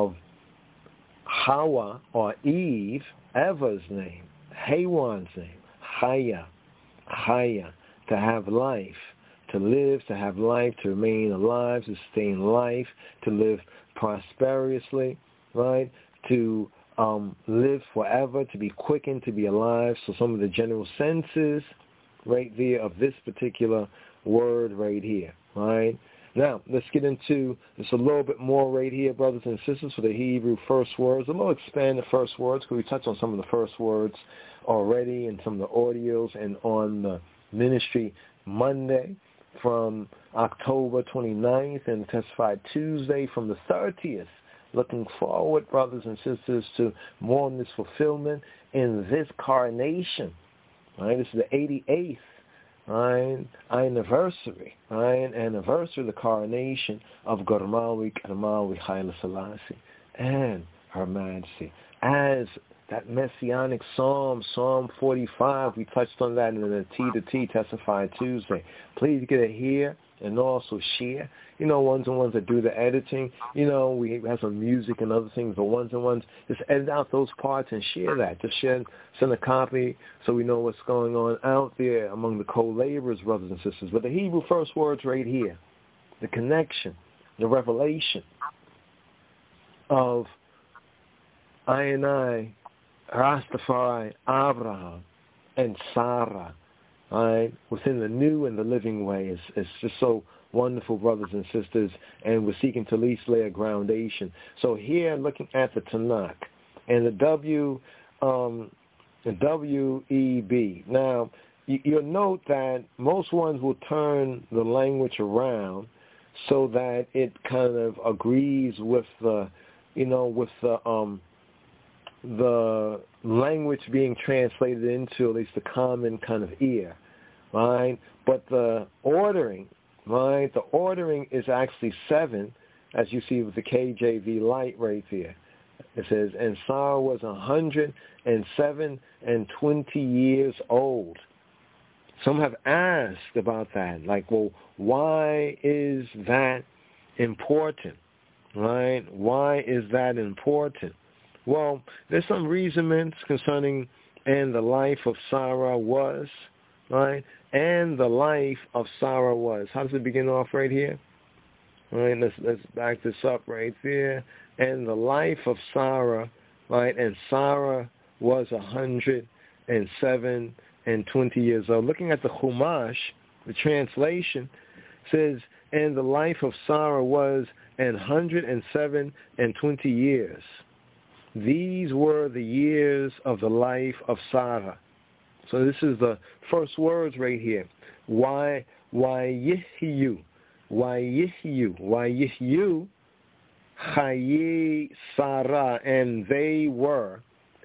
Hawa or Eve, Eva's name, Hawan's name, Chaya, to have life, to live, to have life, to remain alive, to sustain life, to live prosperously, right? To live forever, to be quickened, to be alive. So some of the general senses right there of this particular word right here, right? Now, let's get into just a little bit more right here, brothers and sisters, for the Hebrew first words. A little expanded first words, because we touched on some of the first words already in some of the audios and on the Ministry Monday from October 29th and Testified Tuesday from the 30th. Looking forward, brothers and sisters, to more on this fulfillment in this coronation. Right? This is the 88th anniversary of the coronation of Garmawi Haile Selassie and Her Majesty. As that messianic psalm, Psalm 45, we touched on that in the T Testified Tuesday. Please get it here and also share. You know, ones and ones that do the editing. You know, we have some music and other things, but ones and ones, just edit out those parts and share that. Just send a copy so we know what's going on out there among the co-laborers, brothers and sisters. But the Hebrew first words right here, the connection, the revelation of I, Rastafari, Abraham, and Sarah, right, within the new and the living way is just so wonderful, brothers and sisters, and we're seeking to at least lay a groundation. So here, looking at the Tanakh and the WEB. Now, you'll note that most ones will turn the language around so that it kind of agrees with the language being translated into at least the common kind of ear, right? But the ordering, right? The ordering is actually 7, as you see with the KJV light right there. It says, and Sarah was 107 and 20 years old. Some have asked about that, like, well, why is that important, right? Why is that important? Well, there's some reasonings concerning and the life of Sarah was, right? And the life of Sarah was. How does it begin off right here? All right, let's back this up right there. And the life of Sarah, right? And Sarah was 107 and 20 years old. Looking at the Chumash, the translation says, and the life of Sarah was 107 and 20 years. These were the years of the life of Sarah. So this is the first words right here. Why Yihyu, Chaye Sarah, and they were,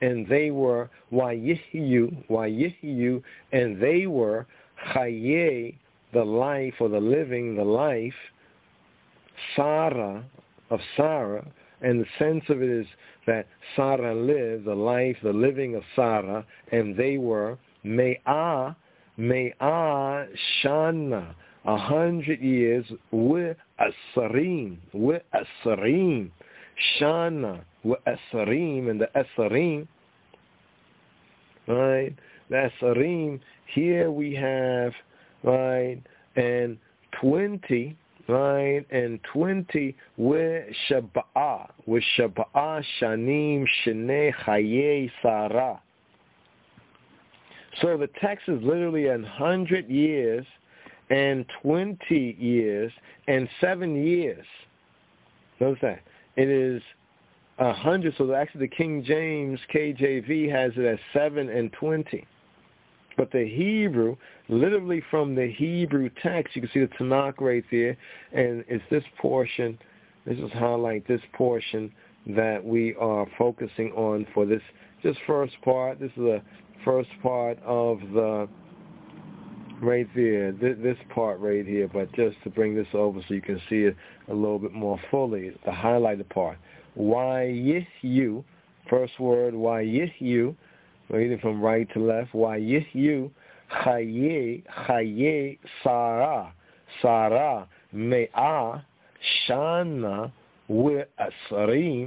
Yihyu, and they were, Chaye, the life or the living, the life, Sarah, of Sarah, and the sense of it is that Sarah lived, the life, the living of Sarah, and they were Me'ah Shana, 100 years, with Asarim, Shana, with Asarim, and the Asarim, right, the Asarim, here we have, right, and 20, right, and 20 with Shaba'ah Shanim Shnei Chaye Sarah. So the text is literally 100 years and 20 years and 7 years. Notice that. It is 100, so actually the King James KJV has it as 7 and 20. But the Hebrew, literally from the Hebrew text, you can see the Tanakh right there, and it's this portion, this is highlight this portion that we are focusing on for this first part. This is the first part of the, right there, this part right here, but just to bring this over so you can see it a little bit more fully, the highlighted part. Yihyu, first word, Yihyu, reading from right to left, Yihyu, Chaye, Sarah, Me'ah, Shana, with Asarim,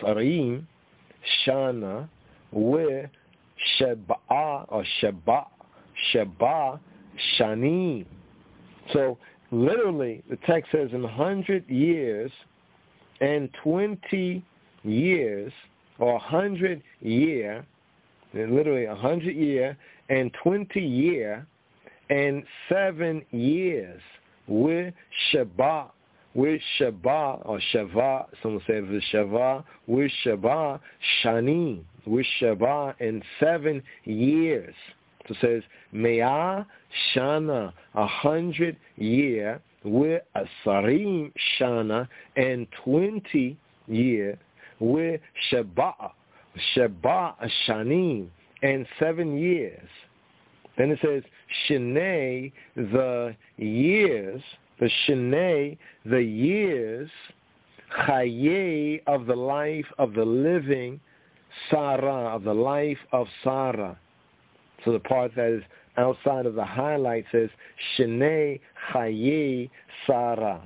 Shana, with Sheba, Shanim, So literally, the text says in 100 years and 20 years, or 100 year, and literally 100 year and 20 year and 7 years with Shabbat, or Shavah, some say with Shavah, with Shabbat, Shani, with Shabbat and 7 years. So it says, Me'ah Shana, 100 year, with Asarim Shana, and 20 year, with Shabbat Shanim, and 7 years. Then it says, Shinei, the years, Chaye, of the life of the living, Sarah, of the life of Sarah. So the part that is outside of the highlight says, Shinei Chaye Sarah.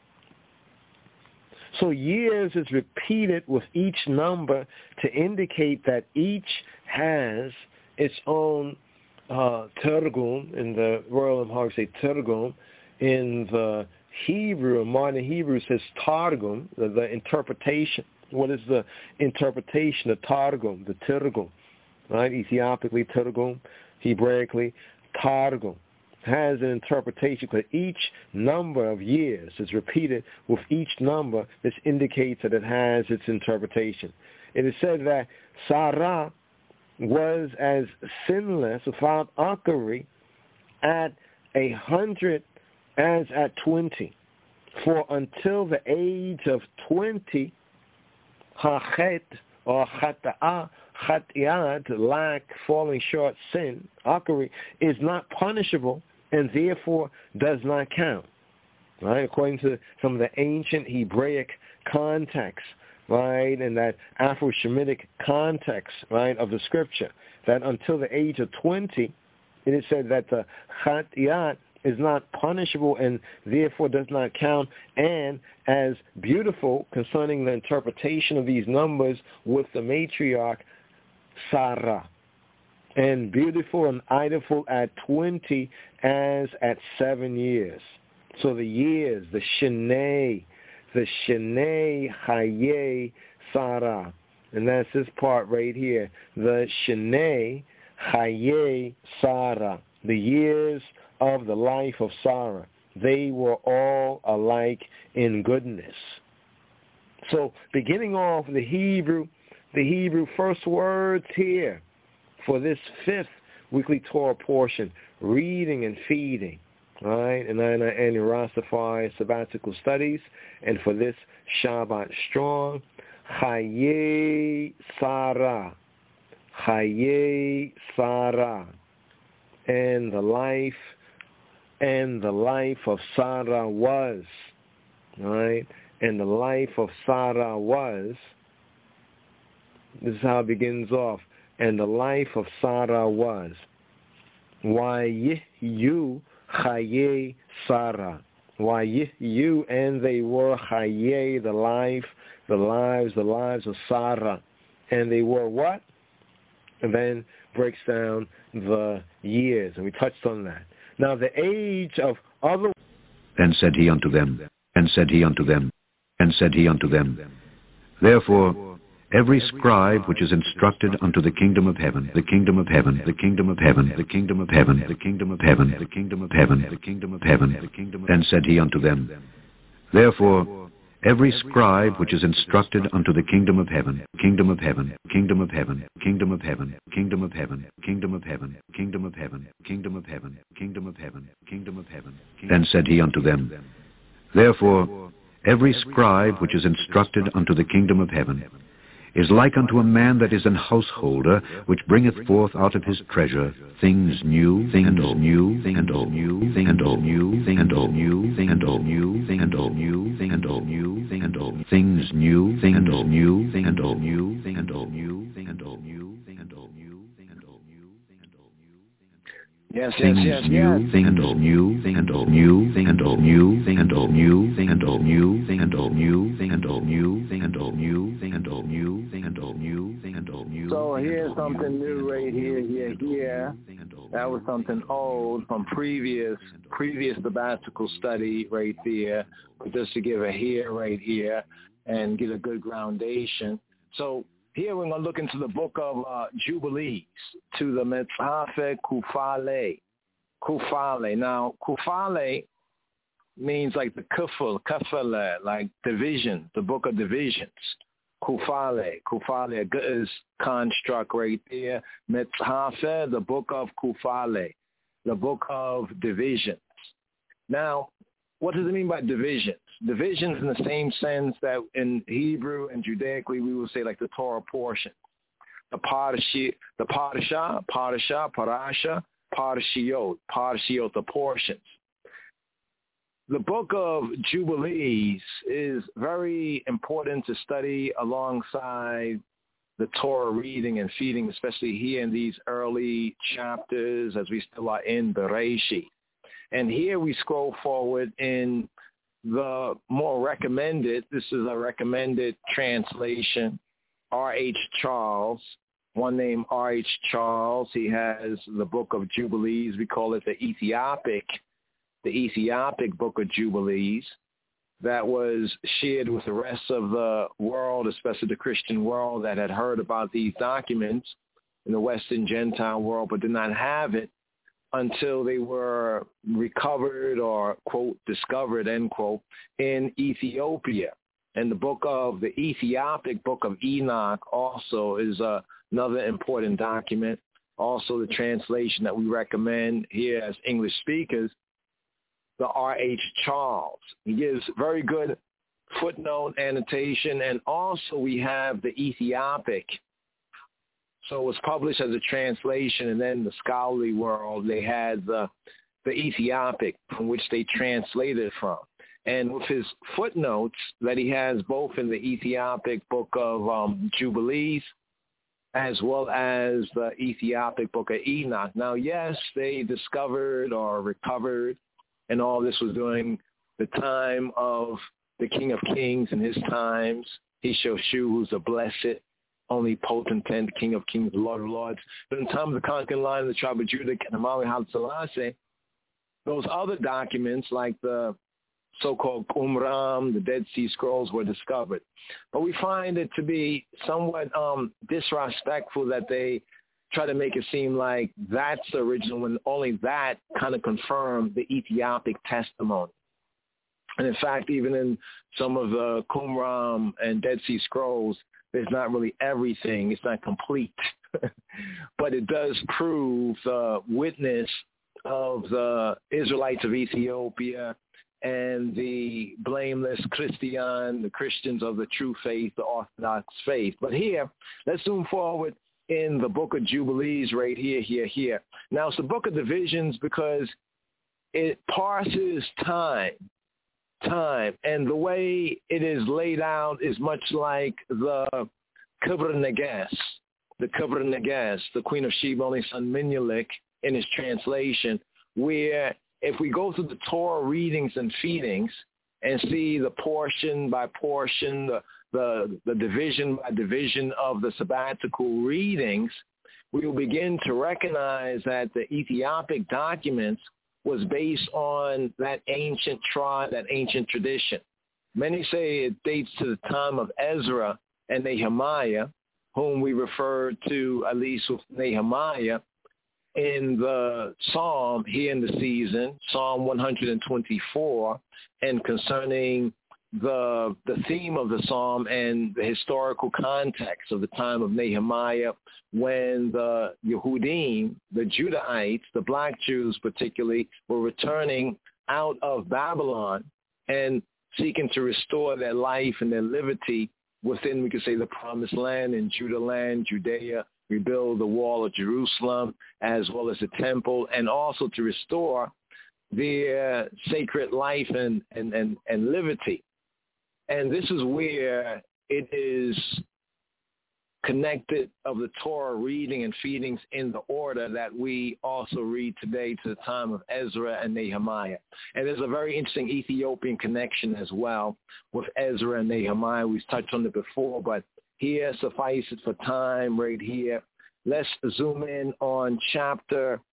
So years is repeated with each number to indicate that each has its own Targum. In the Royal Amharic say Targum. In the Hebrew, modern Hebrew says Targum, the interpretation. What is the interpretation? The Targum, the Targum, right? Ethiopically Targum, Hebraically Targum. Has an interpretation, because each number of years is repeated with each number. This indicates that it has its interpretation. It is said that Sarah was as sinless, without akari, at 100 as at 20. For until the age of 20, hachet or chata'ah, Chatiat, lack, falling short, sin, akari, is not punishable and therefore does not count. Right? According to some of the ancient Hebraic context, right, and that Afro-Shemitic context, right, of the scripture, that until the age of 20, it is said that the Chatiat is not punishable and therefore does not count, and as beautiful concerning the interpretation of these numbers with the matriarch, Sarah, and beautiful and idolful at 20 as at 7 years. So the years, the Shinei Chaye Sarah, and that's this part right here, the Shinei Chaye Sarah, the years of the life of Sarah. They were all alike in goodness. So beginning off the Hebrew first words here for this 5th weekly Torah portion, reading and feeding, right? And then annual Rastafari sabbatical studies, and for this Shabbat strong, Chaye Sarah, and the life of Sarah was, right? And the life of Sarah was. This is how it begins off. And the life of Sarah was. Wayihyu Chaye Sarah. Wayihyu, and they were Chaye, the lives of Sarah. And they were what? And then breaks down the years. And we touched on that. Now the age of other... Then said he unto them, Therefore, every scribe which is instructed unto the kingdom of heaven, the kingdom of heaven, the kingdom of heaven, the kingdom of heaven, the kingdom of heaven, the kingdom of heaven, the kingdom of heaven, the kingdom of heaven. Then said he unto them, Therefore, every scribe which is instructed unto the kingdom of heaven, kingdom of heaven, kingdom of heaven, kingdom of heaven, kingdom of heaven, kingdom of heaven, kingdom of heaven, kingdom of heaven, kingdom of heaven, kingdom of heaven. Then said he unto them, Therefore, every scribe which is instructed unto the kingdom of heaven is like unto a man that is an householder, which bringeth forth out of his treasure things new, and all new, and all new, and all new, and all new, and all new, and all new, and all new, and all things new, and all new, and all new, and all new, and all new, and all new, and all new, and all new. Yes, things new, and all new, and all new, and all new, and all new, and all new, and all new, and all new, and all new, and all new, and all new, and all new. So here's something new right here. That was something old from previous sabbatical study right there, just to give a here right here and get a good groundation. So here we're going to look into the book of Jubilees, to the Metzafe Kufale. Kufale. Now, Kufale means like the kufale, like division, the book of divisions. Kufale, a good construct right there. Metzafe, the book of Kufale, the book of divisions. Now, what does it mean by divisions? Divisions in the same sense that in Hebrew and Judaically we will say like the Torah portion. The parashiot, the portions. The book of Jubilees is very important to study alongside the Torah reading and feeding, especially here in these early chapters as we still are in Bereshit. And here we scroll forward in the more recommended, this is a recommended translation, R.H. Charles, one named R.H. Charles. He has the book of Jubilees. We call it the Ethiopic book of Jubilees, that was shared with the rest of the world, especially the Christian world that had heard about these documents in the Western Gentile world, but did not have it until they were recovered or, quote, discovered, end quote, in Ethiopia. And the book of the Ethiopic book of Enoch also is another important document. Also the translation that we recommend here as English speakers, the R.H. Charles. He gives very good footnote annotation, and also we have the Ethiopic. So it was published as a translation, and then the scholarly world, they had the Ethiopic from which they translated from. And with his footnotes that he has both in the Ethiopic book of Jubilees as well as the Ethiopic book of Enoch. Now, yes, they discovered or recovered, and all this was during the time of the King of Kings in his times. Hishoshu, who's a blessed, only potentate, King of Kings, Lord of Lords. But in the time of the conquering line of the tribe of Judah, Kenamali Haile Selassie, those other documents like the so-called Qumran, the Dead Sea Scrolls, were discovered. But we find it to be somewhat disrespectful that they try to make it seem like that's the original when only that kind of confirmed the Ethiopic testimony. And in fact, even in some of the Qumran and Dead Sea Scrolls, there's not really everything. It's not complete. But it does prove the witness of the Israelites of Ethiopia and the blameless the Christians of the true faith, the Orthodox faith. But here, let's zoom forward in the book of Jubilees right here. Now, it's the book of divisions because it parses time. And the way it is laid out is much like the Kibra Nagas, the Queen of Sheba, only son Menelik, in his translation, where if we go through the Torah readings and feedings and see the portion by portion, the division by division of the sabbatical readings, we will begin to recognize that the Ethiopic documents was based on that ancient tradition. Many say it dates to the time of Ezra and Nehemiah, whom we refer to, at least with Nehemiah, in the Psalm here in the season, Psalm 124, and concerning the theme of the Psalm and the historical context of the time of Nehemiah, when the Yehudim, the Judahites, the black Jews particularly, were returning out of Babylon and seeking to restore their life and their liberty within, we could say, the promised land in Judah land, Judea, rebuild the wall of Jerusalem as well as the temple, and also to restore their sacred life and liberty. And this is where it is connected of the Torah reading and feedings in the order that we also read today to the time of Ezra and Nehemiah. And there's a very interesting Ethiopian connection as well with Ezra and Nehemiah. We've touched on it before, but here, suffice it for time right here. Let's zoom in on chapter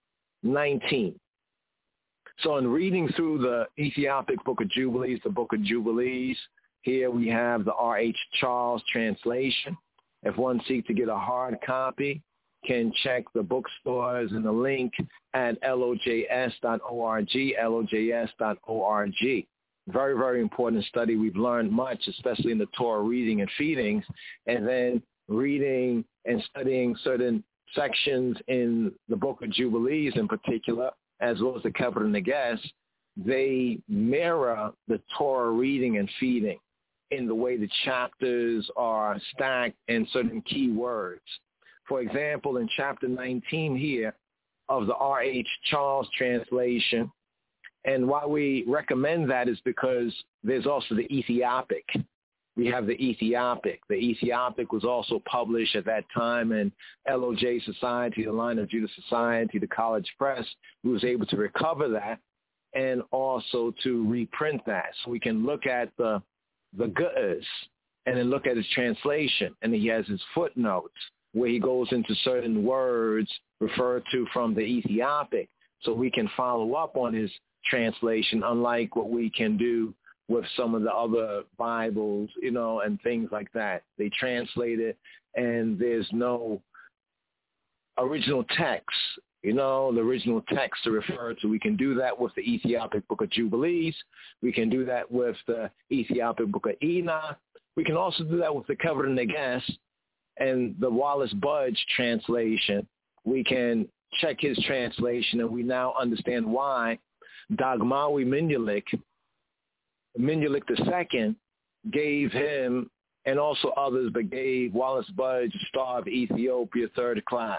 19. So in reading through the Ethiopic Book of Jubilees, the Book of Jubilees, here we have the R.H. Charles translation. If one seeks to get a hard copy, can check the bookstores and the link at lojs.org, lojs.org. Very, very important study. We've learned much, especially in the Torah reading and feedings, and then reading and studying certain sections in the Book of Jubilees in particular, as well as the Kever Neges. They mirror the Torah reading and feeding in the way the chapters are stacked and certain key words. For example, in chapter 19 here of the R.H. Charles translation, and why we recommend that is because there's also the Ethiopic. We have the Ethiopic. The Ethiopic was also published at that time in LOJ Society, the Line of Judah Society, the College Press. We was able to recover that and also to reprint that. So we can look at the Ge'ez and then look at his translation. And he has his footnotes where he goes into certain words referred to from the Ethiopic. So we can follow up on his translation, unlike what we can do with some of the other Bibles, and things like that. They translate it, and there's no original text, the original text to refer to. We can do that with the Ethiopic Book of Jubilees. We can do that with the Ethiopic Book of Enoch. We can also do that with the Kever Neges and the Wallace Budge translation. We can check his translation, and we now understand why Dagmawi Menelik II gave him, and also others, but gave Wallace Budge Star of Ethiopia 3rd class,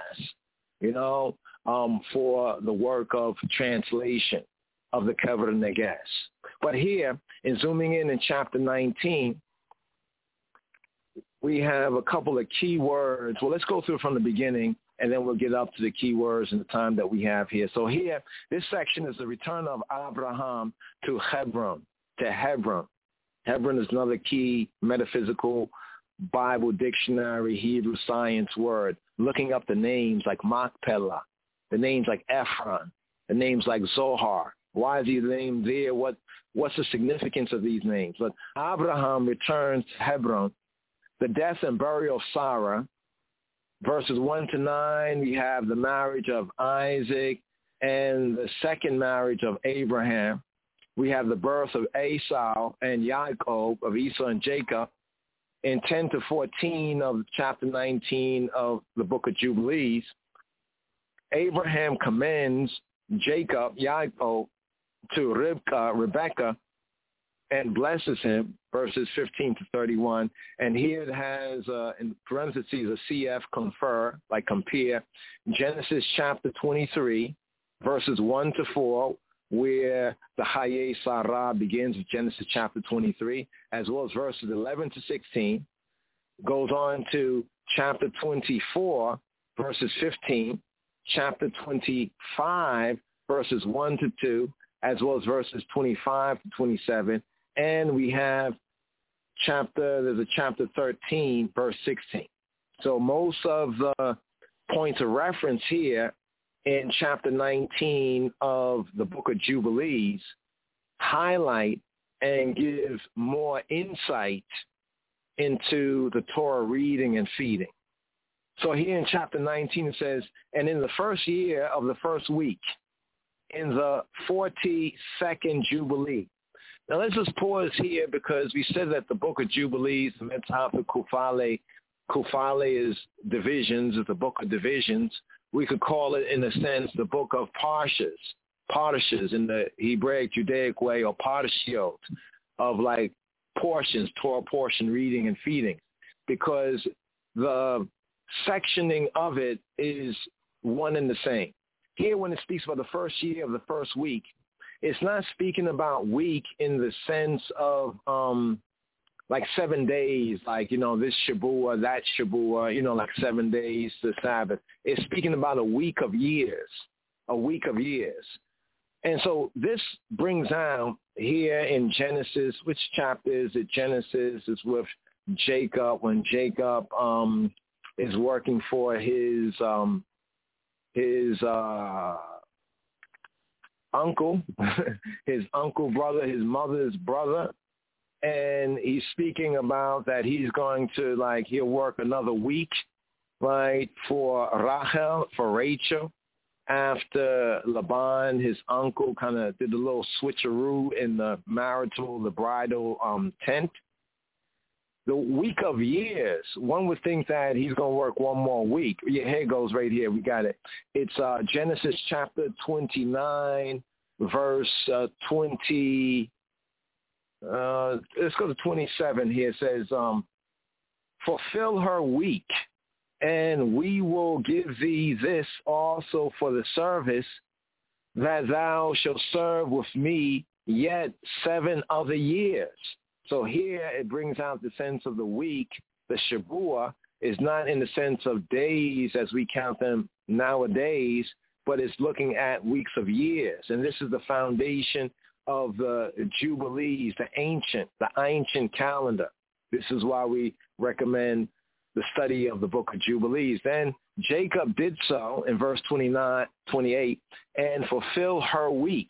for the work of translation of the Kever Neges. But here, in zooming in chapter 19, we have a couple of key words. Well, let's go through from the beginning, and then we'll get up to the key words in the time that we have here. So here, this section is the return of Abraham to Hebron. Hebron is another key metaphysical Bible dictionary Hebrew science word. Looking up the names like Machpelah, the names like Ephron, the names like Zohar. Why is he named there? What's the significance of these names? But Abraham returns to Hebron. The death and burial of Sarah. Verses 1 to 9, we have the marriage of Isaac and the second marriage of Abraham. We have the birth of Esau and Jacob, of Esau and Jacob. In 10 to 14 of chapter 19 of the Book of Jubilees, Abraham commends Jacob to Rebekah, and blesses him, verses 15 to 31. And here it has, in parentheses, a CF, confer, like compare, Genesis chapter 23, verses 1 to 4, where the Haye Sarah begins with Genesis chapter 23, as well as verses 11 to 16, goes on to chapter 24, verses 15, chapter 25, verses 1 to 2, as well as verses 25 to 27, and we have there's a chapter 13, verse 16. So most of the points of reference here in chapter 19 of the Book of Jubilees highlight and give more insight into the Torah reading and feeding. So here in chapter 19 it says, and in the first year of the first week, in the 42nd Jubilee. Now let's just pause here because we said that the Book of Jubilees, the Metapha Kufale is divisions, is the book of divisions. We could call it, in a sense, the book of Parshas in the Hebraic Judaic way, or Parshiot, of like portions, Torah portion reading and feeding, because the sectioning of it is one and the same. Here when it speaks about the first year of the first week, it's not speaking about week in the sense of like 7 days, like, this Shabuah, that Shabuah, like 7 days to Sabbath. It's speaking about a week of years. And so this brings out here in Genesis, which chapter is it? Genesis is with Jacob, when Jacob is working for his uncle, his uncle brother, his mother's brother. And he's speaking about that he's going to, he'll work another week, right, for Rachel, after Laban, his uncle, kind of did a little switcheroo in the bridal tent. The week of years, one would think that he's going to work one more week. Yeah, here it goes right here. We got it. It's Genesis chapter 29, verse 20. Let's go to 27 here. It says, fulfill her week, and we will give thee this also for the service, that thou shalt serve with me yet 7 other years. So here it brings out the sense of the week. The Shabua is not in the sense of days as we count them nowadays, but it's looking at weeks of years. And this is the foundation of the Jubilees, the ancient calendar. This is why we recommend the study of the book of Jubilees. Then Jacob did so in verse 28, and fulfill her week.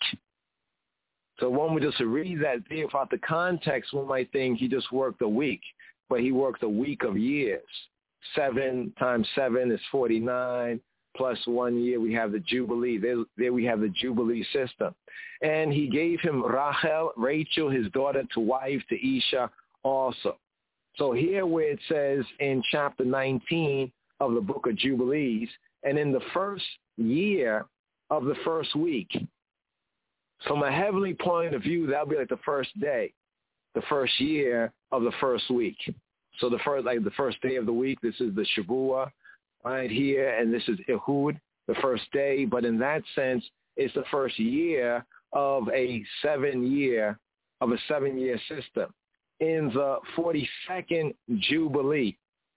So one would just read that there without the context, one might think he just worked a week, but he worked a week of years. 7 times 7 is 49, plus 1 year we have the Jubilee. There we have the Jubilee system. And he gave him Rachel, his daughter, to wife to Isha also. So here where it says in chapter 19 of the book of Jubilees, and in the first year of the first week, from a heavenly point of view, that'll be like the first day, the first year of the first week. So the first day of the week, this is the Shavua right here, and this is Ehud, the first day. But in that sense, it's the first year of a 7-year system. In the 42nd Jubilee,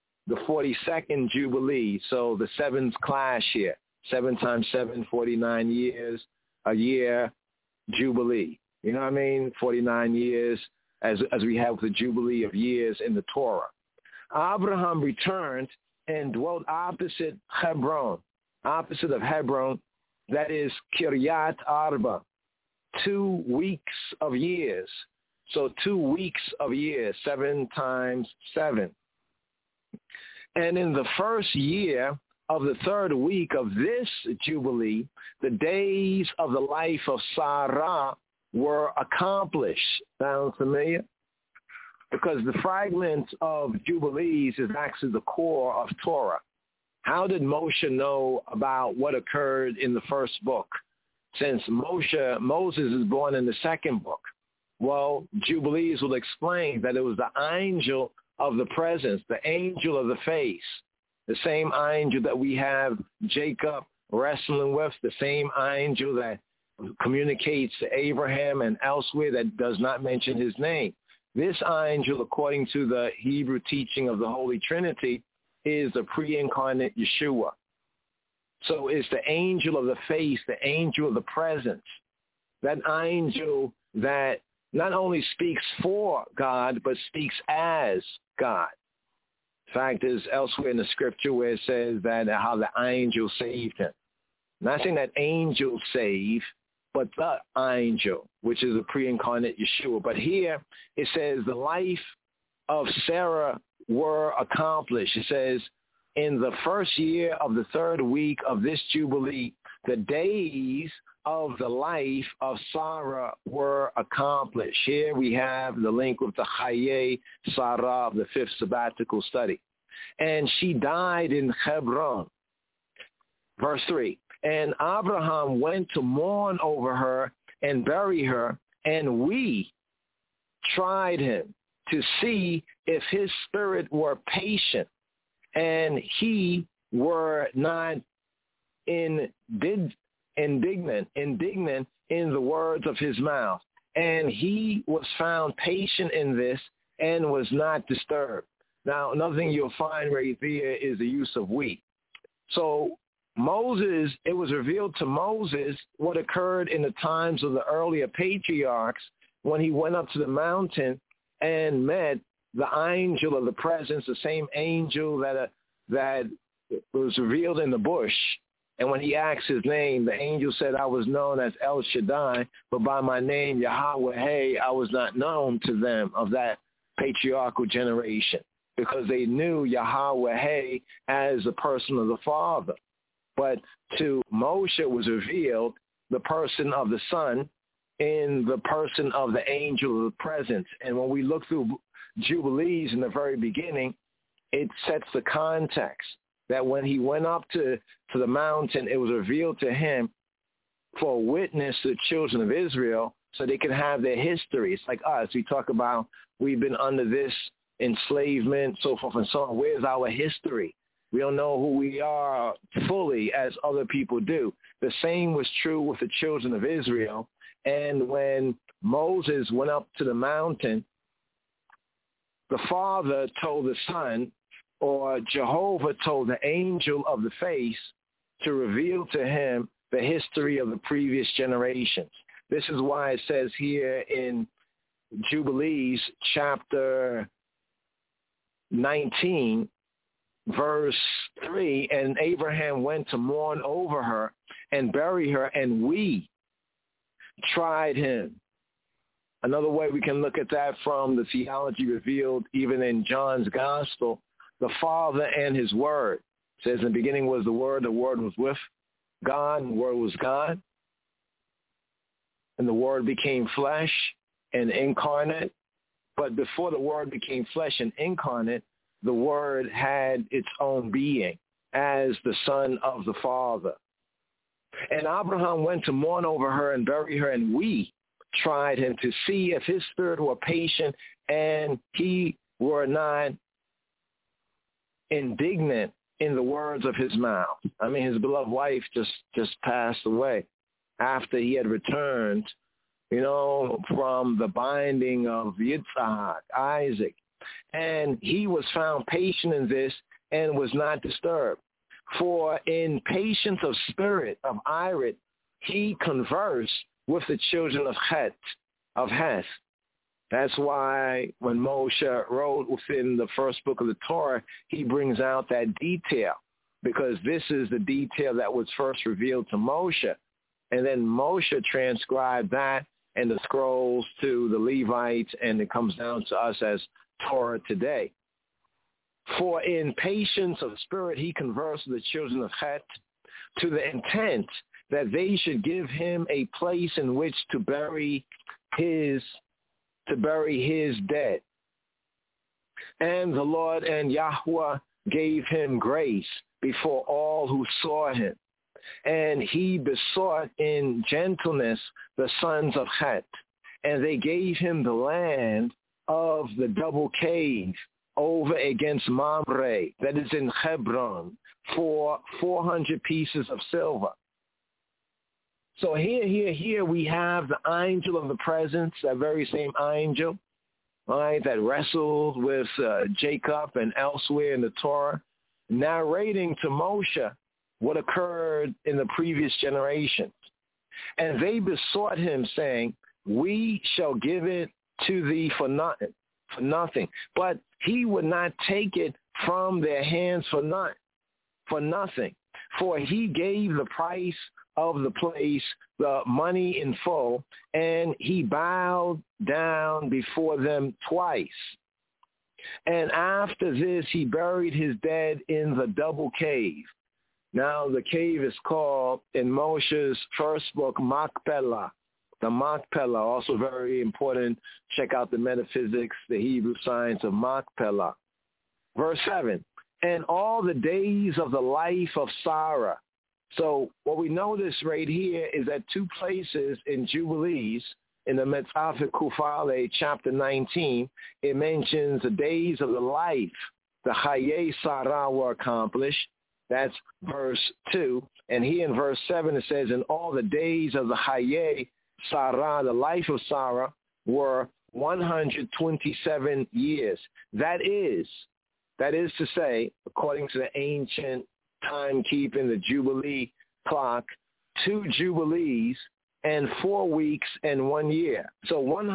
so the sevens clash here. 7 times 7, 49 years, a year, Jubilee. You know what I mean? 49 years as we have the Jubilee of years in the Torah. Abraham returned and dwelt opposite of Hebron, that is Kiryat Arba, 2 weeks of years. So 2 weeks of years, 7 times 7. And in the first year of the 3rd week of this Jubilee, the days of the life of Sarah were accomplished. Sound familiar? Because the fragment of Jubilees is actually the core of Torah. How did Moshe know about what occurred in the first book? Since Moses is born in the second book. Well, Jubilees will explain that it was the angel of the presence, the angel of the face, the same angel that we have Jacob wrestling with, the same angel that communicates to Abraham and elsewhere that does not mention his name. This angel, according to the Hebrew teaching of the Holy Trinity, is the pre-incarnate Yeshua. So it's the angel of the face, the angel of the presence, that angel that not only speaks for God, but speaks as God. In fact, there's elsewhere in the scripture where it says that how the angel saved him. Not saying that angels save, but the angel, which is a pre-incarnate Yeshua. But here it says the life of Sarah were accomplished. It says, in the first year of the 3rd week of this Jubilee, the days of the life of Sarah were accomplished. Here we have the link with the Chaye Sarah of the 5th sabbatical study. And she died in Hebron. Verse 3, and Abraham went to mourn over her and bury her, and we tried him to see if his spirit were patient, and he were not indignant in the words of his mouth. And he was found patient in this and was not disturbed. Now, another thing you'll find right there is the use of we. So Moses, it was revealed to Moses what occurred in the times of the earlier patriarchs when he went up to the mountain and met the angel of the presence, the same angel that was revealed in the bush And when he asked his name, the angel said, I was known as El Shaddai, but by my name, Yahweh, hey, I was not known to them of that patriarchal generation, because they knew Yahweh, hey, as the person of the Father. But to Moshe was revealed the person of the Son in the person of the angel of the presence. And when we look through Jubilees in the very beginning, it sets the context that when he went up to the mountain, it was revealed to him for a witness to the children of Israel so they can have their history. It's like us. We talk about we've been under this enslavement, so forth and so on. Where's our history? We don't know who we are fully as other people do. The same was true with the children of Israel. And when Moses went up to the mountain, the Father told the Son, or Jehovah told the angel of the face to reveal to him the history of the previous generations. This is why it says here in Jubilees chapter 19, verse 3, and Abraham went to mourn over her and bury her, and we tried him. Another way we can look at that from the theology revealed even in John's gospel, the Father and his Word. It says in the beginning was the Word was with God, and the Word was God. And the Word became flesh and incarnate. But before the Word became flesh and incarnate, the Word had its own being as the Son of the Father. And Abraham went to mourn over her and bury her, and we tried him to see if his spirit were patient and he were not indignant in the words of his mouth. I mean, his beloved wife just passed away after he had returned, from the binding of Yitzhak, Isaac. And he was found patient in this and was not disturbed. For in patience of spirit, of Irit, he conversed with the children of Heth. That's why when Moshe wrote within the first book of the Torah, he brings out that detail, because this is the detail that was first revealed to Moshe. And then Moshe transcribed that and the scrolls to the Levites, and it comes down to us as Torah today. For in patience of spirit he conversed with the children of Heth to the intent that they should give him a place in which to bury his dead. And the Lord and Yahweh gave him grace before all who saw him. And he besought in gentleness the sons of Heth, and they gave him the land of the double cave over against Mamre, that is in Hebron, for 400 pieces of silver. So here we have the angel of the presence, that very same angel, right, that wrestled with Jacob and elsewhere in the Torah, narrating to Moshe what occurred in the previous generations. And they besought him, saying, we shall give it to thee for nothing. But he would not take it from their hands for nothing. For he gave the price of the place, the money in full, and he bowed down before them twice. And after this, he buried his dead in the double cave. Now, the cave is called, in Moshe's first book, Machpelah. The Machpelah, also very important. Check out the metaphysics, the Hebrew science of Machpelah. Verse 7, and all the days of the life of Sarah. So what we notice right here is that two places in Jubilees, in the Metzafeh Kufale, chapter 19, it mentions the days of the life. The Chaye Sarah were accomplished. That's verse 2. And here in verse 7 it says, and all the days of the Chaye Sarah, the life of Sarah, were 127 years. That is to say, according to the ancient timekeeping, the Jubilee clock, 2 Jubilees and 4 weeks and 1 year. So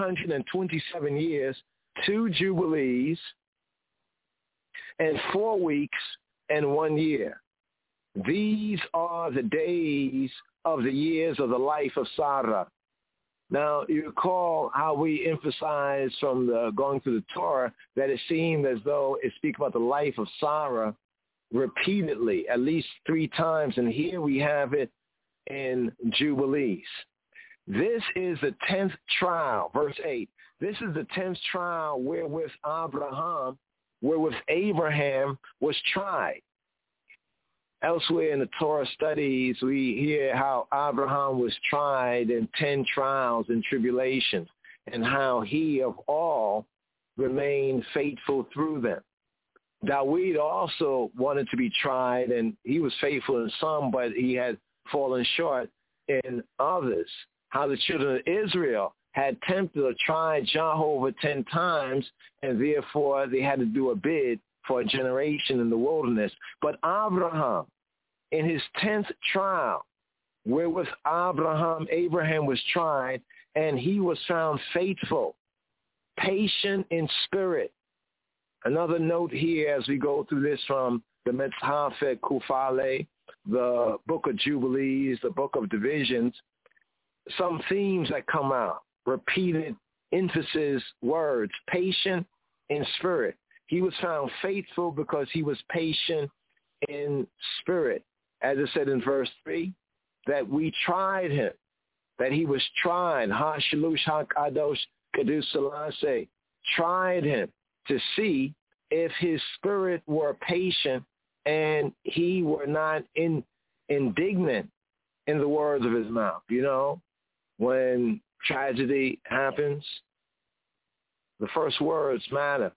127 years, 2 Jubilees and 4 weeks and 1 year. These are the days of the years of the life of Sarah. Now, you recall how we emphasized from going through the Torah that it seemed as though it speaks about the life of Sarah repeatedly, at least 3 times, and here we have it in Jubilees. This is the 10th trial, verse 8. This is the 10th trial wherewith Abraham was tried. Elsewhere in the Torah studies, we hear how Abraham was tried in 10 trials and tribulations, and how he of all remained faithful through them. David also wanted to be tried, and he was faithful in some, but he had fallen short in others. How the children of Israel had tempted or tried Jehovah 10 times, and therefore they had to do a bid for a generation in the wilderness. But Abraham, in his 10th trial, wherewith Abraham was tried, and he was found faithful, patient in spirit. Another note here as we go through this from the Metzhafet Kufale, the book of Jubilees, the book of divisions, some themes that come out, repeated emphasis words, patient in spirit. He was found faithful because he was patient in spirit. As it said in verse 3, that we tried him, that he was tried, Ha-Shalush Ha-Kadosh Kedus Selassie, tried him to see if his spirit were patient and he were not indignant in the words of his mouth. You know, when tragedy happens, the first words matter.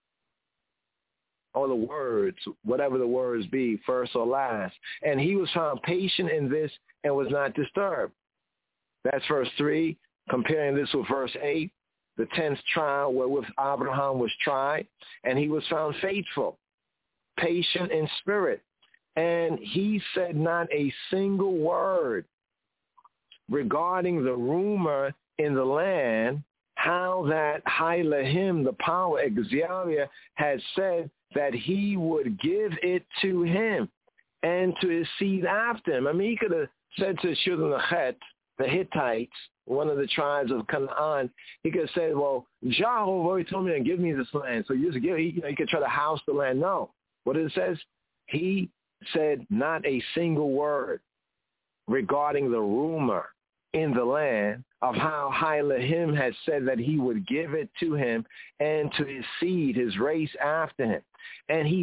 Or the words, whatever the words be, first or last. And he was found patient in this and was not disturbed. That's verse 3, comparing this with verse 8, the 10th trial wherewith Abraham was tried, and he was found faithful, patient in spirit. And he said not a single word regarding the rumor in the land, how that Hailahim, the power Exalia, had said that he would give it to him and to his seed after him. I mean, he could have said to the children of Het, the Hittites, one of the tribes of Canaan, he could have said, well, Jehovah already told me to give me this land, so you just give, you could try to house the land. No. What it says, he said not a single word regarding the rumor in the land of how Hailahim had said that he would give it to him and to his seed, his race after him. And he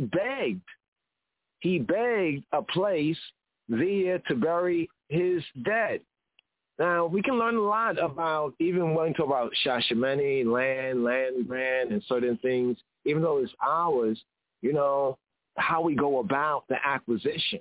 begged a place there to bury his dead. Now, we can learn a lot about, even when we talk about Shashamani, land grant, and certain things, even though it's ours, you know, how we go about the acquisition.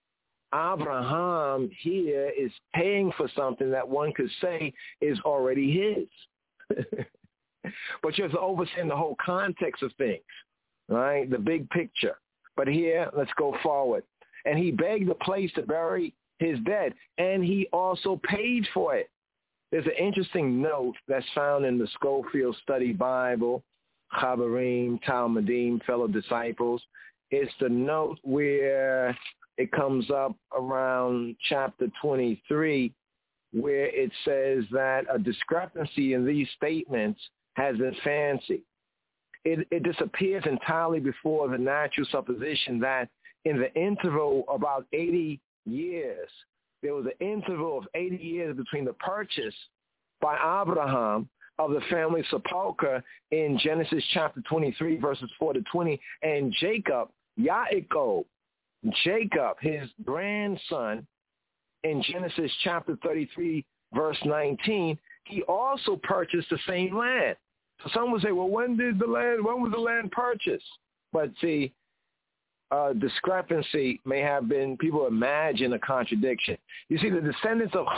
Abraham here is paying for something that one could say is already his. But you have to understand the whole context of things, right? The big picture. But here, let's go forward. And he begged a place to bury his dead, and he also paid for it. There's an interesting note that's found in the Schofield Study Bible, Chaverim, Talmudim, fellow disciples. It's the note where it comes up around chapter 23, where it says that a discrepancy in these statements has been fancied. It disappears entirely before the natural supposition that in the interval of about 80 years, there was an interval of 80 years between the purchase by Abraham of the family sepulcher in Genesis chapter 23, verses 4 to 20, and Jacob, his grandson, in Genesis chapter 33, verse 19, he also purchased the same land. So some would say, well, when was the land purchased? But see, discrepancy may have been, people imagine a contradiction. You see, the descendants of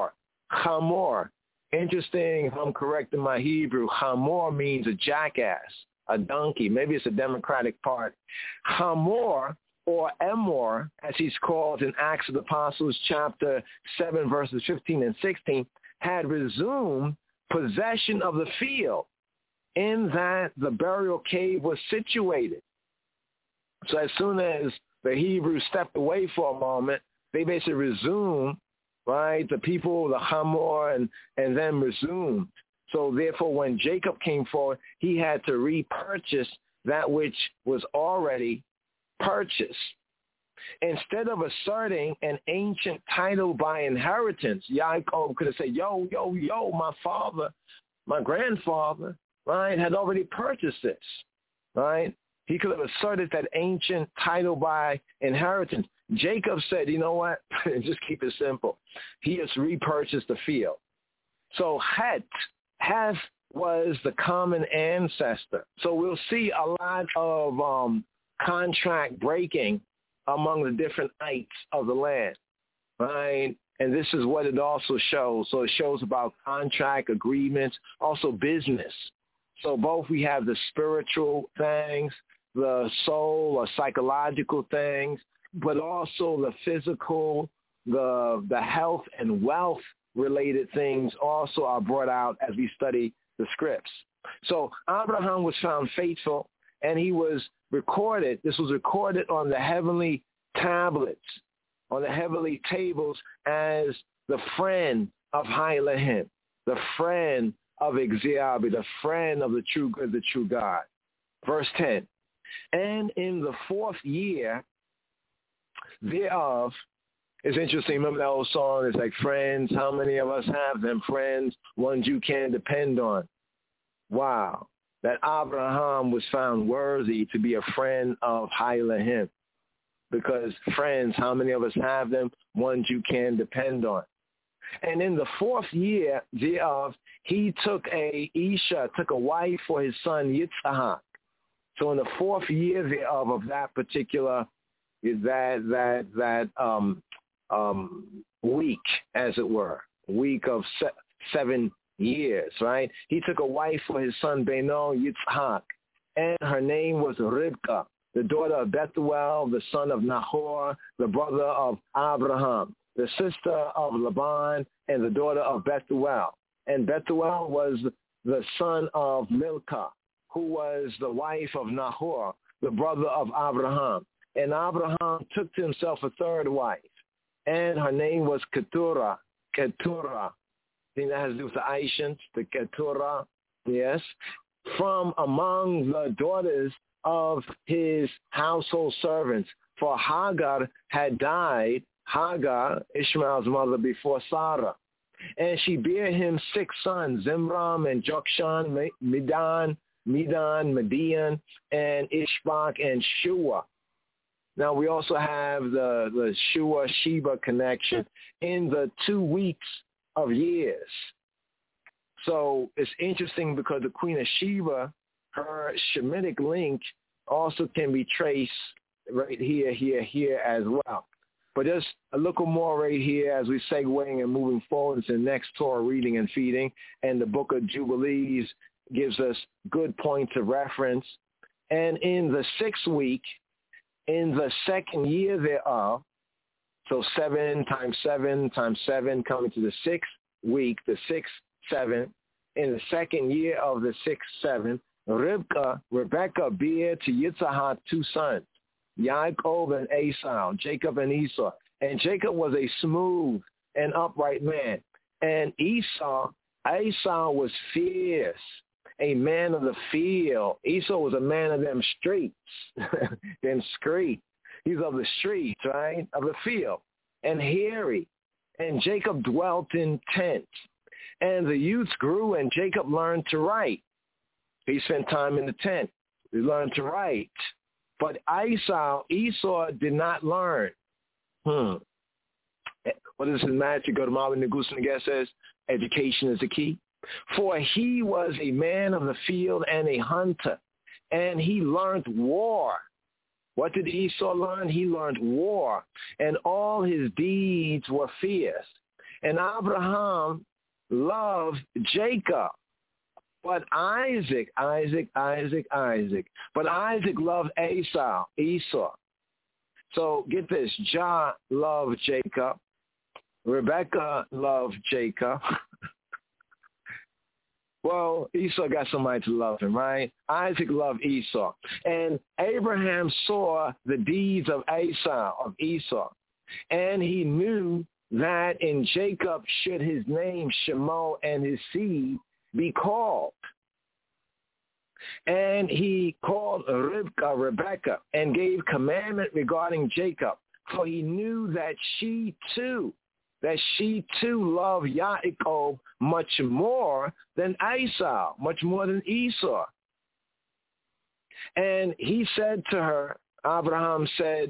Hamor, interesting, if I'm correct in my Hebrew, Hamor means a jackass, a donkey. Maybe it's a Democratic Party. Hamor, or Emor, as he's called in Acts of the Apostles, chapter 7, verses 15 and 16, had resumed possession of the field in that the burial cave was situated. So as soon as the Hebrews stepped away for a moment, they basically resumed, right? The people, the Hamor, and then resumed. So therefore, when Jacob came forward, he had to repurchase that which was already purchased. Instead of asserting an ancient title by inheritance, Yaakov could have said, yo, my father, my grandfather, right, had already purchased this, right? He could have asserted that ancient title by inheritance. Jacob said, you know what, just keep it simple. He has repurchased the field. So Heth was the common ancestor. So we'll see a lot of contract breaking among the different ites of the land, right? And this is what it also shows. So it shows about contract agreements, also business. So both we have the spiritual things, the soul or psychological things, but also the physical, the health and wealth related things also are brought out as we study the scripts. So Abraham was found faithful, and he was recorded. This was recorded on the heavenly tablets, on the heavenly tables as the friend of Elohim, the friend of Exhiabi, the friend of the true good, the true God. Verse 10, and in the 4th year thereof, it's interesting, remember that old song, it's like friends, how many of us have them, friends, ones you can depend on. Wow, that Abraham was found worthy to be a friend of Elohim. Because friends, how many of us have them, ones you can depend on. And in the 4th year thereof, he took a wife for his son Yitzhak. So in the 4th year thereof of that particular, week, as it were, week of 7 years, right? He took a wife for his son Beno Yitzhak, and her name was Rivka, the daughter of Bethuel, the son of Nahor, the brother of Abraham, the sister of Laban, and the daughter of Bethuel. And Bethuel was the son of Milcah, who was the wife of Nahor, the brother of Abraham. And Abraham took to himself a 3rd wife, and her name was Keturah. I think that has to do with the Aishans, the Keturah, yes, from among the daughters of his household servants. For Hagar had died, Hagar, Ishmael's mother, before Sarah. And she bare him 6 sons, Zimram and Jokshan, Medan, Median, and Ishbak and Shua. Now we also have the Shua-Sheba connection in the 2 weeks of years. So it's interesting because the Queen of Sheba, her Shemitic link also can be traced right here as well. But just a little more right here as we segueing and moving forward into the next Torah reading and feeding. And the book of Jubilees gives us good points of reference. And in the 6th week, in the 2nd year thereof, so 7 times 7 times 7 coming to the 6th week, the 6th, 7, in the 2nd year of the 6th, 7, Rebecca bare to Yitzhak 2 sons, Yaakov and Esau, Jacob and Esau. And Jacob was a smooth and upright man. And Esau was fierce, a man of the field. Esau was a man of them streets, them streets. He's of the streets, right, of the field. And hairy. And Jacob dwelt in tents. And the youths grew, and Jacob learned to write. He spent time in the tent. He learned to write. But Esau did not learn. What is his match? You go to Marvin Negus and guess says, education is the key. For he was a man of the field and a hunter, and he learned war. What did Esau learn? He learned war, and all his deeds were fierce. And Abraham loved Jacob, but Isaac. But Isaac loved Esau. So get this, Jah loved Jacob. Rebecca loved Jacob. Well, Esau got somebody to love him, right? Isaac loved Esau. And Abraham saw the deeds of Esau. And he knew that in Jacob should his name, Shemo, and his seed be called. And he called Rebekah, and gave commandment regarding Jacob. For he knew that she too loved Yaakov much more than Esau, much more than Esau. And he said to her, Abraham said,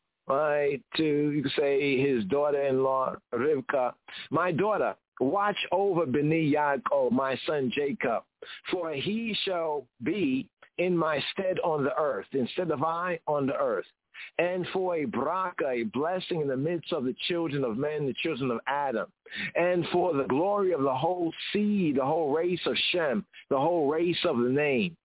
you could say his daughter-in-law, Rivkah, my daughter, watch over Beni Yaakov, my son Jacob, for he shall be in my stead on the earth, instead of I on the earth. And for a baraka, a blessing in the midst of the children of men, the children of Adam. And for the glory of the whole seed, the whole race of Shem, the whole race of the name.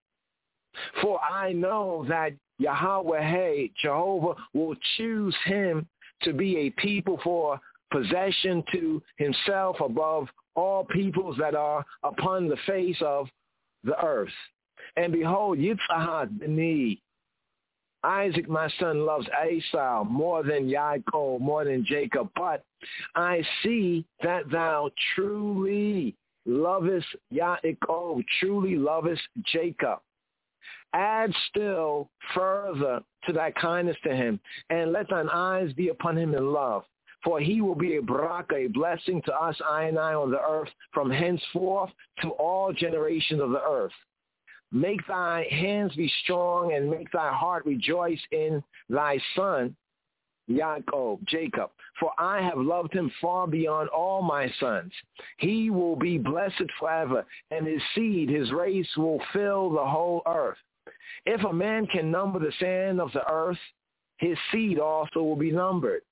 For I know that Yahweh, Jehovah, will choose him to be a people for possession to himself above all peoples that are upon the face of the earth. And behold, Yitzhak Beni, Isaac, my son, loves Esau more than Yaakov, more than Jacob. But I see that thou truly lovest Yaakov, truly lovest Jacob. Add still further to thy kindness to him, and let thine eyes be upon him in love. For he will be a baraka, a blessing to us, I and I, on the earth, from henceforth to all generations of the earth. Make thy hands be strong, and make thy heart rejoice in thy son, Yaakov, Jacob. For I have loved him far beyond all my sons. He will be blessed forever, and his seed, his race, will fill the whole earth. If a man can number the sand of the earth, his seed also will be numbered.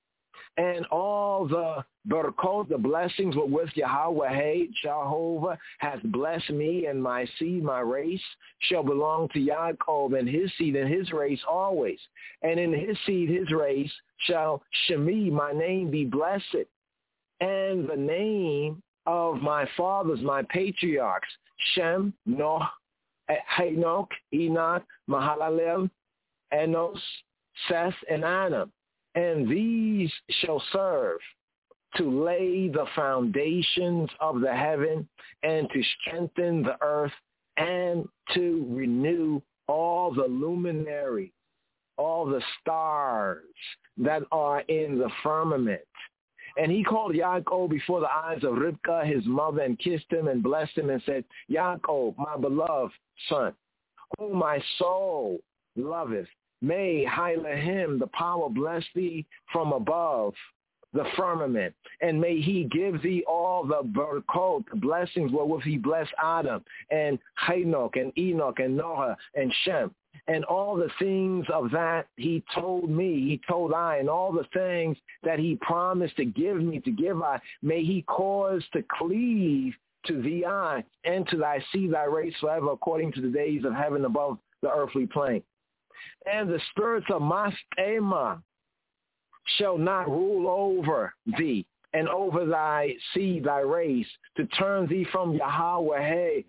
And all the barakot, the blessings with Yahweh, Jehovah, has blessed me, and my seed, my race, shall belong to Yaakov, and his seed and his race always. And in his seed, his race, shall Shemi, my name, be blessed. And the name of my fathers, my patriarchs, Shem, Noah, Enoch, Enoch, Mahalalel, Enos, Seth, and Adam. And these shall serve to lay the foundations of the heaven, and to strengthen the earth, and to renew all the luminaries, all the stars that are in the firmament. And he called Yaakov before the eyes of Rivkah, his mother, and kissed him and blessed him and said, Yaakov, my beloved son, whom my soul loveth, may him the power bless thee from above the firmament, and may he give thee all the barakot, the blessings wherewith he blessed Adam, and Enoch, and Enoch, and Noah, and Shem, and all the things of that he told me, he told I, and all the things that he promised to give me, to give I, may he cause to cleave to thee I, and to thy seed, thy race forever, according to the days of heaven above the earthly plane. And the spirits of Mastema shall not rule over thee, and over thy seed, thy race, to turn thee from Yahweh,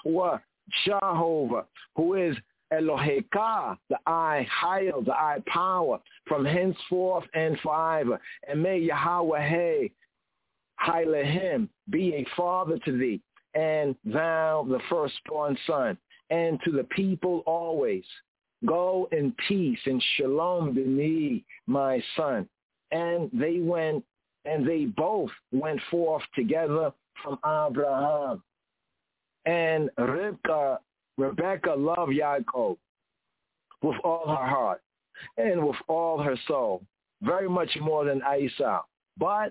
Jehovah, who is Eloheka, the I, Hayel, the I power, from henceforth and forever. And may Yahweh, Hailehim, be a father to thee, and thou the firstborn son, and to the people always. Go in peace and shalom to me, my son. And they both went forth together from Abraham. And Rebekah loved Yaakov with all her heart and with all her soul, very much more than Esau. But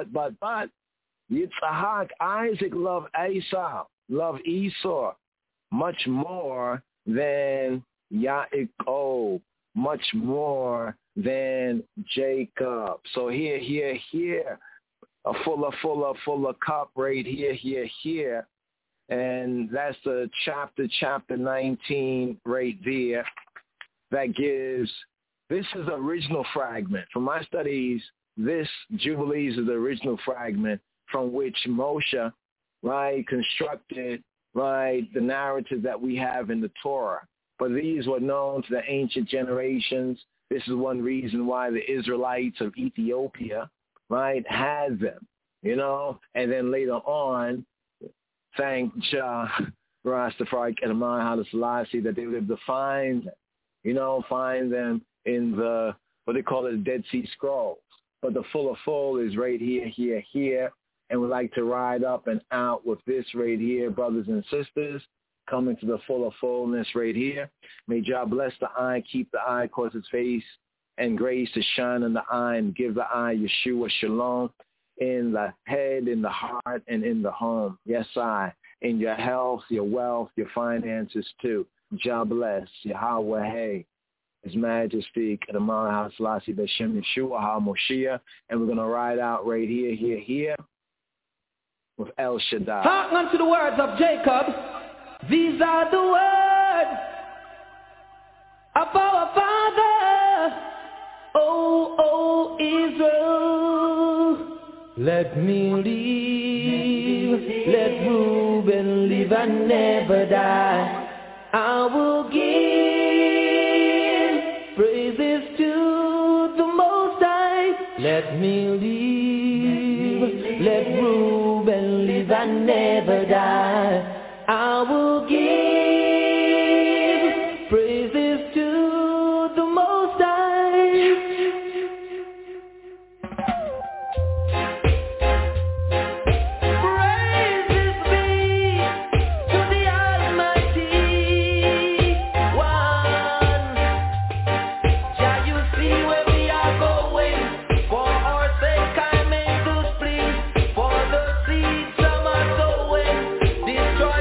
Yitzhak, Isaac loved Esau much more than Yaakov, much more than Jacob. So here, a fuller cup right here. And that's the chapter 19 right there. That gives, this is the original fragment. From my studies, this Jubilees is the original fragment from which Moshe, right, constructed, right, the narrative that we have in the Torah. But these were known to the ancient generations. This is one reason why the Israelites of Ethiopia, right, had them, you know, and then later on, thank Jah Rastafari Kedemai Haile Selassie that they would have defined them, you know, find them in the, what they call it, the Dead Sea Scrolls. But the full is right here, here, here. And we like to ride up and out with this right here, brothers and sisters, coming to the fullness right here. May Jah bless the eye, keep the eye, cause its face and grace to shine in the eye, and give the eye Yeshua Shalom in the head, in the heart, and in the home. Yes, I. In your health, your wealth, your finances too. Jah bless. Yahweh Hey. His Majesty, Kedemai Haile Selassie B'Shem Yeshua HaMoshiach. And we're going to ride out right here, here, here with El Shaddai. Hearken to the words of Jacob. These are the words of our Father, O Israel. Let me live, let Reuben live and never die. I will give praises to the Most High. Let me live, let Reuben live and never die. I will give praises to the Most High. Praises be to the Almighty One. Shall you see where we are going? For our sake I make this plea. For the seeds some are sowing, destroy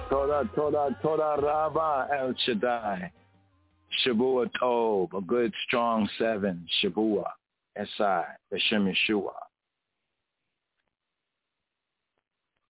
Toda Rabba El Shaddai. Shavua Tov, a good strong 7. Shavua, Esai, Hashem Yeshua.